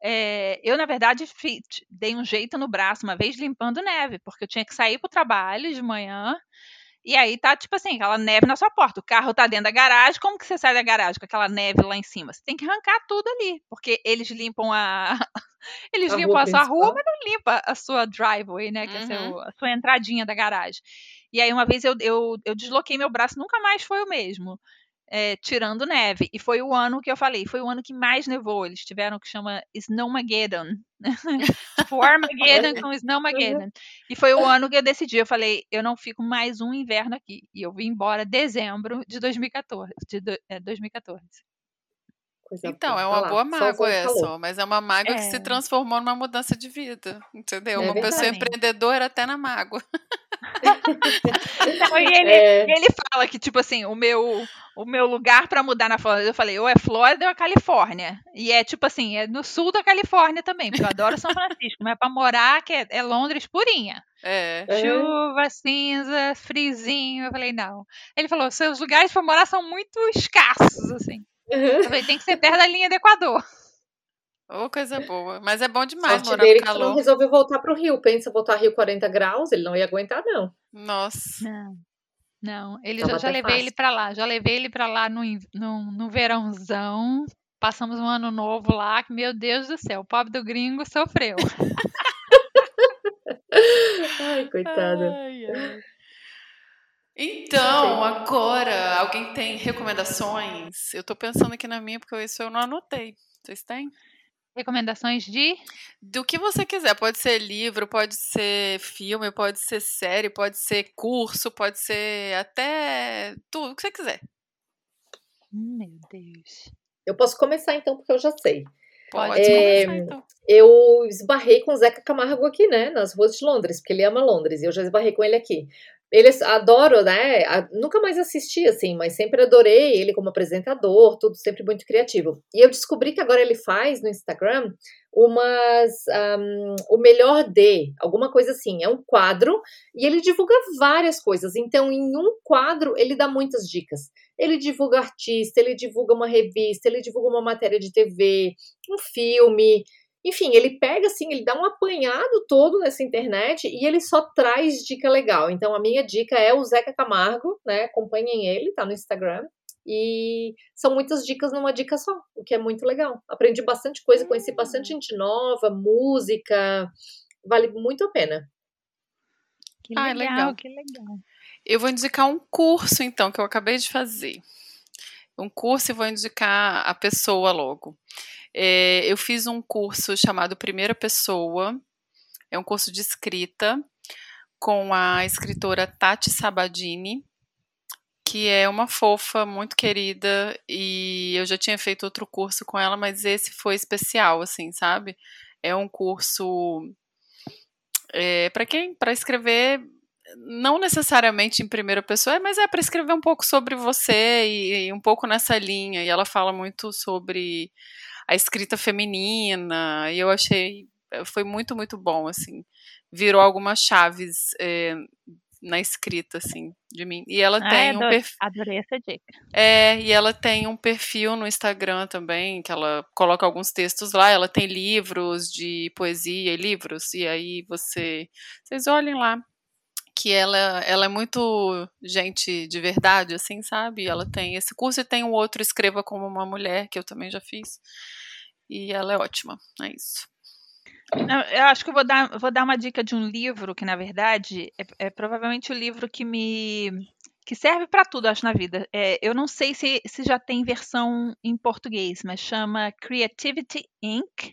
É, eu, na verdade, fi- t- dei um jeito no braço uma vez limpando neve, porque eu tinha que sair pro trabalho de manhã. E aí tá, tipo assim, aquela neve na sua porta. O carro tá dentro da garagem. Como que você sai da garagem com aquela neve lá em cima? Você tem que arrancar tudo ali. Porque eles limpam a. Eles A limpam rua a sua rua, principal. mas não limpa a sua driveway, né? Que é Uhum. seu, a sua entradinha da garagem. E aí, uma vez eu, eu, eu desloquei meu braço, nunca mais foi o mesmo. é, tirando neve. E foi o ano que eu falei, foi o ano que mais nevou. Eles tiveram o que chama Snowmageddon. Tipo, Armageddon com Snowmageddon. E foi o ano que eu decidi. Eu falei, eu não fico mais um inverno aqui. E eu vim embora em dezembro de dois mil e catorze. De do, é, dois mil e catorze. Coisa Então, boa. é Tá uma lá, boa só mágoa usando essa, calor. mas é uma mágoa que se É, transformou numa mudança de vida, entendeu? É Uma pessoa verdade. exatamente. empreendedora até na mágoa. Não, e ele, É, e ele fala que, tipo assim, o meu, o meu lugar pra mudar na Flórida, eu falei, ou é Flórida ou é Califórnia. E é tipo assim, é no sul da Califórnia também, porque eu adoro São Francisco, mas pra morar, que é, é Londres purinha. É. é, Chuva, cinza, frizinho. Eu falei, não. Ele falou, seus lugares pra morar são muito escassos, assim. Eu falei, tem que ser perto da linha do Equador. Ô, coisa boa. Mas é bom demais sorte morar no dele que tu não calor. resolveu voltar pro Rio. Pensa voltar Rio quarenta graus, ele não ia aguentar, não. Nossa. Não, não. Ele Tava já, já até levei ele fácil. pra lá. Já levei ele pra lá no, in- no, no verãozão. Passamos um ano novo lá, que, meu Deus do céu, o pobre do gringo sofreu. Ai, coitada. Ai, ai. Então, agora, alguém tem recomendações? Eu tô pensando aqui na minha, porque isso eu não anotei. Vocês têm? Recomendações de Do que você quiser. Pode ser livro, pode ser filme, pode ser série, pode ser curso, pode ser até tudo o que você quiser. Hum, Meu Deus. Eu posso começar então, porque eu já sei. Pode Pode É, começar, então. eu esbarrei com o Zeca Camargo aqui, né, nas ruas de Londres, porque ele ama Londres, e eu já esbarrei com ele aqui. Ele adoro, né? a- Nunca mais assisti assim, mas sempre adorei ele como apresentador, tudo sempre muito criativo. E eu descobri que agora ele faz no Instagram umas ahm, o melhor de, alguma coisa assim. É um quadro e ele divulga várias coisas. Então, em um quadro, ele dá muitas dicas. Ele divulga artista, ele divulga uma revista, ele divulga uma matéria de T V, um filme. Enfim, ele pega assim, ele dá um apanhado todo nessa internet e ele só traz dica legal. Então, a minha dica é o Zeca Camargo, né? Acompanhem ele, tá no Instagram. E são muitas dicas numa dica só, o que é muito legal. Aprendi bastante coisa, conheci bastante gente nova, música, vale muito a pena. Que Ah, legal, legal. que legal. Eu vou indicar um curso, então, que eu acabei de fazer. Um curso e vou indicar a pessoa logo. É, eu fiz um curso chamado Primeira Pessoa. É um curso de escrita com a escritora Tati Sabadini, que é uma fofa, muito querida, e eu já tinha feito outro curso com ela, mas esse foi especial, assim, sabe? É um curso é, para quem, para escrever, não necessariamente em primeira pessoa, mas é para escrever um pouco sobre você e, e um pouco nessa linha. E ela fala muito sobre a escrita feminina, e eu achei, foi muito, muito bom, assim. Virou algumas chaves é, na escrita, assim, de mim. E ela Ai, tem um adorei, perfil. adorei essa dica. É, e ela tem um perfil no Instagram também, que ela coloca alguns textos lá. Ela tem livros de poesia e livros, e aí você, vocês olhem lá, que ela, ela é muito gente de verdade, assim, sabe? Ela tem esse curso e tem um outro, Escreva Como Uma Mulher, que eu também já fiz. E ela é ótima, é isso. Não, eu acho que eu vou dar, vou dar uma dica de um livro que, na verdade, é, é provavelmente o livro que me que serve para tudo, acho, na vida. É, eu não sei se, se já tem versão em português, mas chama Creativity incorporated,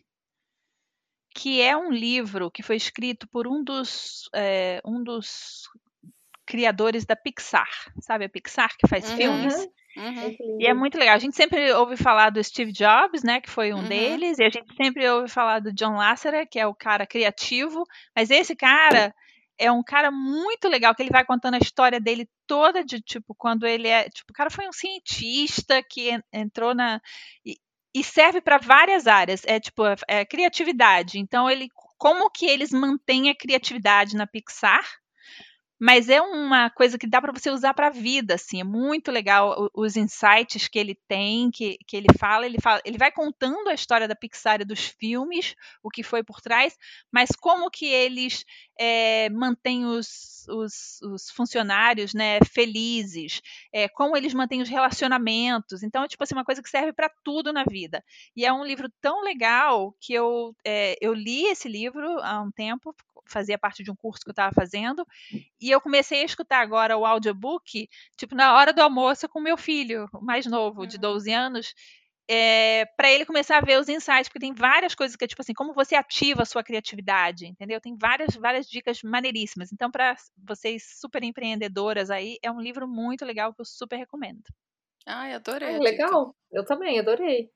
que é um livro que foi escrito por um dos, é, um dos criadores da Pixar, sabe a Pixar que faz Uhum, filmes? uhum, Muito E é lindo. muito legal. A gente sempre ouve falar do Steve Jobs, né, que foi um uhum. deles, e a gente sempre ouve falar do John Lasseter, que é o cara criativo, mas esse cara é um cara muito legal, que ele vai contando a história dele toda de, tipo, quando ele é, tipo, o cara foi um cientista que en- entrou na e, e serve para várias áreas, é tipo, é, é criatividade. Então ele como que eles mantêm a criatividade na Pixar? Mas é uma coisa que dá para você usar para a vida, assim, é muito legal o- os insights que ele tem, que, que ele fala, ele fala, ele vai contando a história da Pixar e dos filmes, o que foi por trás, mas como que eles é, mantêm os, os, os funcionários, né, felizes, é, como eles mantêm os relacionamentos. Então, é tipo assim, uma coisa que serve para tudo na vida. E é um livro tão legal que eu, é, eu li esse livro há um tempo, fazia parte de um curso que eu estava fazendo, e eu comecei a escutar agora o audiobook, tipo, na hora do almoço com meu filho, o mais novo, de doze anos, é, para ele começar a ver os insights, porque tem várias coisas que é tipo assim, como você ativa a sua criatividade, entendeu? Tem várias, várias dicas maneiríssimas. Então, para vocês super empreendedoras aí, é um livro muito legal que eu super recomendo. Ai, adorei. Ah, legal, eu também adorei.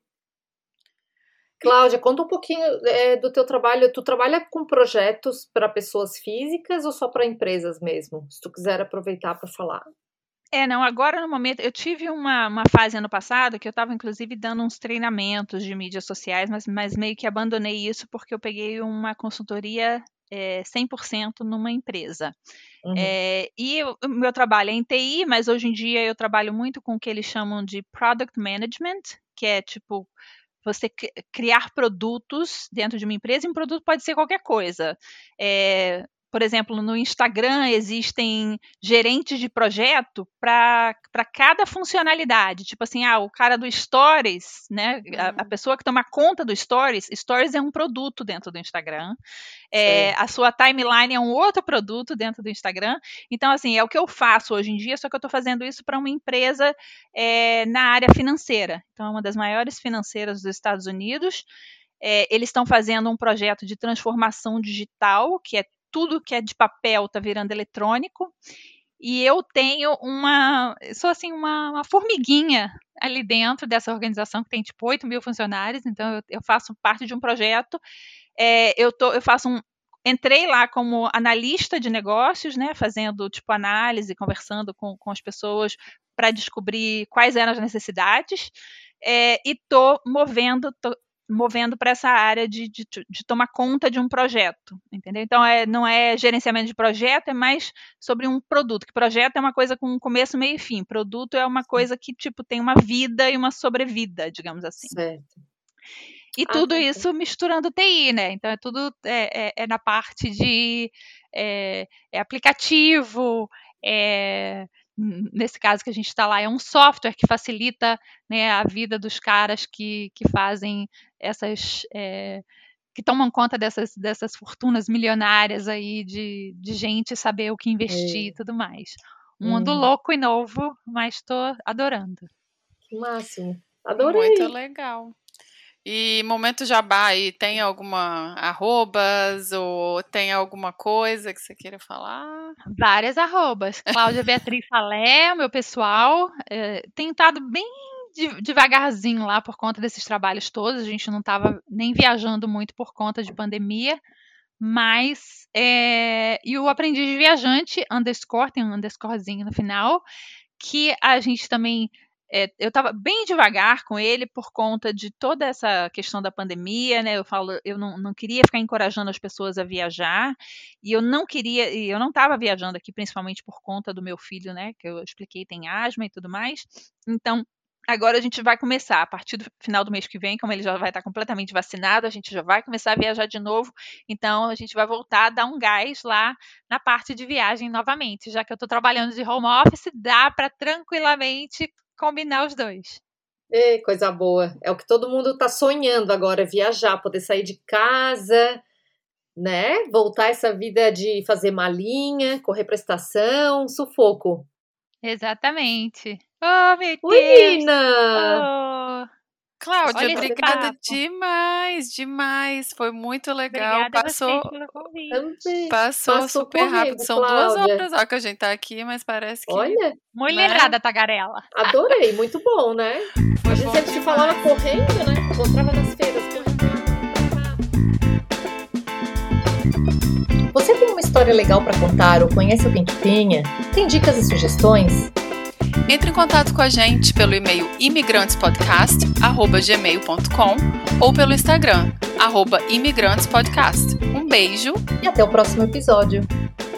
Cláudia, conta um pouquinho é, do teu trabalho. Tu trabalha com projetos para pessoas físicas ou só para empresas mesmo? Se tu quiser aproveitar para falar. É, não, agora no momento, eu tive uma, uma fase ano passado que eu estava inclusive dando uns treinamentos de mídias sociais, mas, mas meio que abandonei isso porque eu peguei uma consultoria é, cem por cento numa empresa. Uhum. É, e o meu trabalho é em T I, mas hoje em dia eu trabalho muito com o que eles chamam de Product Management, que é tipo você criar produtos dentro de uma empresa, e um produto pode ser qualquer coisa. É, por exemplo, no Instagram existem gerentes de projeto para cada funcionalidade. Tipo assim, ah, o cara do Stories, né? Uhum. A, a pessoa que toma conta do Stories, Stories é um produto dentro do Instagram. É, a sua timeline é um outro produto dentro do Instagram. Então, assim, é o que eu faço hoje em dia, só que eu estou fazendo isso para uma empresa é, na área financeira. Então, é uma das maiores financeiras dos Estados Unidos. É, eles estão fazendo um projeto de transformação digital, que é tudo que é de papel está virando eletrônico, e eu tenho uma, sou assim, uma, uma formiguinha ali dentro dessa organização que tem tipo oito mil funcionários, então eu, eu faço parte de um projeto, é, eu, tô, eu faço um, entrei lá como analista de negócios, né, fazendo tipo análise, conversando com, com as pessoas para descobrir quais eram as necessidades, é, e estou movendo, tô, movendo para essa área de, de, de tomar conta de um projeto, entendeu? Então, é, não é gerenciamento de projeto, é mais sobre um produto, que projeto é uma coisa com começo, meio e fim, produto é uma coisa que, tipo, tem uma vida e uma sobrevida, digamos assim. Certo. E ah, tudo isso misturando T I, né? Então, é tudo é, é, é na parte de é, é aplicativo, é... nesse caso que a gente está lá, é um software que facilita, né, a vida dos caras que, que fazem essas, é, que tomam conta dessas, dessas fortunas milionárias aí de, de gente saber o que investir é. e tudo mais. Um mundo hum. louco e novo, mas estou adorando. Que máximo. Adorei. Muito legal. E momento jabá aí, tem alguma arrobas ou tem alguma coisa que você queira falar? Várias arrobas. Cláudia Beatriz Salé, meu pessoal, é, tem estado bem devagarzinho lá por conta desses trabalhos todos, a gente não estava nem viajando muito por conta de pandemia, mas é, e o Aprendiz Viajante, underscore, tem um underscorezinho no final, que a gente também É, eu estava bem devagar com ele por conta de toda essa questão da pandemia, né? Eu falo, eu não, não queria ficar encorajando as pessoas a viajar, e eu não queria, e eu não estava viajando aqui principalmente por conta do meu filho, né? Que eu expliquei, tem asma e tudo mais. Então, agora a gente vai começar, a partir do final do mês que vem, como ele já vai estar completamente vacinado, a gente já vai começar a viajar de novo, então a gente vai voltar a dar um gás lá na parte de viagem novamente, já que eu estou trabalhando de home office, dá para tranquilamente combinar os dois. Ei, coisa boa. É o que todo mundo tá sonhando agora, viajar, poder sair de casa, né? Voltar essa vida de fazer malinha, correr pra estação, sufoco. Exatamente. Oh, meu Deus! Oi, Nina! Oh. Cláudia, olha, obrigada demais, demais. Foi muito legal. Obrigada passou, pelo convite. Passou, passou super comigo, rápido. São Cláudia. duas horas ó, que a gente tá aqui, mas parece que... Olha, mulherada, né? Tagarela. Adorei, muito bom, né? Foi a gente sempre se falava correndo, né? Encontrava nas feiras. Você tem uma história legal para contar ou conhece alguém que tenha? Tem dicas e sugestões? Entre em contato com a gente pelo e-mail imigrantespodcast arroba gmail ponto com ou pelo Instagram, arroba imigrantespodcast. Um beijo e até o próximo episódio.